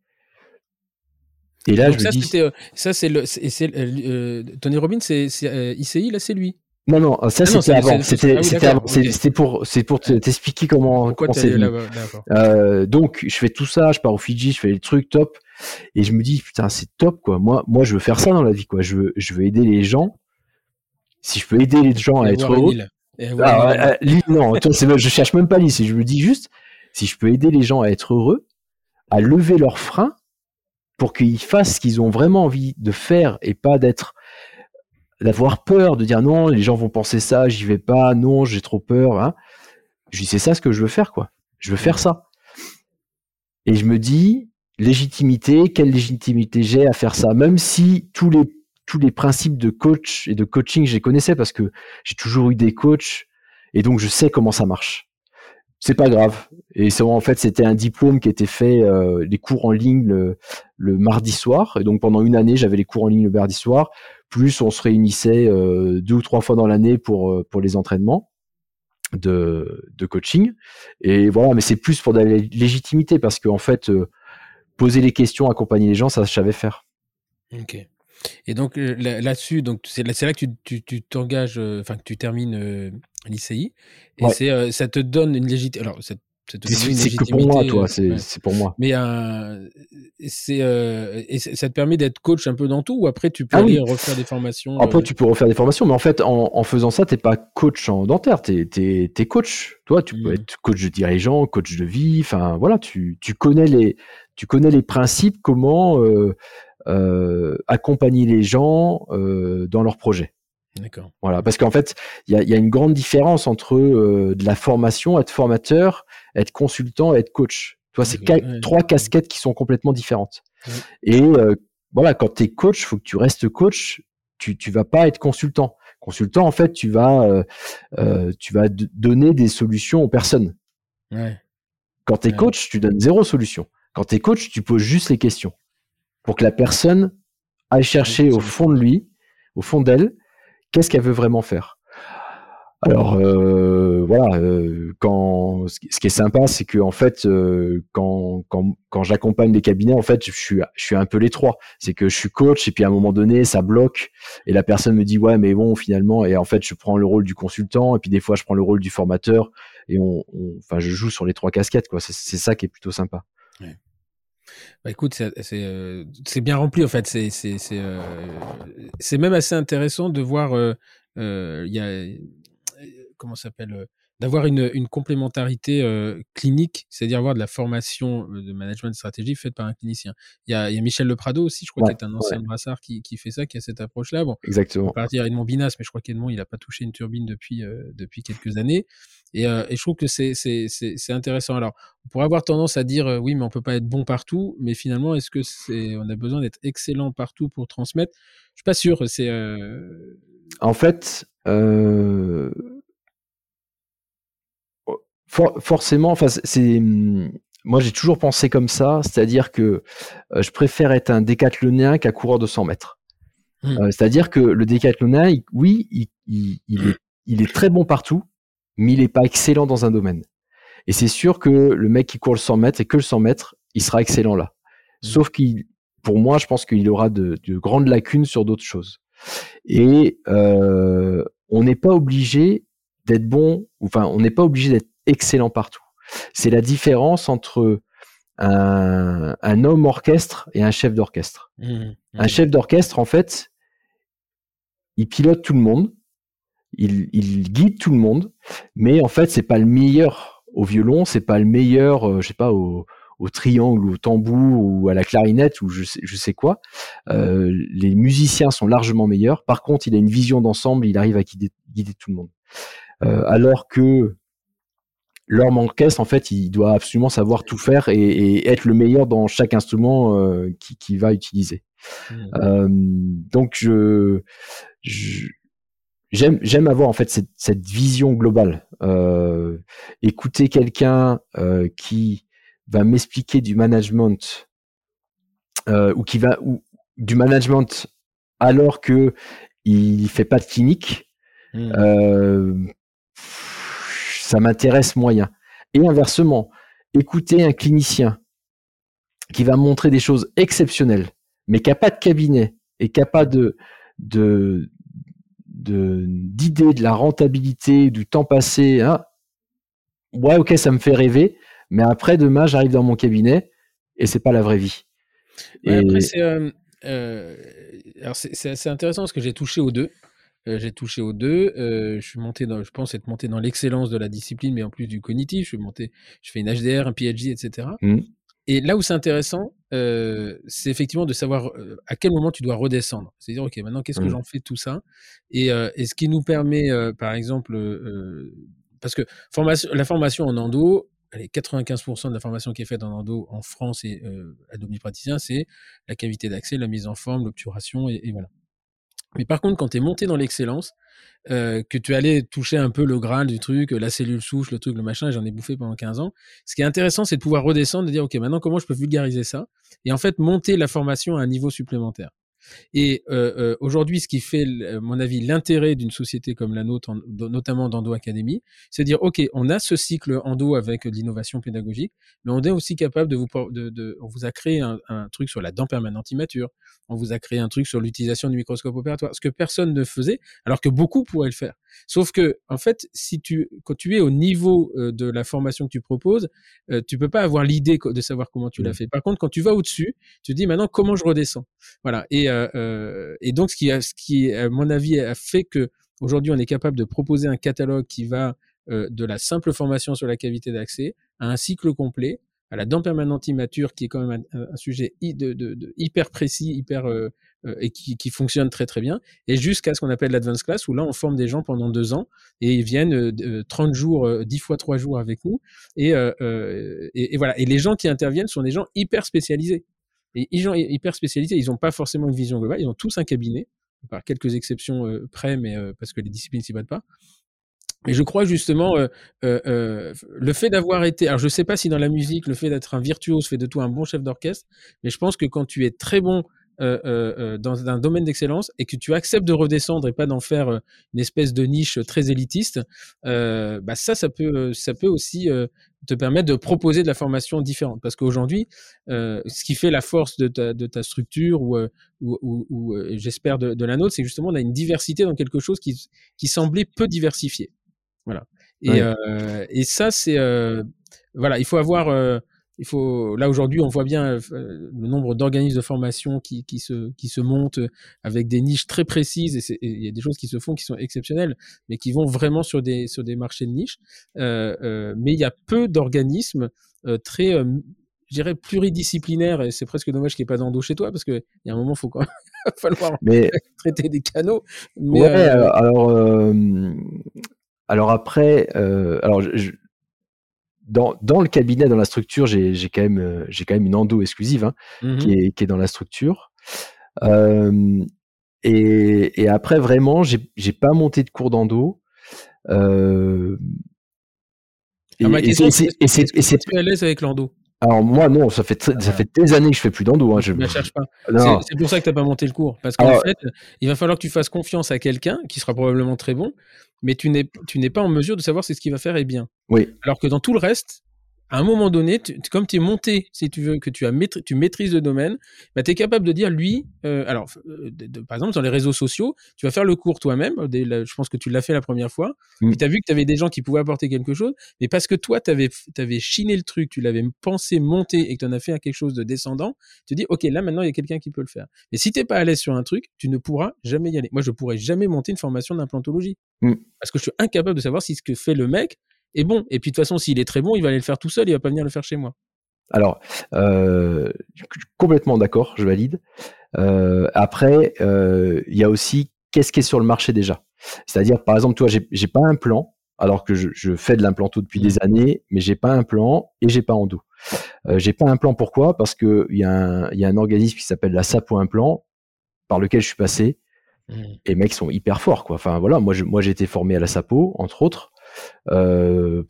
Speaker 2: Et là,
Speaker 1: donc
Speaker 2: je
Speaker 1: ça,
Speaker 2: me dis,
Speaker 1: c'était, euh, ça c'est le, c'est, c'est, euh, Tony Robbins, c'est, c'est euh, I C I, là, c'est lui.
Speaker 2: Non, non, ça
Speaker 1: ah
Speaker 2: c'était
Speaker 1: non, c'est,
Speaker 2: avant.
Speaker 1: c'est,
Speaker 2: c'était,
Speaker 1: ah oui,
Speaker 2: c'était, avant.
Speaker 1: Okay.
Speaker 2: C'était pour, c'est pour t'expliquer comment,
Speaker 1: Pourquoi
Speaker 2: comment c'est venu. Euh, donc, je fais tout ça, je pars au Fidji, je fais les trucs top, et je me dis putain, c'est top, quoi. Moi, moi, je veux faire ça dans la vie, quoi. Je veux, je veux aider les gens. Si je peux aider les gens
Speaker 1: et
Speaker 2: à être heureux. Ah, l'île, non, toi, c'est, je cherche même pas l'île. Je me dis juste, si je peux aider les gens à être heureux, à lever leurs freins pour qu'ils fassent ce qu'ils ont vraiment envie de faire et pas d'être, d'avoir peur, de dire non, les gens vont penser ça, j'y vais pas, non, j'ai trop peur. Hein. Je dis, c'est ça ce que je veux faire, quoi. Je veux faire ça. Et je me dis, légitimité, quelle légitimité j'ai à faire ça, même si tous les tous les principes de coach et de coaching, je les connaissais parce que j'ai toujours eu des coachs et donc je sais comment ça marche. C'est pas grave. Et c'est en fait, c'était un diplôme qui était fait, euh, les cours en ligne le, le mardi soir. Et donc pendant une année, j'avais les cours en ligne le mardi soir. Plus on se réunissait euh, deux ou trois fois dans l'année pour pour les entraînements de de coaching. Et voilà, mais c'est plus pour de la légitimité parce qu'en fait, euh, poser les questions, accompagner les gens, ça je savais faire.
Speaker 1: Ok. Et donc là, là-dessus, donc c'est là, c'est là que tu, tu, tu t'engages, enfin euh, que tu termines euh, l'I C I, et ouais. c'est euh, ça te donne une légitimité. Alors ça, ça te donne
Speaker 2: c'est,
Speaker 1: une
Speaker 2: c'est
Speaker 1: légitimité.
Speaker 2: Que pour moi, toi, c'est,
Speaker 1: ouais.
Speaker 2: c'est pour moi.
Speaker 1: Mais euh, c'est euh, et ça te permet d'être coach un peu dans tout, ou après tu peux ah, aller oui. refaire des formations.
Speaker 2: Après
Speaker 1: euh...
Speaker 2: tu peux refaire des formations, mais en fait en, en faisant ça, t'es pas coach en dentaire, t'es t'es, t'es coach. Toi, tu mmh. peux être coach de dirigeant, coach de vie. Enfin voilà, tu tu connais les tu connais les principes, comment euh, Euh, accompagner les gens euh, dans leurs projets.
Speaker 1: D'accord.
Speaker 2: Voilà, parce qu'en fait, il y, y a une grande différence entre euh, de la formation, être formateur, être consultant, et être coach. Tu vois, c'est ca- ouais, trois ouais. casquettes qui sont complètement différentes. Ouais. Et euh, voilà, quand tu es coach, il faut que tu restes coach. Tu tu vas pas être consultant. Consultant, en fait, tu vas euh, euh, tu vas d- donner des solutions aux personnes.
Speaker 1: Ouais.
Speaker 2: Quand tu es ouais. coach, tu donnes zéro solution. Quand tu es coach, tu poses juste les questions pour que la personne aille chercher au fond de lui, au fond d'elle, qu'est-ce qu'elle veut vraiment faire. Alors euh, voilà, euh, quand ce qui est sympa, c'est que en fait, euh, quand quand quand j'accompagne les cabinets, en fait, je suis je suis un peu les trois. C'est que je suis coach et puis à un moment donné, ça bloque et la personne me dit ouais, mais bon, finalement, et en fait, je prends le rôle du consultant et puis des fois, je prends le rôle du formateur et on, on enfin, je joue sur les trois casquettes, quoi. C'est, c'est ça qui est plutôt sympa.
Speaker 1: Ouais. Bah écoute, c'est, c'est, euh, c'est bien rempli en fait. C'est, c'est, c'est, euh, c'est même assez intéressant de voir. Il euh, euh, y a comment ça s'appelle euh, d'avoir une, une complémentarité euh, clinique, c'est-à-dire avoir de la formation de management de stratégie faite par un clinicien. Il y a, il y a Michel Leprado aussi, je crois, ouais, qui est un ancien ouais. brassard qui, qui fait ça, qui a cette approche-là. Bon,
Speaker 2: exactement.
Speaker 1: On peut partir Edmond Binas, mais je crois qu'Edmond, il n'a pas touché une turbine depuis, euh, depuis quelques années. Et, euh, et je trouve que c'est, c'est, c'est, c'est intéressant. Alors, on pourrait avoir tendance à dire, euh, oui, mais on peut pas être bon partout. Mais finalement, est-ce que c'est, on a besoin d'être excellent partout pour transmettre? Je suis pas sûr. C'est. Euh...
Speaker 2: En fait. Euh... For- forcément, enfin, c'est, c'est- moi j'ai toujours pensé comme ça, c'est-à-dire que euh, je préfère être un décathlonien qu'un coureur de cent mètres.
Speaker 1: Hmm.
Speaker 2: Euh, c'est-à-dire que le décathlonien, il- oui, il, il- il est, il est très bon partout, mais il n'est pas excellent dans un domaine. Et c'est sûr que le mec qui court le cent mètres et que le cent mètres, il sera excellent là.
Speaker 1: Hmm.
Speaker 2: Sauf qu'il, pour moi, je pense qu'il aura de, de grandes lacunes sur d'autres choses. Et euh, on n'est pas obligé d'être bon, enfin, on n'est pas obligé d'être excellent partout. C'est la différence entre un, un homme orchestre et un chef d'orchestre.
Speaker 1: Hmm. Hmm.
Speaker 2: Un chef d'orchestre, en fait, il pilote tout le monde, il, il guide tout le monde, mais en fait, c'est pas le meilleur au violon, c'est pas le meilleur, euh, je sais pas, au, au triangle, ou au tambour, ou à la clarinette, ou je sais, je sais quoi. Euh, les musiciens sont largement meilleurs. Par contre, il a une vision d'ensemble, il arrive à guider, guider tout le monde. Euh, alors que l'homme orchestre, en fait, il doit absolument savoir tout faire et, et être le meilleur dans chaque instrument euh, qu'il qui va utiliser.
Speaker 1: Hmm.
Speaker 2: Euh, donc, je, je J'aime, j'aime avoir en fait cette, cette vision globale. Euh, écouter quelqu'un euh, qui va m'expliquer du management euh, ou qui va ou du management alors que il fait pas de clinique,
Speaker 1: Hmm.
Speaker 2: euh, ça m'intéresse moyen. Et inversement, écouter un clinicien qui va montrer des choses exceptionnelles, mais qui a pas de cabinet et qui a pas de de de d'idée de la rentabilité, du temps passé, hein, ouais, ok, ça me fait rêver, mais après demain j'arrive dans mon cabinet et c'est pas la vraie vie.
Speaker 1: Ouais, après,
Speaker 2: Et
Speaker 1: c'est, euh, euh, alors c'est, c'est assez intéressant parce que j'ai touché aux deux. Euh, j'ai touché aux deux. Euh, je suis monté dans, je pense être monté dans l'excellence de la discipline, mais en plus du cognitif. Je suis monté, je fais une H D R, un P H D, et cetera.
Speaker 2: hmm,
Speaker 1: Et là où c'est intéressant, euh, c'est effectivement de savoir euh, à quel moment tu dois redescendre. C'est-à-dire, ok, maintenant qu'est-ce que
Speaker 2: hmm,
Speaker 1: j'en fais de tout ça? Et, euh, et ce qui nous permet, euh, par exemple, euh, parce que formation, la formation en endo, allez, quatre-vingt-quinze pour cent de la formation qui est faite en endo en France et euh, à domicile, c'est la cavité d'accès, la mise en forme, l'obturation, et, et voilà. Mais par contre, quand tu es monté dans l'excellence, euh, que tu allais toucher un peu le graal du truc, la cellule souche, le truc, le machin, et j'en ai bouffé pendant quinze ans. Ce qui est intéressant, c'est de pouvoir redescendre, de dire, OK, maintenant, comment je peux vulgariser ça? Et en fait, monter la formation à un niveau supplémentaire. Et euh, euh, aujourd'hui, ce qui fait, à mon avis, l'intérêt d'une société comme la nôtre, en, notamment d'Endo Academy, c'est de dire, OK, on a ce cycle endo avec de l'innovation pédagogique, mais on est aussi capable de vous... De, de, on vous a créé un, un truc sur la dent permanente immature, on vous a créé un truc sur l'utilisation du microscope opératoire, ce que personne ne faisait, alors que beaucoup pourraient le faire. Sauf que, en fait, si tu, quand tu es au niveau euh, de la formation que tu proposes, euh, tu peux pas avoir l'idée de savoir comment tu l'as
Speaker 2: hmm.
Speaker 1: fait. Par contre, quand tu vas au-dessus, tu te dis maintenant comment je redescends. Voilà. Et, euh, euh, et donc, ce qui, a, ce qui, à mon avis, a fait que aujourd'hui, on est capable de proposer un catalogue qui va euh, de la simple formation sur la cavité d'accès à un cycle complet, à la dent permanente immature, qui est quand même un, un sujet de, de, de hyper précis, hyper euh, euh, et qui, qui fonctionne très très bien, et jusqu'à ce qu'on appelle l'advanced class, où là, on forme des gens pendant deux ans et ils viennent euh, trente jours, euh, dix fois trois jours avec nous, et, euh, euh, et, et voilà. Et les gens qui interviennent sont des gens hyper spécialisés. Et les gens hyper spécialisés, ils n'ont pas forcément une vision globale, ils ont tous un cabinet, par quelques exceptions euh, près, mais euh, parce que les disciplines s'y battent pas. Mais je crois justement euh, euh, euh, le fait d'avoir été, alors je sais pas si dans la musique le fait d'être un virtuose fait de toi un bon chef d'orchestre, mais je pense que quand tu es très bon euh, euh, dans un domaine d'excellence et que tu acceptes de redescendre et pas d'en faire euh, une espèce de niche très élitiste, euh, bah ça, ça peut, ça peut aussi euh, te permettre de proposer de la formation différente. Parce qu'aujourd'hui, euh, ce qui fait la force de ta, de ta structure ou, ou, ou, ou j'espère de, de la nôtre, c'est que justement on a une diversité dans quelque chose qui, qui semblait peu diversifié. Voilà. Et,
Speaker 2: Oui.
Speaker 1: euh, et ça, c'est euh, voilà, il faut avoir, euh, il faut là aujourd'hui, on voit bien euh, le nombre d'organismes de formation qui, qui se qui se montent avec des niches très précises, et il y a des choses qui se font qui sont exceptionnelles, mais qui vont vraiment sur des sur des marchés de niche. Euh, euh, mais il y a peu d'organismes euh, très euh, je dirais pluridisciplinaires, et c'est presque dommage qu'il n'y ait pas d'endo chez toi, parce qu'il y a un moment, il faut quand même falloir
Speaker 2: Mais
Speaker 1: traiter des canaux. Mais
Speaker 2: ouais,
Speaker 1: euh,
Speaker 2: alors euh, alors après, euh, alors je, je, dans dans le cabinet, dans la structure, j'ai j'ai quand même euh, j'ai quand même une endo exclusive hein,
Speaker 1: mm-hmm.
Speaker 2: qui est qui est dans la structure. Euh, et, et après vraiment, j'ai j'ai pas monté de cours d'endo. Euh, Et,
Speaker 1: Ah, ma
Speaker 2: et
Speaker 1: question,
Speaker 2: c'est,
Speaker 1: c'est
Speaker 2: et c'est,
Speaker 1: est-ce que
Speaker 2: et c'est,
Speaker 1: tu es à l'aise avec l'endo?
Speaker 2: alors moi non, ça fait très,
Speaker 1: Ah,
Speaker 2: ça
Speaker 1: voilà.
Speaker 2: fait des années que je fais plus d'endo. Hein,
Speaker 1: Donc
Speaker 2: je...
Speaker 1: tu ne la cherches pas. C'est,
Speaker 2: Non.
Speaker 1: c'est pour ça que tu n'as pas monté le cours. Parce qu'en
Speaker 2: Alors,
Speaker 1: fait, il va falloir que tu fasses confiance à quelqu'un qui sera probablement très bon, mais tu n'es, tu n'es pas en mesure de savoir si ce qu'il va faire est bien.
Speaker 2: oui.
Speaker 1: Alors que dans tout le reste, à un moment donné, tu, comme tu es monté, si tu veux, que tu, as maîtri- tu maîtrises le domaine, bah, tu es capable de dire, lui, euh, alors, euh, de, de, par exemple, dans les réseaux sociaux, tu vas faire le cours toi-même. Dès la, je pense que tu l'as fait la première fois. Mm. Puis tu as vu que tu avais des gens qui pouvaient apporter quelque chose, mais parce que toi, tu avais chiné le truc, tu l'avais pensé monter et que tu en as fait quelque chose de descendant, tu te dis, OK, là, maintenant, il y a quelqu'un qui peut le faire. Mais si tu n'es pas à l'aise sur un truc, tu ne pourras jamais y aller. Moi, je ne pourrais jamais monter une formation d'implantologie. Mm. Parce que je suis incapable de savoir si ce que fait le mec est bon. Et puis de toute façon, s'il est très bon, il va aller le faire tout seul, il va pas venir le faire chez moi.
Speaker 2: Alors, euh, complètement d'accord, je valide. Euh, après, il euh, y a aussi qu'est-ce qui est sur le marché déjà. C'est-à-dire, par exemple, toi, j'ai, j'ai pas un plan, alors que je, je fais de l'implanto depuis mmh. des années, mais j'ai pas un plan et j'ai pas endo. Euh, j'ai pas un plan, pourquoi ? Parce que il y, y a un organisme qui s'appelle la Sapo Implant, par lequel je suis passé, mmh. et les mecs sont hyper forts, quoi. Enfin voilà, moi, je, moi j'ai été formé à la Sapo, entre autres. Euh,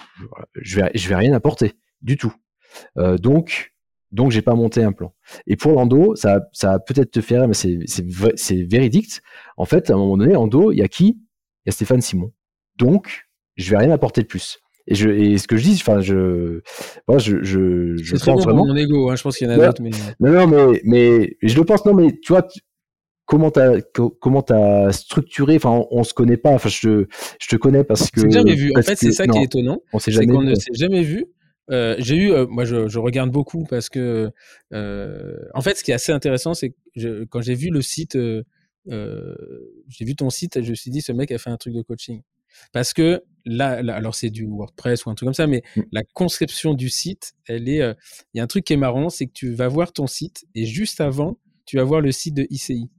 Speaker 2: je vais, je vais rien apporter du tout. Euh, donc, donc j'ai pas monté un plan. Et pour l'endo, ça, ça va peut-être te faire, mais c'est, c'est, c'est véridique. En fait, à un moment donné, endo, il y a qui ? Il y a Stéphane Simon. Donc, je vais rien apporter de plus. Et, je, et ce que je dis, enfin, je, moi, je, je, je
Speaker 1: c'est très bon
Speaker 2: vraiment.
Speaker 1: Pour mon ego, hein, je pense qu'il y en a
Speaker 2: non,
Speaker 1: d'autres, mais
Speaker 2: non, non, mais, mais je le pense. Non, mais tu vois. Tu, Comment t'as comment t'as structuré ? Enfin, on, on se connaît pas. Enfin, je je te connais parce que.
Speaker 1: On s'est jamais vu. En fait,
Speaker 2: que,
Speaker 1: c'est ça
Speaker 2: non,
Speaker 1: qui est étonnant.
Speaker 2: On s'est
Speaker 1: c'est
Speaker 2: jamais
Speaker 1: qu'on
Speaker 2: vu.
Speaker 1: ne s'est jamais vu. Euh, j'ai eu, euh, moi, je, je regarde beaucoup parce que, euh, en fait, ce qui est assez intéressant, c'est que je, quand j'ai vu le site, euh, euh, j'ai vu ton site, je me suis dit, ce mec a fait un truc de coaching. Parce que là, là alors c'est du WordPress ou un truc comme ça, mais mmh. la conception du site, elle est, il euh, y a un truc qui est marrant, c'est que tu vas voir ton site et juste avant, tu vas voir le site de I C I.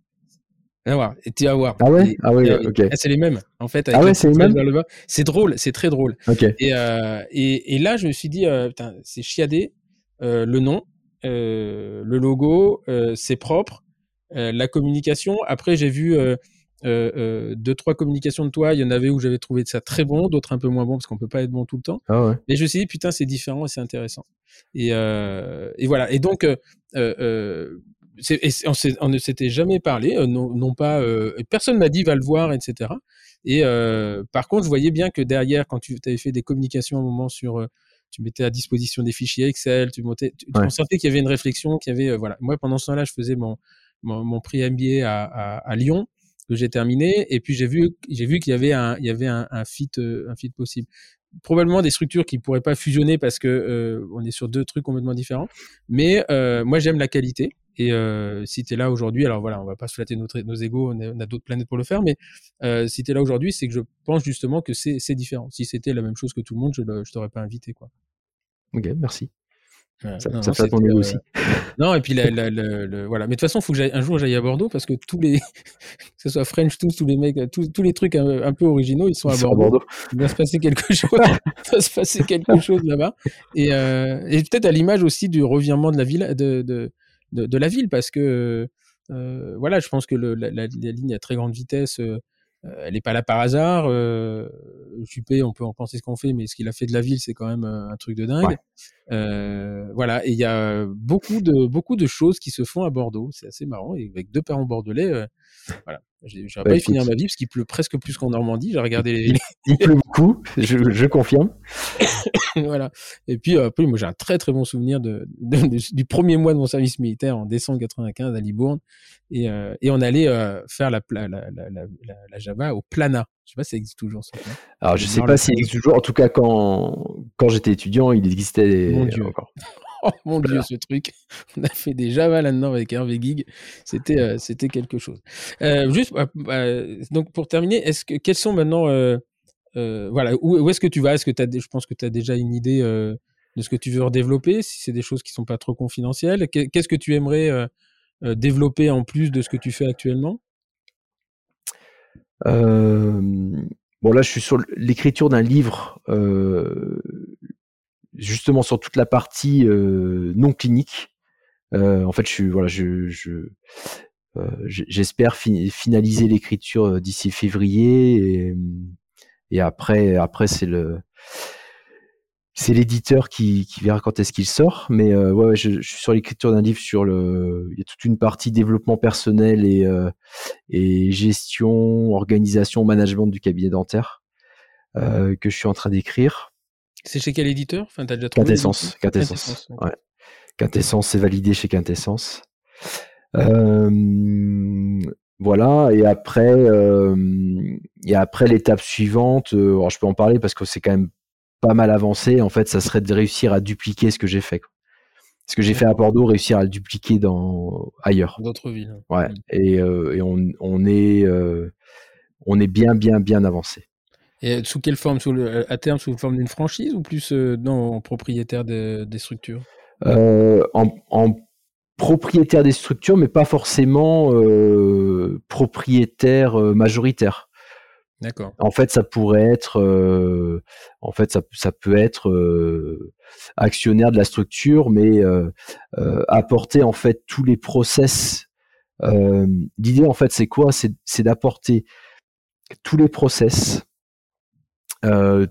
Speaker 1: Va voir, et tu vas voir.
Speaker 2: Ah ouais,
Speaker 1: et,
Speaker 2: ah oui,
Speaker 1: et,
Speaker 2: ok.
Speaker 1: et, c'est les mêmes, en fait, avec
Speaker 2: ah
Speaker 1: la
Speaker 2: ouais, c'est les mêmes.
Speaker 1: vers le bas. C'est drôle, c'est très drôle.
Speaker 2: Ok.
Speaker 1: Et, euh, et, et là, je me suis dit, euh, putain, c'est chiadé, euh, le nom, euh, le logo, euh, c'est propre, euh, la communication. Après, j'ai vu euh, euh, euh, deux, trois communications de toi. Il y en avait où j'avais trouvé ça très bon, d'autres un peu moins bon parce qu'on peut pas être bon tout le temps.
Speaker 2: Ah ouais.
Speaker 1: Mais je me suis dit, putain, c'est différent et c'est intéressant. Et, euh, et voilà. Et donc, euh, euh, c'est, et on, on ne s'était jamais parlé, euh, non, non pas. Euh, personne m'a dit va le voir, et cetera. Et euh, par contre, je voyais bien que derrière, quand tu avais fait des communications à un moment sur, euh, tu mettais à disposition des fichiers Excel, tu montais, tu, ouais. on sentait qu'il y avait une réflexion, qu'il y avait, euh, voilà. Moi, pendant ce temps-là, je faisais mon mon, mon prix M B A à, à, à Lyon que j'ai terminé, et puis j'ai vu j'ai vu qu'il y avait un il y avait un, un fit euh, un fit possible. Probablement des structures qui pourraient pas fusionner parce que euh, on est sur deux trucs complètement différents. Mais euh, moi, j'aime la qualité. Et euh, si tu es là aujourd'hui, alors voilà, on va pas se flatter notre, nos égos, on a, on a d'autres planètes pour le faire, mais euh, si tu es là aujourd'hui, c'est que je pense justement que c'est, c'est différent. Si c'était la même chose que tout le monde, je ne t'aurais pas invité, quoi.
Speaker 2: Ok, merci.
Speaker 1: Euh,
Speaker 2: ça
Speaker 1: non,
Speaker 2: ça
Speaker 1: non,
Speaker 2: fait ton ego
Speaker 1: euh,
Speaker 2: aussi.
Speaker 1: Non, et puis la, la, la, la, voilà. Mais de toute façon, il faut que j'aille, un jour j'aille à Bordeaux parce que tous les, que ce soit French tous, tous les mecs, tous, tous les trucs un, un peu originaux, ils sont, ils à, sont Bordeaux. à Bordeaux. Il va se passer quelque chose, il va se passer quelque chose là-bas. Et, euh, et peut-être à l'image aussi du revirement de la ville, de, de, de, de la ville, parce que euh, voilà, je pense que le, la, la, la ligne à très grande vitesse, euh, elle n'est pas là par hasard. Euh, Juppé, on peut en penser ce qu'on fait, mais ce qu'il a fait de la ville, c'est quand même un truc de dingue. Ouais. Euh, voilà, et il y a beaucoup de beaucoup de choses qui se font à Bordeaux. C'est assez marrant. Et avec deux parents bordelais, euh, voilà, j'ai, j'aurais bah, pas eu finir ma vie parce qu'il pleut presque plus qu'en Normandie. J'ai regardé les.
Speaker 2: Il, il pleut beaucoup, je, je confirme.
Speaker 1: Voilà. Et puis, euh, moi, j'ai un très très bon souvenir de, de, de, du premier mois de mon service militaire en décembre quatre-vingt-quinze à Libourne, et, euh, et on allait euh, faire la, la, la, la, la, la Java au Plana. Je sais pas si ça existe toujours. Ça,
Speaker 2: Alors, je sais pas s'il existe toujours. En tout cas, quand quand j'étais étudiant, il existait
Speaker 1: mon Dieu.
Speaker 2: encore.
Speaker 1: Oh mon voilà. Dieu, ce truc. On a fait des Java là-dedans avec Hervé Guig. C'était, euh, c'était quelque chose. Euh, juste, euh, donc pour terminer, est-ce que, quels sont maintenant, euh, euh, voilà, où, où est-ce que tu vas ? Est-ce que tu as, je pense que tu as déjà une idée euh, de ce que tu veux redévelopper, si c'est des choses qui sont pas trop confidentielles. Qu'est-ce que tu aimerais euh, euh, développer en plus de ce que tu fais actuellement ?
Speaker 2: euh, Bon, là, je suis sur l'écriture d'un livre. Euh, justement sur toute la partie euh, non clinique. Euh, en fait, je suis voilà, je, je euh, j'espère fi- finaliser l'écriture d'ici février et, et après après c'est le c'est l'éditeur qui, qui verra quand est-ce qu'il sort. Mais euh, ouais, ouais je, je suis sur l'écriture d'un livre sur le. Il y a toute une partie développement personnel et, euh, et gestion, organisation, management du cabinet dentaire euh, que je suis en train d'écrire.
Speaker 1: C'est chez quel éditeur? Enfin, t'as déjà trouvé
Speaker 2: Quintessence. Quintessence. Quintessence. Ouais. Quintessence, c'est validé chez Quintessence. Euh, voilà. Et après, euh, et après l'étape suivante, euh, alors je peux en parler parce que c'est quand même pas mal avancé. En fait, ça serait de réussir à dupliquer ce que j'ai fait. Ce que j'ai fait à Bordeaux, réussir à le dupliquer dans ailleurs.
Speaker 1: D'autres villes.
Speaker 2: Ouais. Mmh. Et, euh, et on, on est, euh, on est bien, bien, bien avancé.
Speaker 1: Et sous quelle forme, sous le, à terme, sous forme d'une franchise ou plus euh, non, en propriétaire de, des structures?
Speaker 2: euh, en, en propriétaire des structures, mais pas forcément euh, propriétaire euh, majoritaire.
Speaker 1: D'accord.
Speaker 2: En fait, ça pourrait être, euh, en fait, ça, ça peut être euh, actionnaire de la structure, mais euh, euh, apporter en fait tous les process. Euh, l'idée, en fait, c'est quoi? C'est, c'est d'apporter tous les process, euh,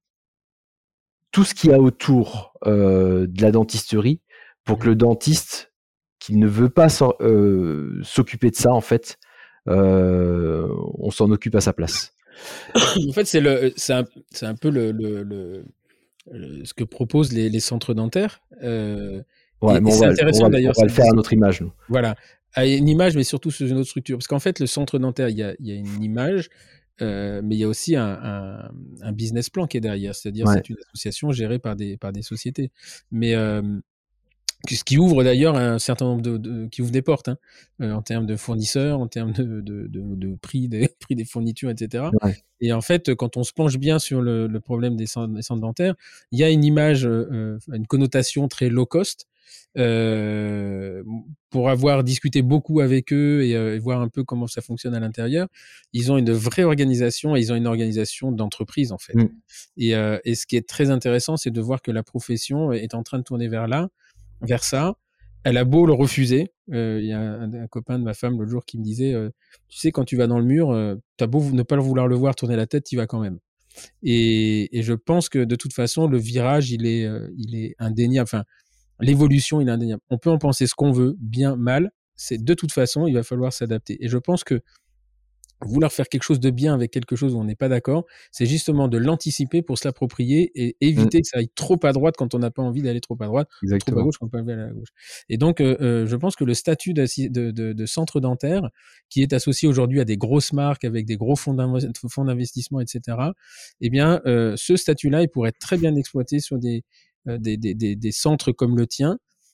Speaker 2: tout ce qu'il y a autour euh, de la dentisterie, pour que le dentiste qui ne veut pas euh, s'occuper de ça, en fait, euh, on s'en occupe à sa place.
Speaker 1: En fait, c'est le, c'est un, c'est un peu le, le, le, le, ce que proposent les, les centres dentaires. Euh,
Speaker 2: ouais,
Speaker 1: et,
Speaker 2: mais
Speaker 1: et
Speaker 2: on
Speaker 1: c'est
Speaker 2: va,
Speaker 1: intéressant
Speaker 2: on va,
Speaker 1: d'ailleurs.
Speaker 2: On va le faire à notre image, nous.
Speaker 1: Voilà, à une image, mais surtout sous une autre structure. Parce qu'en fait, le centre dentaire, il y a, il y a une image, euh, mais il y a aussi un, un, un business plan qui est derrière. C'est-à-dire, ouais. c'est une association gérée par des, par des sociétés. Mais euh, ce qui ouvre d'ailleurs un certain nombre de, de qui ouvre des portes hein, euh, en termes de fournisseurs, en termes de, de, de, de prix des prix des fournitures, et cetera. Ouais. Et en fait, quand on se penche bien sur le, le problème des centres, des centres dentaires, il y a une image, euh, une connotation très low cost. Euh, pour avoir discuté beaucoup avec eux et, euh, et voir un peu comment ça fonctionne à l'intérieur, ils ont une vraie organisation et ils ont une organisation d'entreprise en fait. Mm. Et, euh, et ce qui est très intéressant, c'est de voir que la profession est en train de tourner vers là. vers ça, elle a beau le refuser. Il euh, y a un, un copain de ma femme l'autre jour qui me disait, euh, tu sais, quand tu vas dans le mur, euh, t'as beau ne pas vouloir le voir tourner la tête, tu y vas quand même. Et, et je pense que de toute façon, le virage, il est, euh, il est indéniable. Enfin, l'évolution, il est indéniable. On peut en penser ce qu'on veut, bien, mal. C'est de toute façon, il va falloir s'adapter. Et je pense que vouloir faire quelque chose de bien avec quelque chose où on n'est pas d'accord, c'est justement de l'anticiper pour se l'approprier et éviter mmh. que ça aille trop à droite quand on n'a pas envie d'aller trop à droite, ou trop à gauche quand on n'a pas envie d'aller à gauche. Et donc, euh, je pense que le statut de, de, de centre dentaire, qui est associé aujourd'hui à des grosses marques avec des gros fonds d'investissement, et cetera, eh bien, euh, ce statut-là, il pourrait être très bien exploité sur des, euh, des, des, des, des centres comme le tien,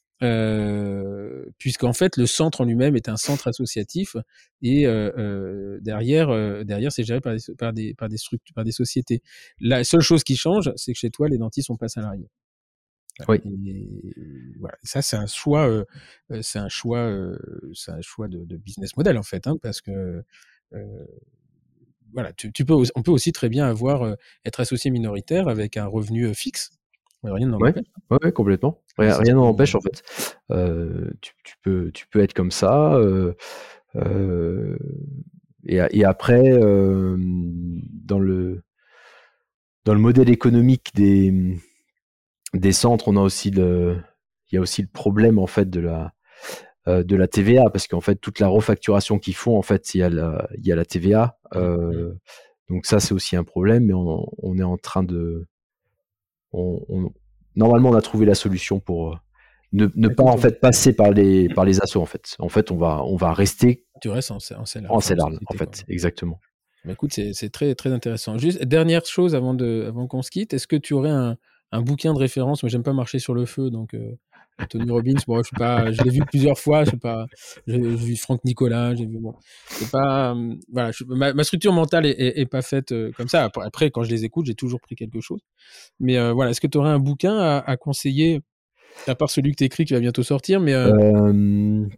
Speaker 1: Euh, puisqu'en fait le centre en lui-même est un centre associatif et euh, euh, derrière euh, derrière c'est géré par des par des par des structures par des sociétés. La seule chose qui change, c'est que chez toi les dentistes sont pas salariés.
Speaker 2: Oui.
Speaker 1: Et, voilà. Ça c'est un choix euh, c'est un choix euh, c'est un choix de, de business model en fait hein, parce que euh, voilà tu, tu peux on peut aussi très bien avoir euh, être associé minoritaire avec un revenu fixe. Rien n'en
Speaker 2: ouais,
Speaker 1: empêche.
Speaker 2: Ouais, complètement. Rien, rien n'en empêche en fait. Euh, tu, tu peux, tu peux être comme ça. Euh, euh, et, et après, euh, dans le dans le modèle économique des des centres, on a aussi le, il y a aussi le problème en fait de la euh, de la T V A parce qu'en fait toute la refacturation qu'ils font en fait il y a la il y a la T V A. Euh, mmh. Donc ça c'est aussi un problème, mais on, on est en train de on, on normalement, on a trouvé la solution pour ne, ne pas en fait passer par les par les assos en fait. En fait, on va on va rester.
Speaker 1: Tu restes en en Cellarn.
Speaker 2: En Cellarn, en fait, quoi. Exactement.
Speaker 1: Bah écoute, c'est, c'est très très intéressant. Juste dernière chose avant de avant qu'on se quitte, est-ce que tu aurais un, un bouquin de référence? Moi, j'aime pas marcher sur le feu, donc euh, Tony Robbins, bon, je suis pas, je l'ai vu plusieurs fois, je sais pas, j'ai vu Franck Nicolas, j'ai vu bon, c'est pas, euh, voilà, je, ma, ma structure mentale est, est, est pas faite euh, comme ça. Après, quand je les écoute, j'ai toujours pris quelque chose. Mais euh, voilà, est-ce que tu aurais un bouquin à, à conseiller, à part celui que tu écris qui va bientôt sortir, mais euh...
Speaker 2: Euh...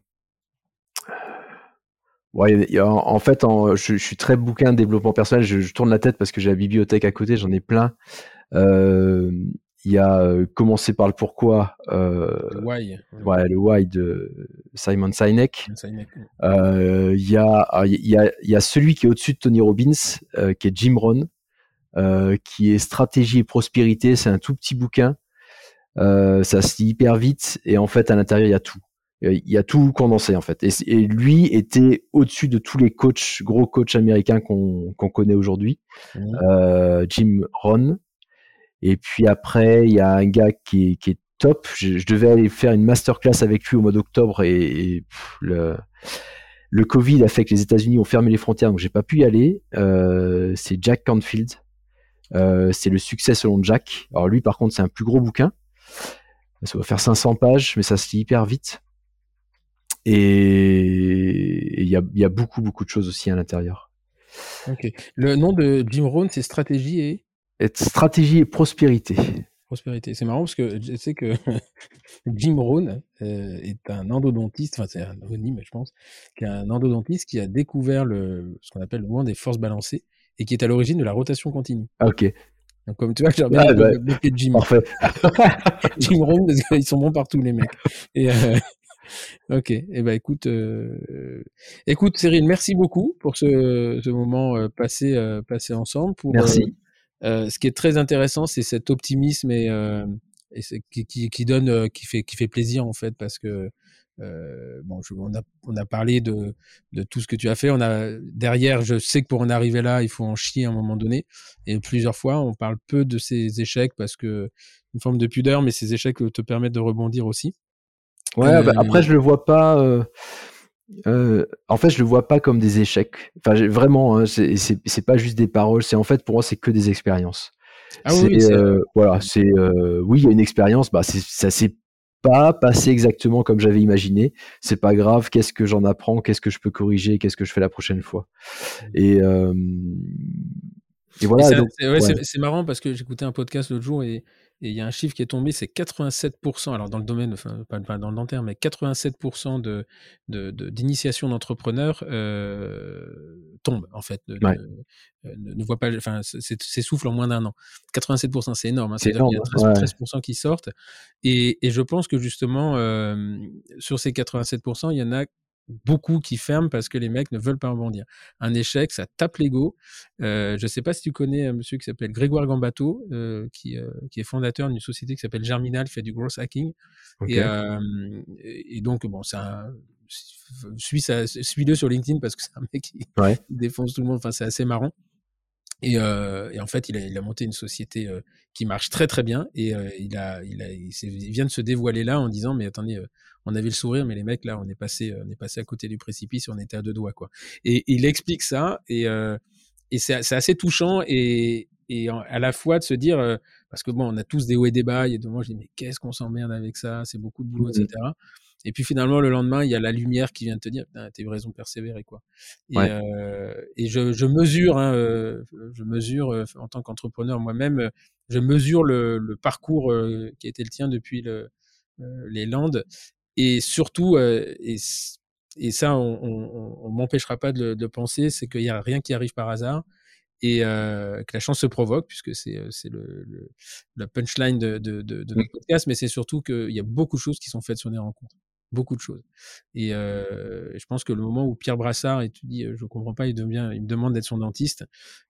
Speaker 2: Ouais, y a, en fait, en, je, je suis très bouquin de développement personnel. Je, je tourne la tête parce que j'ai la bibliothèque à côté, j'en ai plein. Euh, Il y a euh, Commencer par le pourquoi. Euh,
Speaker 1: le why.
Speaker 2: Ouais, le why de Simon Sinek. Sinek. Euh, il y a, il y a, il y a celui qui est au-dessus de Tony Robbins, euh, qui est Jim Rohn. euh, qui est Stratégie et prospérité. C'est un tout petit bouquin. Euh, ça se lit hyper vite et en fait, à l'intérieur, il y a tout. Il y a tout condensé en fait. Et, et lui était au-dessus de tous les coachs, gros coachs américains qu'on, qu'on connaît aujourd'hui. Mmh. Euh, Jim Rohn. Et puis après, il y a un gars qui est, qui est top. Je, je devais aller faire une masterclass avec lui au mois d'octobre et, et pff, le, le Covid a fait que les États-Unis ont fermé les frontières, donc j'ai pas pu y aller. Euh, c'est Jack Canfield. Euh, c'est le succès selon Jack. Alors lui, par contre, c'est un plus gros bouquin. Ça va faire cinq cents pages, mais ça se lit hyper vite. Et il y a, y a beaucoup, beaucoup de choses aussi à l'intérieur.
Speaker 1: Ok. Le nom de Jim Rohn, c'est Stratégie et...
Speaker 2: et Stratégie et prospérité.
Speaker 1: Prospérité. C'est marrant parce que je sais que Jim Rohn euh, est un endodontiste, enfin c'est un anonyme, je pense, qui est un endodontiste qui a découvert le, ce qu'on appelle le mouvement des forces balancées et qui est à l'origine de la rotation continue.
Speaker 2: Ah, ok.
Speaker 1: Donc, comme tu vois, j'ai bien
Speaker 2: ah, bah,
Speaker 1: bloqué Jim.
Speaker 2: Parfait.
Speaker 1: Jim Rohn, parce qu'ils sont bons partout, les mecs. Et, euh, ok. Et eh ben, écoute, euh, écoute, Cyril, merci beaucoup pour ce, ce moment euh, passé, euh, passé ensemble. Pour,
Speaker 2: merci.
Speaker 1: Euh, euh, ce qui est très intéressant, c'est cet optimisme et, euh, et c'est, qui, qui, qui donne, euh, qui fait, qui fait plaisir, en fait, parce que, Euh, bon, je, on, a, on a parlé de, de tout ce que tu as fait. On a, derrière, je sais que pour en arriver là, il faut en chier à un moment donné. Et plusieurs fois, on parle peu de ces échecs parce que une forme de pudeur, mais ces échecs te permettent de rebondir aussi.
Speaker 2: Ouais, euh, bah, après, je le vois pas. Euh, euh, en fait, je le vois pas comme des échecs. Enfin, j'ai, vraiment, hein, c'est, c'est, c'est pas juste des paroles. C'est en fait, pour moi, c'est que des expériences.
Speaker 1: Ah
Speaker 2: c'est,
Speaker 1: oui, c'est,
Speaker 2: euh, voilà, c'est euh, oui, il y a une expérience. Bah, c'est, ça s'est pas passé exactement comme j'avais imaginé. C'est pas grave. Qu'est-ce que j'en apprends? Qu'est-ce que je peux corriger? Qu'est-ce que je fais la prochaine fois? Et, euh, et voilà.
Speaker 1: Et ça,
Speaker 2: donc,
Speaker 1: c'est, ouais,
Speaker 2: ouais.
Speaker 1: c'est, c'est marrant parce que j'écoutais un podcast l'autre jour et il y a un chiffre qui est tombé, c'est quatre-vingt-sept pour cent, alors dans le domaine, enfin pas, pas dans le dentaire, mais quatre-vingt-sept pour cent de, de, de, d'initiation d'entrepreneurs euh, tombent en fait, de,
Speaker 2: Ouais.
Speaker 1: de, ne, ne voient pas, enfin s'essoufflent en moins d'un an. quatre-vingt-sept pour cent, c'est énorme. Hein,
Speaker 2: c'est
Speaker 1: c'est-à-dire
Speaker 2: énorme.
Speaker 1: qu'il y a treize pour cent
Speaker 2: Ouais.
Speaker 1: qui sortent. Et, et je pense que justement, euh, sur ces quatre-vingt-sept pour cent, il y en a beaucoup qui ferment parce que les mecs ne veulent pas rebondir. Un échec, ça tape l'ego. Euh, je ne sais pas si tu connais un monsieur qui s'appelle Grégoire Gambato, euh, qui, euh, qui est fondateur d'une société qui s'appelle Germinal, qui fait du growth hacking. Okay. Et, euh, et donc, bon, c'est un... Suis, ça, suis-le sur LinkedIn parce que c'est un mec qui,
Speaker 2: ouais.
Speaker 1: qui défonce tout le monde. Enfin, c'est assez marrant. Et, euh, et en fait, il a, il a monté une société euh, qui marche très très bien. Et euh, il, a, il, a, il, il vient de se dévoiler là en disant, mais attendez, euh, on avait le sourire, mais les mecs là, on est passé, on est passé à côté du précipice, on était à deux doigts quoi. Et il explique ça, et, euh, et c'est, c'est assez touchant, et, et à la fois de se dire, euh, parce que bon, on a tous des hauts et des bas, et de moi je dis, mais qu'est-ce qu'on s'emmerde avec ça, c'est beaucoup de boulot, mmh. et cetera. Et puis finalement, le lendemain, il y a la lumière qui vient de te dire, t'as eu raison de persévérer, quoi. Et, ouais. euh, et je, je mesure, hein, euh, je mesure euh, en tant qu'entrepreneur moi-même, je mesure le, le parcours euh, qui a été le tien depuis le, euh, les Landes, et surtout, euh, et, et ça, on, on, on m'empêchera pas de, de penser, c'est qu'il y a rien qui arrive par hasard. Et euh, que la chance se provoque, puisque c'est, c'est le, le, la punchline de, de, de, de notre podcast, mais c'est surtout qu'il y a beaucoup de choses qui sont faites sur des rencontres. Beaucoup de choses. Et euh, je pense que le moment où Pierre Brassard, et tu dis, je comprends pas, il, devient, il me demande d'être son dentiste,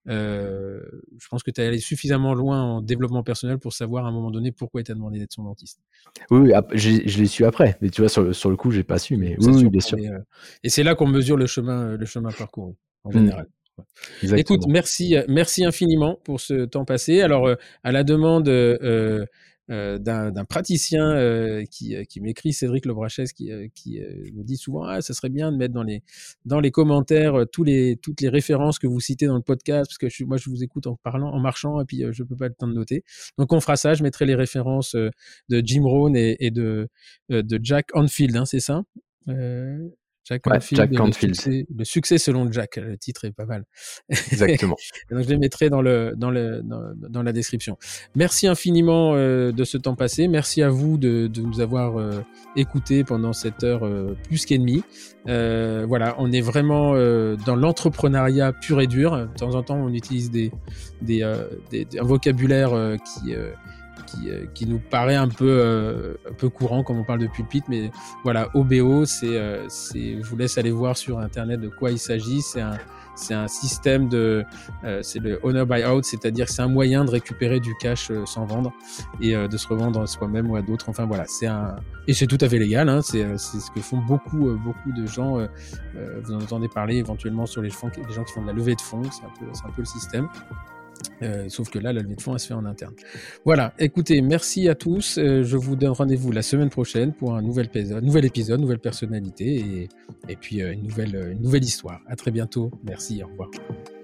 Speaker 1: euh, je pense que tu es allé suffisamment loin en développement personnel pour savoir à un moment donné pourquoi il t'a demandé d'être son dentiste.
Speaker 2: Oui, oui, je, je l'ai su après, mais tu vois, sur le, sur le coup, j'ai pas su, mais oui, oui, bien sûr.
Speaker 1: Mais, euh, et c'est là qu'on mesure le chemin, le chemin parcouru, en général. Mmh.
Speaker 2: Exactement.
Speaker 1: Écoute, merci, merci infiniment pour ce temps passé. Alors, euh, à la demande euh, euh, d'un, d'un praticien euh, qui, qui m'écrit, Cédric Lebrachès, qui, euh, qui euh, me dit souvent, ah, ça serait bien de mettre dans les, dans les commentaires euh, tous les, toutes les références que vous citez dans le podcast, parce que je, moi, je vous écoute en parlant, en marchant, et puis euh, je peux pas le temps de noter. Donc, on fera ça. Je mettrai les références euh, de Jim Rohn et, et de, euh, de Jack Canfield, hein, c'est ça euh... Jack Canfield,
Speaker 2: ouais, Jack Canfield.
Speaker 1: Le, succès, le succès selon Jack, le titre est pas mal.
Speaker 2: Exactement.
Speaker 1: Donc je les mettrai dans, le, dans, le, dans, dans la description. Merci infiniment euh, de ce temps passé. Merci à vous de, de nous avoir euh, écoutés pendant cette heure euh, plus qu'ennemie. Euh, voilà, on est vraiment euh, dans l'entrepreneuriat pur et dur. De temps en temps, on utilise des, des, euh, des, un vocabulaire euh, qui... Euh, Qui, euh, qui nous paraît un peu, euh, un peu courant comme on parle de pulpit, mais voilà, O B O, c'est, euh, c'est, je vous laisse aller voir sur internet de quoi il s'agit. C'est un, c'est un système de, euh, c'est le owner buyout, c'est-à-dire que c'est un moyen de récupérer du cash euh, sans vendre et euh, de se revendre soi-même ou à d'autres. Enfin voilà, c'est un et c'est tout à fait légal. Hein, c'est c'est ce que font beaucoup euh, beaucoup de gens. Euh, euh, vous en entendez parler éventuellement sur les, fonds, les gens qui font de la levée de fonds. C'est un peu c'est un peu le système. Euh, sauf que là, la levée de fonds, elle se fait en interne. Voilà, écoutez, merci à tous. Euh, je vous donne rendez-vous la semaine prochaine pour un nouvel épisode, nouvel épisode nouvelle personnalité et, et puis euh, une, nouvelle, une nouvelle histoire. À très bientôt. Merci, au revoir.